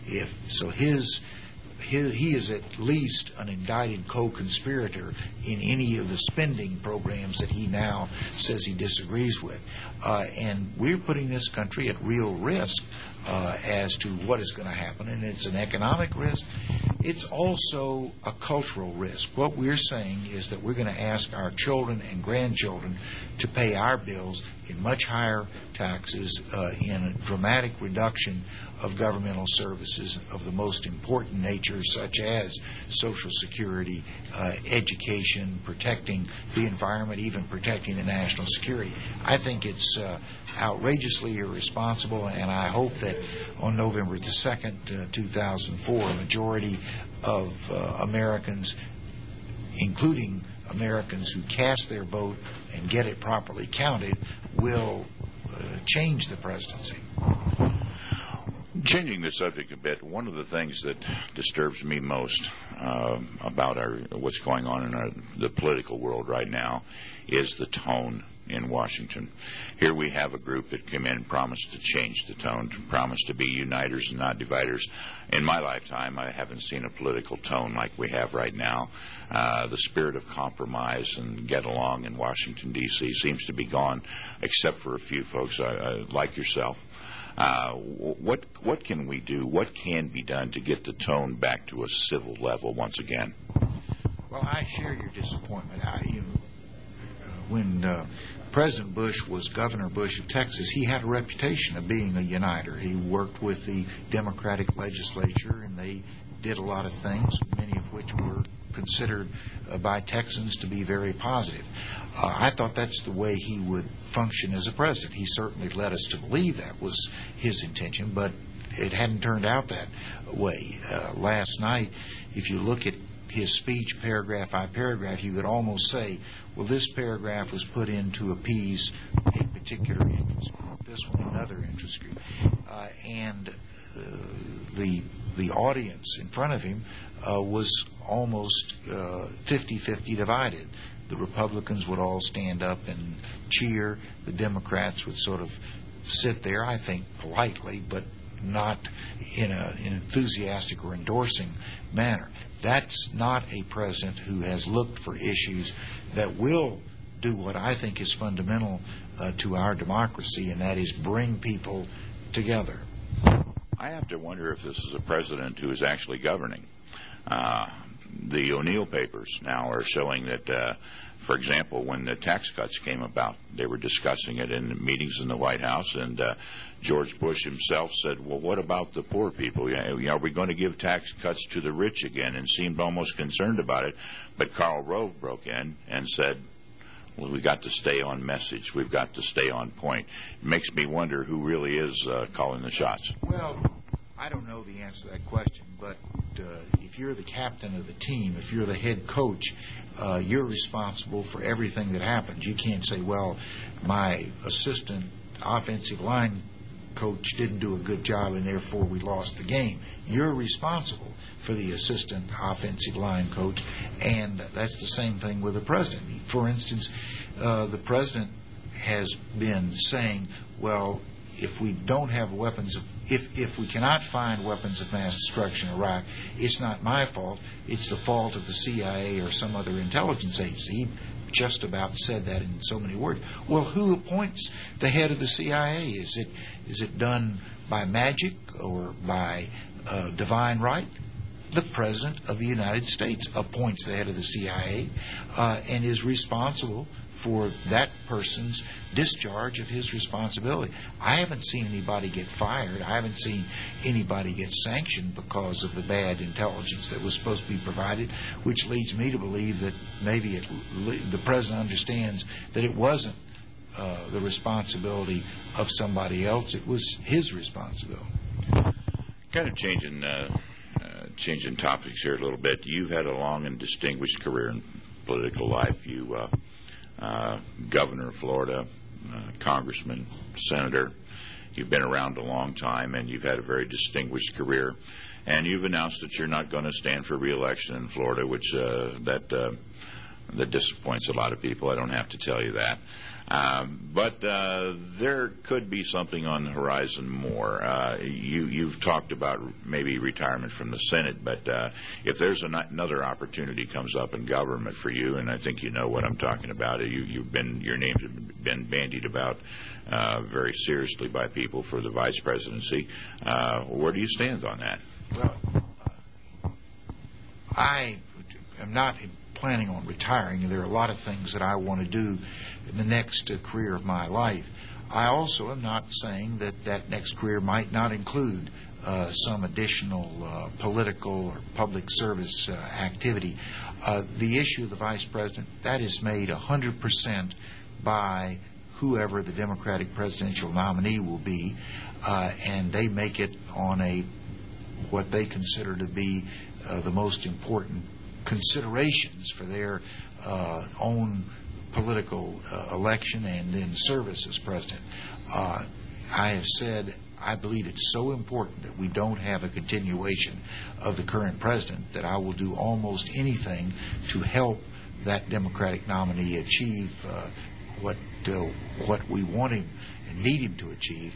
He is at least an indicted co-conspirator in any of the spending programs that he now says he disagrees with. And we're putting this country at real risk as to what is going to happen. And it's an economic risk. It's also a cultural risk. What we're saying is that we're going to ask our children and grandchildren to pay our bills in much higher taxes, in a dramatic reduction of governmental services of the most important nature, such as Social Security, education, protecting the environment, even protecting the national security. I think it's outrageously irresponsible, and I hope that on November the 2nd, 2004, a majority of Americans, including Americans who cast their vote and get it properly counted, will change the presidency. Changing the subject a bit, one of the things that disturbs me most about what's going on in the political world right now is the tone in Washington. Here we have a group that came in and promised to change the tone, promised to be uniters and not dividers. In my lifetime, I haven't seen a political tone like we have right now. The spirit of compromise and get along in Washington, D.C. seems to be gone, except for a few folks like yourself. What can we do? What can be done to get the tone back to a civil level once again? Well, I share your disappointment. When President Bush was Governor Bush of Texas, he had a reputation of being a uniter. He worked with the Democratic legislature, and they did a lot of things, many of which were considered by Texans to be very positive. I thought that's the way he would function as a president. He certainly led us to believe that was his intention, but it hadn't turned out that way. Last night, if you look at his speech paragraph by paragraph, you could almost say, well, this paragraph was put in to appease a particular interest group, this one another interest group. And the audience in front of him was almost 50-50 divided. The Republicans would all stand up and cheer. The Democrats would sort of sit there, I think, politely, but not in an enthusiastic or endorsing manner. That's not a president who has looked for issues that will do what I think is fundamental to our democracy, and that is bring people together. I have to wonder if this is a president who is actually governing. the O'Neill papers now are showing that, for example, when the tax cuts came about, they were discussing it in the meetings in the White House, and George Bush himself said, well, what about the poor people? Are we going to give tax cuts to the rich again? And seemed almost concerned about it. But Karl Rove broke in and said, well, we've got to stay on message. We've got to stay on point. It makes me wonder who really is calling the shots. Well, I don't know the answer to that question, but if you're the captain of the team, if you're the head coach, you're responsible for everything that happens. You can't say, well, my assistant offensive line coach didn't do a good job and therefore we lost the game. You're responsible for the assistant offensive line coach, and that's the same thing with the president. For instance, the president has been saying, well, if we don't have weapons of, if we cannot find weapons of mass destruction in Iraq, it's not my fault. It's the fault of the CIA or some other intelligence agency. He just about said that in so many words. Well, who appoints the head of the CIA? Is it done by magic or by divine right? The President of the United States appoints the head of the CIA and is responsible for that person's discharge of his responsibility. I haven't seen anybody get fired. I haven't seen anybody get sanctioned because of the bad intelligence that was supposed to be provided, which leads me to believe that maybe the President understands that it wasn't the responsibility of somebody else. It was his responsibility. Kind of changing topics here a little bit. You've had a long and distinguished career in political life. You governor of Florida, congressman, senator. You've been around a long time, and you've had a very distinguished career. And you've announced that you're not going to stand for re-election in Florida, which that disappoints a lot of people. I don't have to tell you that. But there could be something on the horizon more. You've talked about maybe retirement from the Senate, but if there's another opportunity comes up in government for you, and I think you know what I'm talking about, your name's been bandied about very seriously by people for the vice presidency. Where do you stand on that? Well, I am not planning on retiring. There are a lot of things that I want to do in the next career of my life. I also am not saying that next career might not include some additional political or public service activity. The issue of the vice president, that is made 100% by whoever the Democratic presidential nominee will be, and they make it on what they consider to be the most important considerations for their own political election and then service as president. I have said I believe it's so important that we don't have a continuation of the current president that I will do almost anything to help that Democratic nominee achieve what we want him and need him to achieve,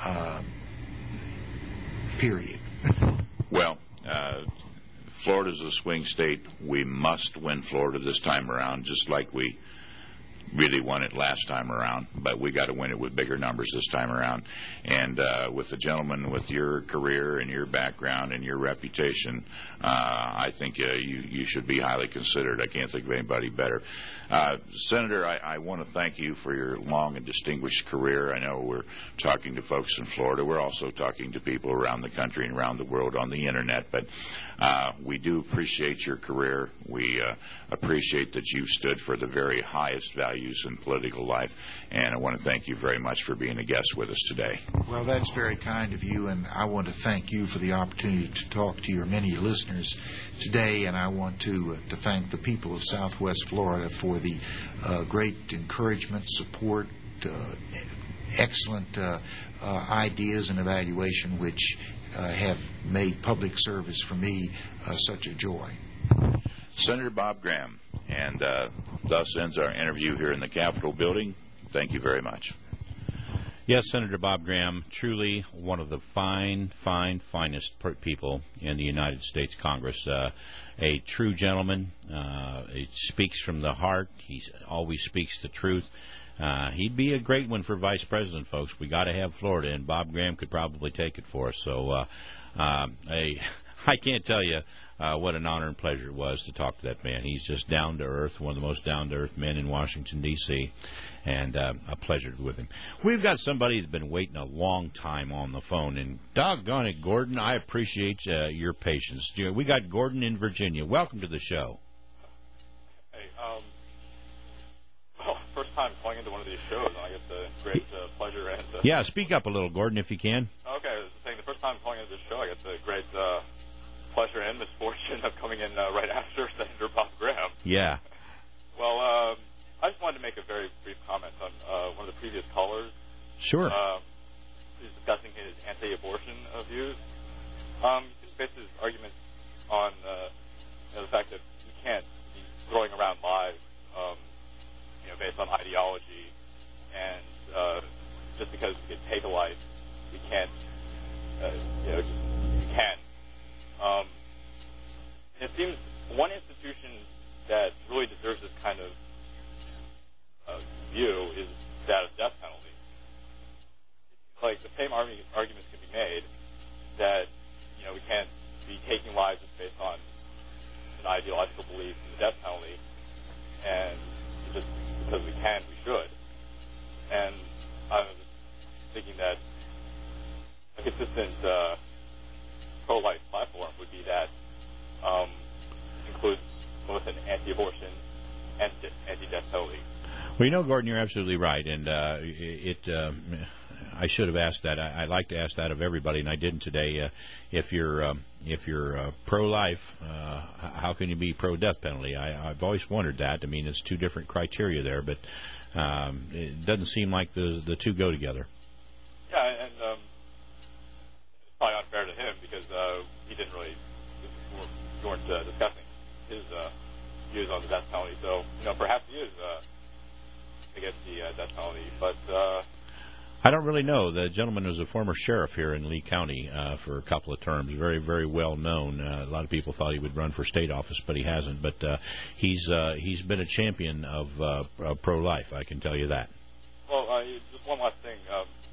period. Well, Florida's a swing state. We must win Florida this time around, just like we really won it last time around, but we got to win it with bigger numbers this time around. And with the gentleman with your career and your background and your reputation, I think you should be highly considered. I can't think of anybody better. Senator, I want to thank you for your long and distinguished career. I know we're talking to folks in Florida. We're also talking to people around the country and around the world on the Internet, but we do appreciate your career. We appreciate that you stood for the very highest values in political life, and I want to thank you very much for being a guest with us today. Well, that's very kind of you, and I want to thank you for the opportunity to talk to your many listeners today, and I want to thank the people of Southwest Florida for the great encouragement, support, excellent ideas and evaluation which have made public service for me such a joy. Senator Bob Graham, and thus ends our interview here in the Capitol building. Thank you very much. Yes, Senator Bob Graham, truly one of the finest people in the United States Congress. A true gentleman. He speaks from the heart. He always speaks the truth. He'd be a great one for vice president, folks. We got to have Florida, and Bob Graham could probably take it for us. So, I can't tell you what an honor and pleasure it was to talk to that man. He's just down to earth, one of the most down to earth men in Washington, D.C., and a pleasure to be with him. We've got somebody that's been waiting a long time on the phone, and doggone it, Gordon, I appreciate your patience. We got Gordon in Virginia. Welcome to the show. Hey, first time calling into one of these shows, and I get the great pleasure and... Yeah, speak up a little, Gordon, if you can. Okay, I was saying the first time calling into this show, I get the great pleasure and misfortune of coming in right after Senator Bob Graham. Yeah. Well, I just wanted to make a very brief comment on one of the previous callers. Sure. He's discussing his anti-abortion views. He based his arguments on the fact that we can't be throwing around lies, based on ideology, and just because we can take a life, we can't, we can. It seems one institution that really deserves this kind of view is that of death penalty. Like, the same arguments can be made that, we can't be taking lives just based on an ideological belief in the death penalty, and just because we can, we should. And I was thinking that a consistent pro-life platform would be that includes both an anti-abortion and anti-death penalty. Well, Gordon, you're absolutely right, and I should have asked that. I like to ask that of everybody, and I didn't today. If you're pro-life, how can you be pro-death penalty? I've always wondered that. I mean, it's two different criteria there, but it doesn't seem like the two go together. Yeah, and it's probably unfair to him because he didn't really, we weren't discussing his views on the death penalty. So, perhaps he is against the death penalty, but... I don't really know. The gentleman was a former sheriff here in Lee County for a couple of terms, very, very well known. A lot of people thought he would run for state office, but he hasn't. But he's been a champion of pro-life, I can tell you that. Well, just one last thing.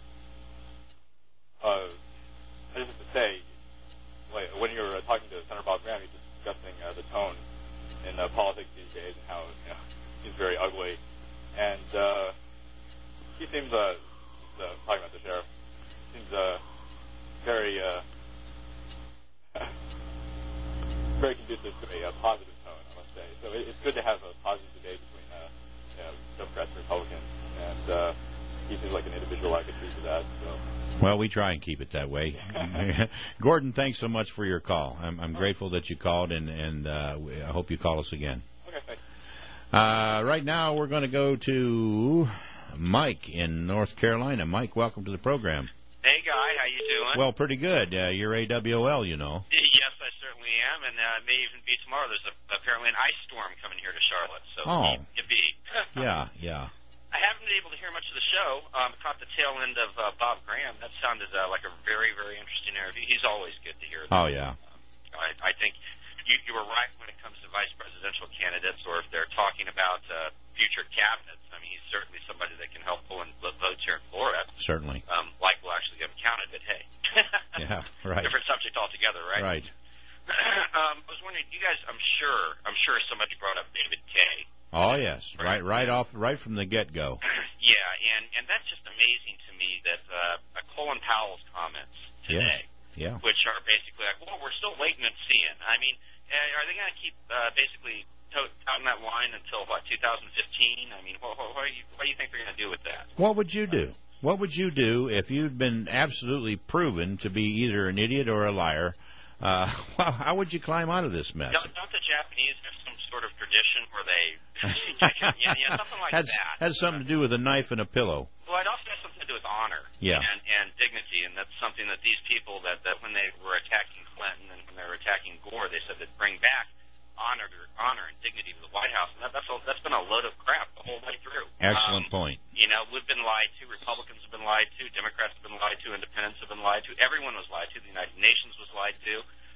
I just have to say, when you were talking to Senator Bob Graham, he was discussing the tone in politics these days and how he's very ugly. And he seems... talking about the sheriff, seems very very conducive to a positive tone, I must say. So it's good to have a positive debate between Democrats and Republicans, and he seems like an individual I could treat to that. So. Well, we try and keep it that way. Gordon, thanks so much for your call. I'm grateful that you called, and I hope you call us again. Okay, thanks. Right now, we're going to go to Mike in North Carolina. Mike, welcome to the program. Hey, Guy. How you doing? Well, pretty good. You're AWOL, Yes, I certainly am, and it may even be tomorrow. There's apparently an ice storm coming here to Charlotte, so yippee. Yeah. I haven't been able to hear much of the show. Caught the tail end of Bob Graham. That sounded like a very, very interesting interview. He's always good to hear. Oh, yeah. I think you were right when it comes to vice presidential candidates, or if they're talking about future cabinets. I mean, he's certainly somebody that can help pull in votes here in Florida. Certainly. Like we'll actually get them counted, but hey. Yeah, right. Different subject altogether, right? Right. I was wondering, you guys, I'm sure somebody brought up David Kaye. Oh, yes. Right from the get-go. Yeah, and that's just amazing to me that Colin Powell's comments today, yeah, which are basically like, well, we're still waiting and seeing. I mean, are they going to keep basically touting that line until, 2015? I mean, what do you think they're going to do with that? What would you do? What would you do if you'd been absolutely proven to be either an idiot or a liar? How would you climb out of this mess? Don't the Japanese have some sort of tradition where they... something like that. Has something to do with a knife and a pillow. Well, it also has something to do with honor and dignity, and that's something that these people, that when they were attacking Clinton and when they were attacking Gore, they said that bring back honor and dignity to the White House, and that's been a load of crap the whole way through. Excellent point. We've been lied to. Republicans have been lied to. Democrats have been lied to. Independents have been lied to. Everyone was lied to. The United Nations was lied to.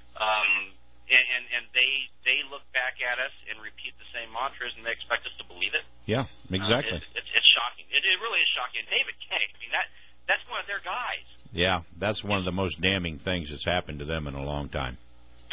And they look back at us and repeat the same mantras, and they expect us to believe it. Yeah, exactly. It's shocking. It really is shocking. And David Kaye, I mean, that's one of their guys. Yeah, that's one of the most damning things that's happened to them in a long time.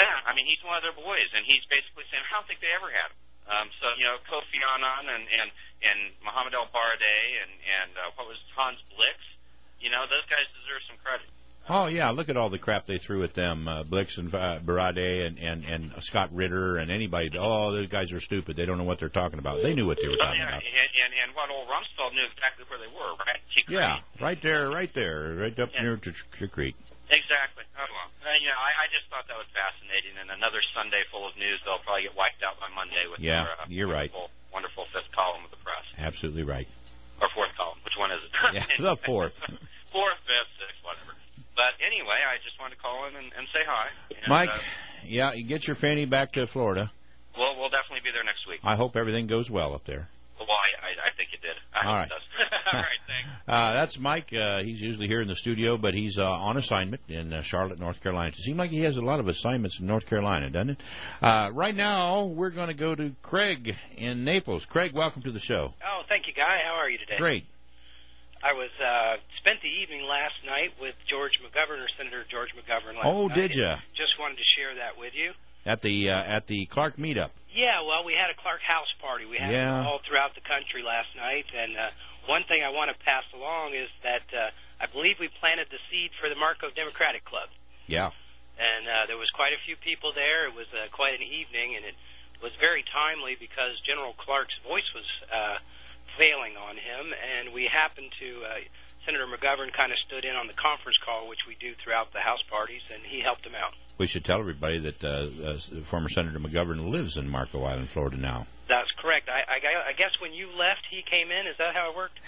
mean, he's one of their boys, and he's basically saying, I don't think they ever had him. So, you know, Kofi Annan and Muhammad El-Baradei and what was Hans Blix, you know, those guys deserve some credit. Oh, yeah, look at all the crap they threw at them, Blix and Baradei and Scott Ritter and anybody. Oh, those guys are stupid. They don't know what they're talking about. They knew what they were talking about. And what old Rumsfeld knew exactly where they were, right? Yeah, right there, right up near the creek. Exactly. Oh, well. You know, I just thought that was fascinating, and another Sunday full of news. They'll probably get wiped out by Monday with their you're right. Wonderful fifth column of the press. Absolutely right. Or fourth column. Which one is it? Yeah, the fourth. Fourth, fifth, sixth, whatever. But anyway, I just wanted to call in and say hi. And, Mike, yeah, you get your fanny back to Florida. Well, we'll definitely be there next week. I hope everything goes well up there. Well, I think it did. I hope it does. All right, thanks. That's Mike. He's usually here in the studio, but he's on assignment in Charlotte, North Carolina. It seems like he has a lot of assignments in North Carolina, doesn't it? Right now, we're going to go to Craig in Naples. Craig, welcome to the show. Oh, thank you, Guy. How are you today? Great. I was spent the evening last night with George McGovern, or Senator George McGovern. Oh, did you? Just wanted to share that with you. At the Clark meetup. Yeah, well, we had a Clark House party. We had it all throughout the country last night, and one thing I want to pass along is that I believe we planted the seed for the Marco Democratic Club. Yeah. And there was quite a few people there. It was quite an evening, and it was very timely because General Clark's voice was failing on him, and we happened to Senator McGovern kind of stood in on the conference call, which we do throughout the House parties, and he helped him out. We should tell everybody that former Senator McGovern lives in Marco Island, Florida now. That's correct. I guess when you left, he came in. Is that how it worked?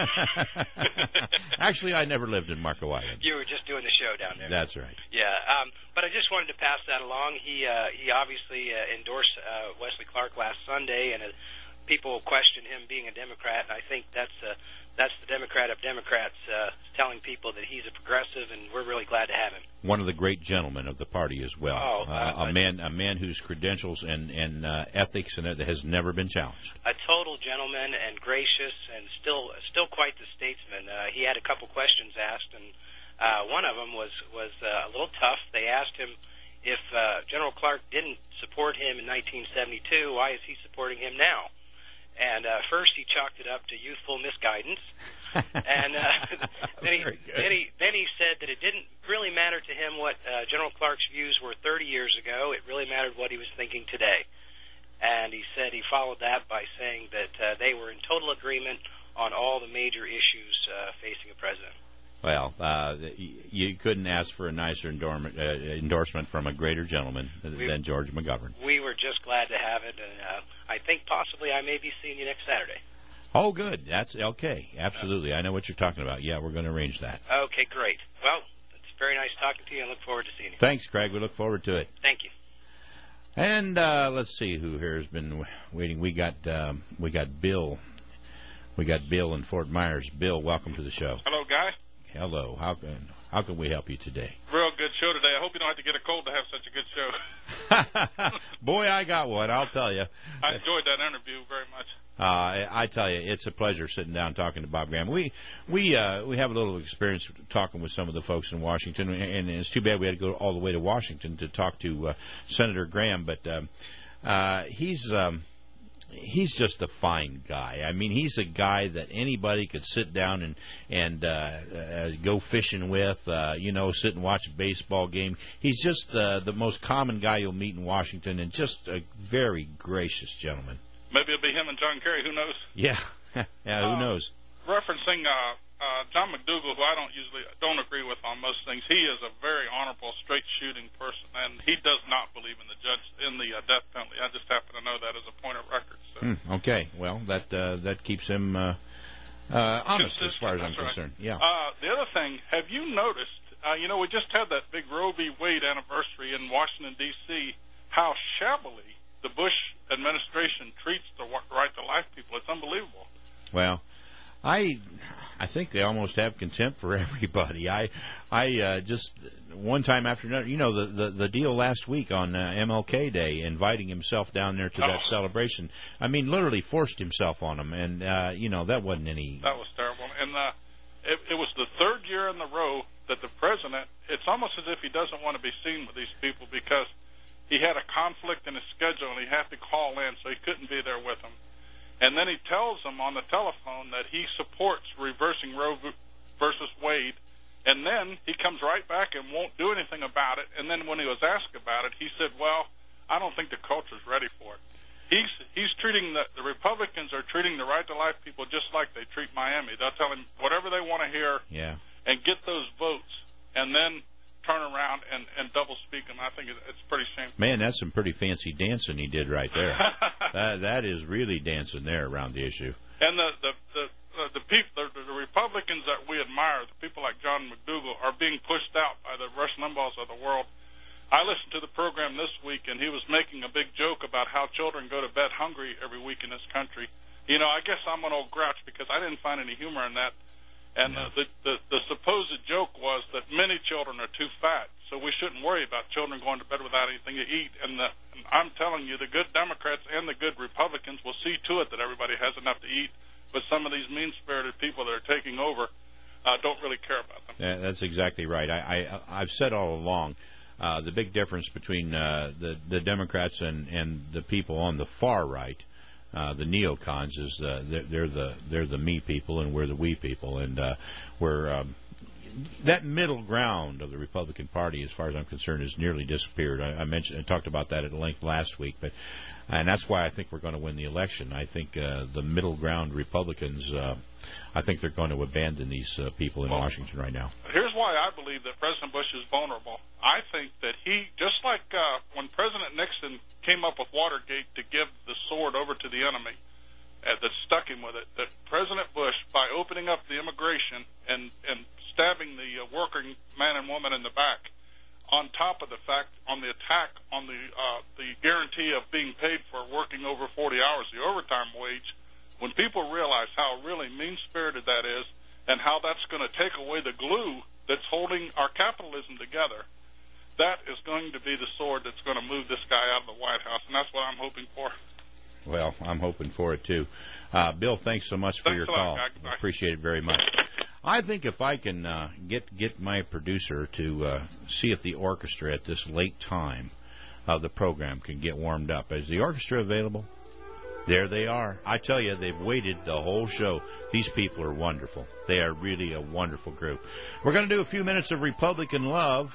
Actually, I never lived in Marco Island. You were just doing the show down there. That's right. Yeah, but I just wanted to pass that along. He obviously endorsed Wesley Clark last Sunday, and people question him being a Democrat, and I think that's the Democrat of Democrats telling people that he's a progressive, and we're really glad to have him. One of the great gentlemen of the party as well. A man whose credentials and ethics and has never been challenged. A total gentleman and gracious, and still quite the statesman. He had a couple questions asked, and one of them was a little tough. They asked him if General Clark didn't support him in 1972, why is he supporting him now? And first he chalked it up to youthful misguidance, and then he said that it didn't really matter to him what General Clark's views were 30 years ago. It really mattered what he was thinking today. And he said he followed that by saying that they were in total agreement on all the major issues facing a president. Well, you couldn't ask for a nicer endorsement from a greater gentleman than George McGovern. We were just glad to have it, and I think possibly I may be seeing you next Saturday. Oh, good. That's okay. Absolutely. I know what you're talking about. Yeah, we're going to arrange that. Okay, great. Well, it's very nice talking to you. I look forward to seeing you. Thanks, Craig. We look forward to it. Thank you. And let's see who here has been waiting. We got Bill. We got Bill in Fort Myers. Bill, welcome to the show. Hello, Guy. Hello. How can we help you today? Real good show today. I hope you don't have to get a cold to have such a good show. Boy, I got one, I'll tell you. I enjoyed that interview very much. I tell you, it's a pleasure sitting down talking to Bob Graham. We have a little experience talking with some of the folks in Washington, and it's too bad we had to go all the way to Washington to talk to Senator Graham, but he's just a fine guy. I mean, he's a guy that anybody could sit down and go fishing with, sit and watch a baseball game. He's just the most common guy you'll meet in Washington, and just a very gracious gentleman. Maybe it'll be him and John Kerry. Who knows? Yeah, who knows? Referencing John McDougal, who I don't agree with on most things. He is a very honorable, straight shooting person, and he does not believe in the death penalty. I just happen to know that as a point of record. So. Okay, well that keeps him honest as far as I'm concerned. Yeah. The other thing, have you noticed? We just had that big Roe v. Wade anniversary in Washington D.C. How shabbily the Bush administration treats the right to life people. It's unbelievable. Well, I think they almost have contempt for everybody. I just one time after another, the deal last week on MLK Day, inviting himself down there to that celebration. I mean, literally forced himself on them, and that wasn't any. That was terrible, and it was the third year in a row that the president. It's almost as if he doesn't want to be seen with these people because he had a conflict in his schedule and he had to call in, so he couldn't be there with them. And then he tells them on the telephone that he supports reversing Roe versus Wade, and then he comes right back and won't do anything about it. And then when he was asked about it, he said, well, I don't think the culture's ready for it. He's treating the Republicans are treating the right to life people just like they treat Miami. They'll tell him whatever they want to hear and get those votes, and then turn around and double speak them. I think it's pretty shameful. Man, that's some pretty fancy dancing he did right there. That is really dancing there around the issue. And the people, the Republicans that we admire, the people like John McDougal, are being pushed out by the Rush Limbaughs of the world. I listened to the program this week, and he was making a big joke about how children go to bed hungry every week in this country. You know, I guess I'm an old grouch because I didn't find any humor in that. And the supposed joke was that many children are too fat, so we shouldn't worry about children going to bed without anything to eat. And I'm telling you, the good Democrats and the good Republicans will see to it that everybody has enough to eat. But some of these mean-spirited people that are taking over don't really care about them. Yeah, that's exactly right. I've said all along, the big difference between the Democrats and the people on the far right, the neocons, is they're the me people and we're the we people, and we're that middle ground of the Republican Party, as far as I'm concerned, has nearly disappeared. I talked about that at length last week, and that's why I think we're going to win the election. I think the middle ground Republicans, I think they're going to abandon these people in Washington right now. Here's why I believe that President Bush is vulnerable. I think that he, just like when President Nixon came up with Watergate to give the sword over to the enemy, that stuck him with it, that President Bush, by opening up the immigration and stabbing the working man and woman in the back, on top of the fact, on the attack on the guarantee of being paid for working over 40 hours, the overtime wage, when people realize how really mean-spirited that is and how that's going to take away the glue that's holding our capitalism together, that is going to be the sword that's going to move this guy out of the White House, and that's what I'm hoping for. Well, I'm hoping for it, too. Bill, thanks so much for your call. I appreciate it very much. I think if I can get my producer to see if the orchestra at this late time of the program can get warmed up. Is the orchestra available? There they are. I tell you, they've waited the whole show. These people are wonderful. They are really a wonderful group. We're going to do a few minutes of Republican love.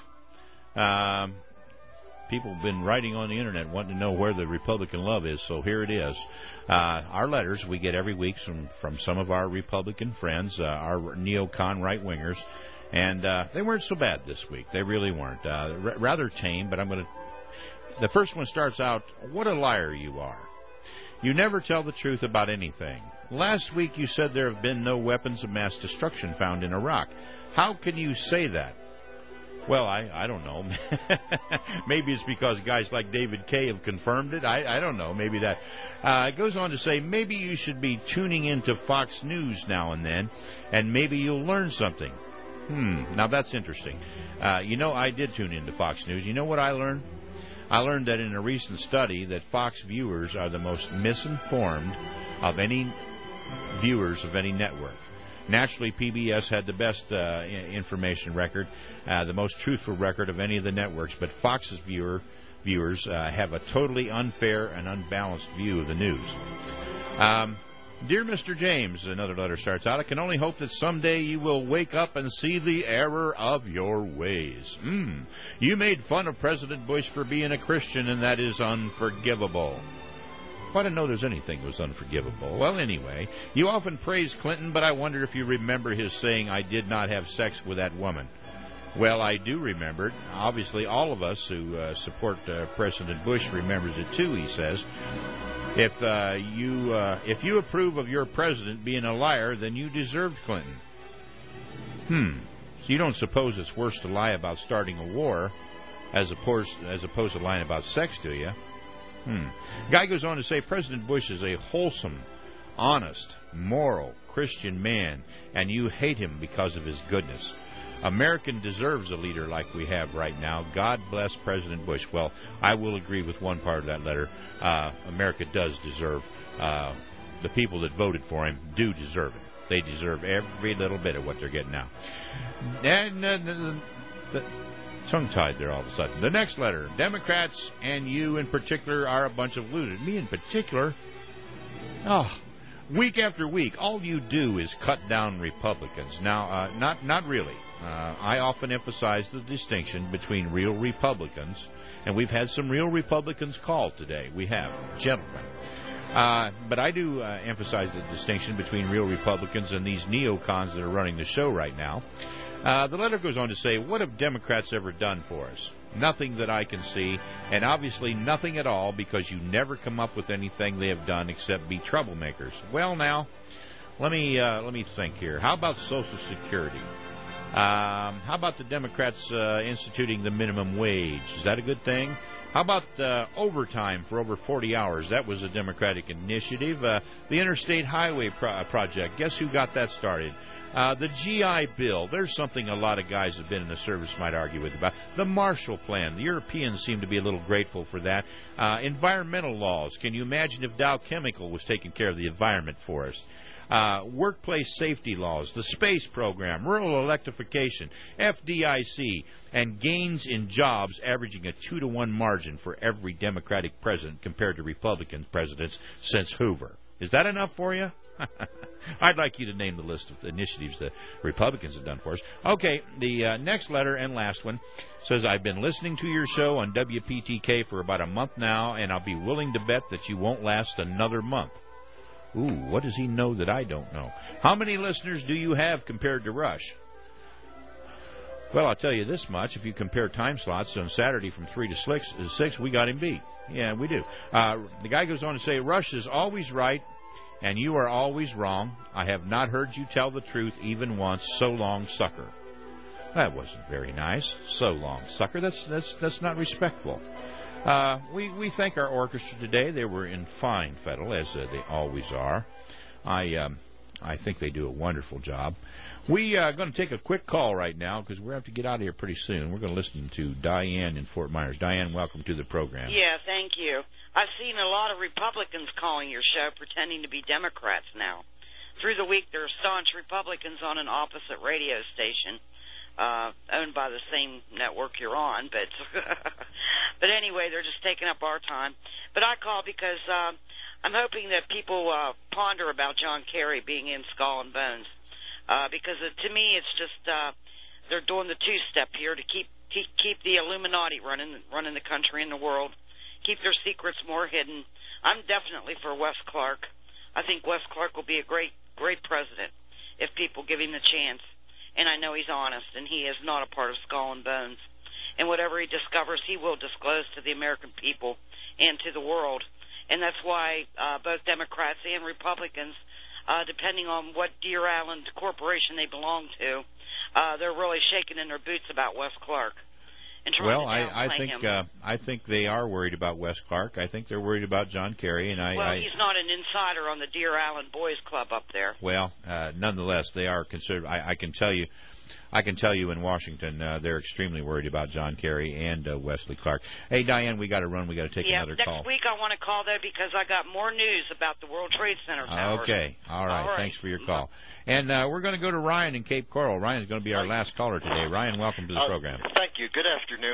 People have been writing on the Internet wanting to know where the Republican love is, so here it is. Our letters we get every week from some of our Republican friends, our neocon right-wingers, and they weren't so bad this week. They really weren't. Rather tame, but I'm going to... The first one starts out, what a liar you are. You never tell the truth about anything. Last week you said there have been no weapons of mass destruction found in Iraq. How can you say that? Well, I don't know. Maybe it's because guys like David Kay have confirmed it. I don't know. Maybe that. It goes on to say, maybe you should be tuning into Fox News now and then, and maybe you'll learn something. Now that's interesting. I did tune into Fox News. You know what I learned? I learned that in a recent study that Fox viewers are the most misinformed of any viewers of any network. Naturally, PBS had the best information record, the most truthful record of any of the networks, but Fox's viewers have a totally unfair and unbalanced view of the news. Dear Mr. James, another letter starts out, I can only hope that someday you will wake up and see the error of your ways. You made fun of President Bush for being a Christian, and that is unforgivable. Well, I didn't know there's anything that was unforgivable. Well, anyway, you often praise Clinton, but I wonder if you remember his saying, I did not have sex with that woman. Well, I do remember it. Obviously, all of us who support President Bush remembers it, too, he says. If you approve of your president being a liar, then you deserved Clinton. So you don't suppose it's worse to lie about starting a war as opposed to lying about sex, do you? Guy goes on to say, President Bush is a wholesome, honest, moral, Christian man, and you hate him because of his goodness. America deserves a leader like we have right now. God bless President Bush. Well, I will agree with one part of that letter. America does deserve, the people that voted for him do deserve it. They deserve every little bit of what they're getting now. And Tongue-tied there all of a sudden. The next letter. Democrats and you in particular are a bunch of losers. Me in particular? Oh, week after week, all you do is cut down Republicans. Now, not really. I often emphasize the distinction between real Republicans, and we've had some real Republicans called today. We have, gentlemen. But I do emphasize the distinction between real Republicans and these neocons that are running the show right now. The letter goes on to say, what have Democrats ever done for us? Nothing that I can see, and obviously nothing at all, because you never come up with anything they have done except be troublemakers. Well, now, let me think here. How about Social Security? How about the Democrats instituting the minimum wage? Is that a good thing? How about overtime for over 40 hours? That was a Democratic initiative. The Interstate Highway Project, guess who got that started? The GI Bill, there's something a lot of guys who have been in the service might argue with about. The Marshall Plan, the Europeans seem to be a little grateful for that. Environmental laws, can you imagine if Dow Chemical was taking care of the environment for us? Workplace safety laws, the space program, rural electrification, FDIC, and gains in jobs averaging a 2-to-1 margin for every Democratic president compared to Republican presidents since Hoover. Is that enough for you? I'd like you to name the list of the initiatives the Republicans have done for us. Okay, the next letter and last one says, I've been listening to your show on WPTK for about a month now, and I'll be willing to bet that you won't last another month. Ooh, what does he know that I don't know? How many listeners do you have compared to Rush? Well, I'll tell you this much. If you compare time slots on Saturday from 3 to 6, we got him beat. Yeah, we do. The guy goes on to say, Rush is always right, and you are always wrong. I have not heard you tell the truth even once. So long, sucker. That wasn't very nice. So long, sucker. That's not respectful. We thank our orchestra today. They were in fine fettle, as they always are. I think they do a wonderful job. We are going to take a quick call right now because we have to get out of here pretty soon. We're going to listen to Diane in Fort Myers. Diane, welcome to the program. Yeah, thank you. I've seen a lot of Republicans calling your show pretending to be Democrats now. Through the week, there are staunch Republicans on an opposite radio station owned by the same network you're on. But but anyway, they're just taking up our time. But I call because I'm hoping that people ponder about John Kerry being in Skull and Bones. Because to me, it's just they're doing the two-step here to keep the Illuminati running the country and the world, keep their secrets more hidden. I'm definitely for Wes Clark. I think Wes Clark will be a great president if people give him the chance. And I know he's honest, and he is not a part of Skull and Bones. And whatever he discovers, he will disclose to the American people and to the world. And that's why both Democrats and Republicans, depending on what Deer Island corporation they belong to, they're really shaking in their boots about Wes Clark. Well, I think they are worried about Wes Clark. I think they're worried about John Kerry, and he's not an insider on the Deer Island Boys Club up there. Well, nonetheless, they are considered. I can tell you in Washington, they're extremely worried about John Kerry and Wesley Clark. Hey, Diane, we got to run. We got to take another call. Next week I want to call though because I got more news about the World Trade Center towers. Okay, all right. Thanks for your call. And we're going to go to Ryan in Cape Coral. Ryan is going to be our last caller today. Ryan, welcome to the program. Thank you. Good afternoon.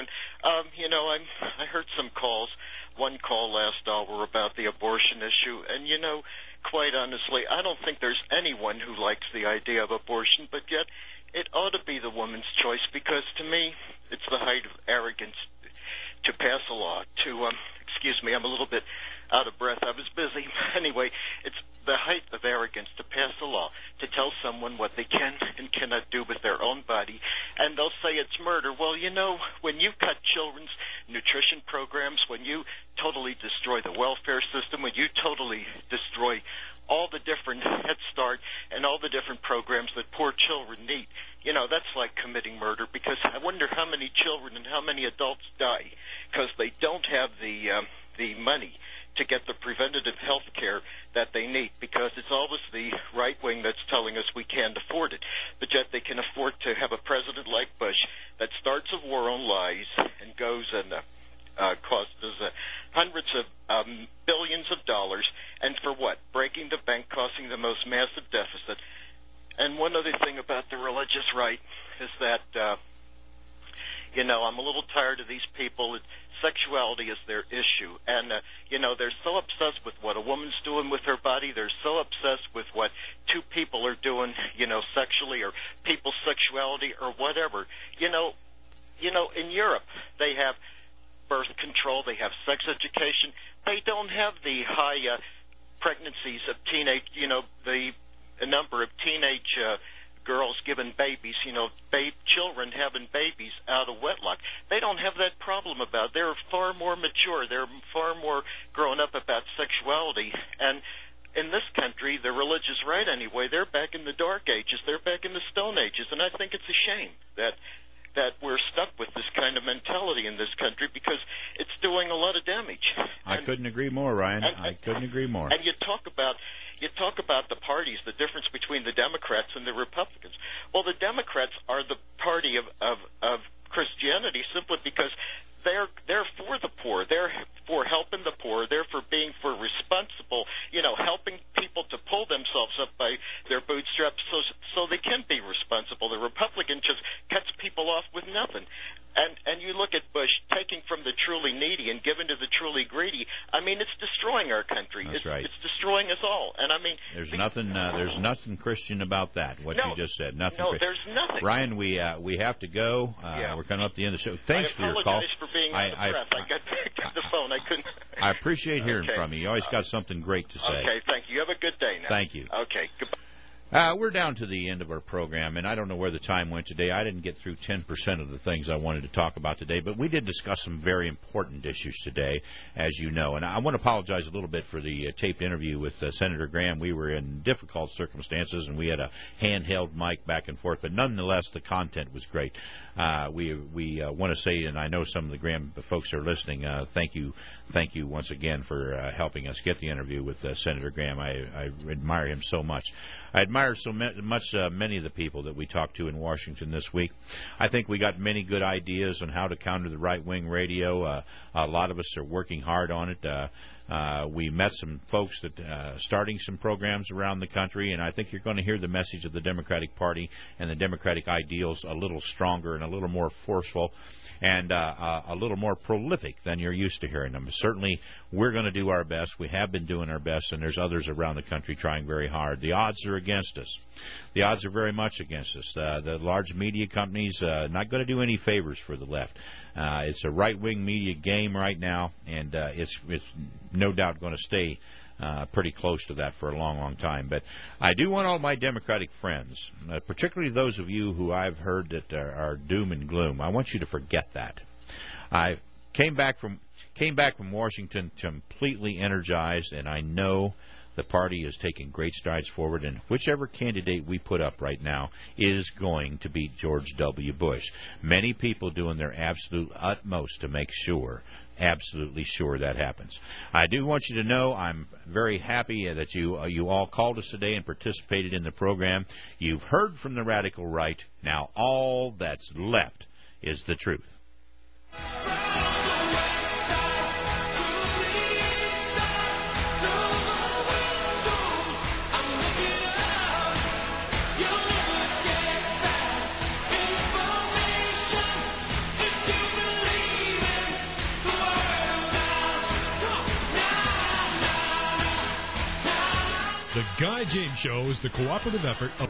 I heard some calls. One call last hour about the abortion issue, and quite honestly, I don't think there's anyone who likes the idea of abortion, but yet it ought to be the woman's choice because to me, it's the height of arrogance to pass a law to, excuse me, I'm a little bit out of breath. I was busy. Anyway, it's the height of arrogance to pass a law to tell someone what they can and cannot do with their own body, and they'll say it's murder. Well, when you cut children's nutrition programs, when you totally destroy the welfare system, when you totally destroy all the different Head Start and all the different programs that poor children need, that's like committing murder because I wonder how many children and how many adults die because they don't have the money to get the preventative health care that they need because it's always the right wing that's telling us we can't afford it. But yet they can afford to have a president like Bush that starts a war on lies and goes and costs us hundreds of billions of dollars. And for what? Breaking the bank, causing the most massive deficit. And one other thing about the religious right is that I'm a little tired of these people. Sexuality is their issue. And, they're so obsessed with what a woman's doing with her body. They're so obsessed with what two people are doing, sexually, or people's sexuality or whatever. In Europe, they have birth control. They have sex education. They don't have the high pregnancies of teenage, the number of teenage girls giving babies, children having babies out of wedlock. They don't have that problem about it. They're far more mature. They're far more grown up about sexuality. And in this country, the religious right anyway, they're back in the Dark Ages. They're back in the Stone Ages. And I think it's a shame that we're stuck with this kind of mentality in this country because it's doing a lot of damage. I couldn't agree more, Ryan. I couldn't agree more. And you talk about the parties, the difference between the Democrats and the Republicans. Well, the Democrats are the party of Christianity simply because they're for the poor. They're for helping the poor. They're for being for responsible, helping people to pull themselves up by their bootstraps so they can be responsible. The Republican just cuts people off with nothing. And you look at Bush taking from the truly needy and giving to the truly greedy. I mean, it's destroying our country. That's right. It's destroying us all. And I mean, there's nothing Christian about that. What you just said, nothing. No, Christian. There's nothing. Ryan, we have to go. We're coming up to the end of the show. Thanks for your call. I apologize for being out of breath. I got picked up the phone. I couldn't. I appreciate hearing from you. You always got something great to say. Okay, thank you. You have a good day now. Thank you. Okay, goodbye. We're down to the end of our program, and I don't know where the time went today. I didn't get through 10% of the things I wanted to talk about today, but we did discuss some very important issues today, as you know. And I want to apologize a little bit for the taped interview with Senator Graham. We were in difficult circumstances, and we had a handheld mic back and forth, but nonetheless, the content was great. We want to say, and I know some of the Graham folks are listening, thank you once again for helping us get the interview with Senator Graham. I admire him so much. I admire so much many of the people that we talked to in Washington this week. I think we got many good ideas on how to counter the right-wing radio. A lot of us are working hard on it. We met some folks that starting some programs around the country, and I think you're going to hear the message of the Democratic Party and the Democratic ideals a little stronger and a little more forceful and a little more prolific than you're used to hearing them. Certainly, we're going to do our best. We have been doing our best, and there's others around the country trying very hard. The odds are against us. The odds are very much against us. The large media companies not going to do any favors for the left. It's a right-wing media game right now, and it's no doubt going to stay pretty close to that for a long, long time. But I do want all my Democratic friends, particularly those of you who I've heard that are doom and gloom, I want you to forget that. I came back from Washington completely energized, and I know the party is taking great strides forward, and whichever candidate we put up right now is going to beat George W. Bush. Many people doing their absolute utmost to make sure, absolutely sure that happens. I do want you to know I'm very happy that you all called us today and participated in the program. You've heard from the radical right. Now all that's left is the truth. The Guy James Show is the cooperative effort of...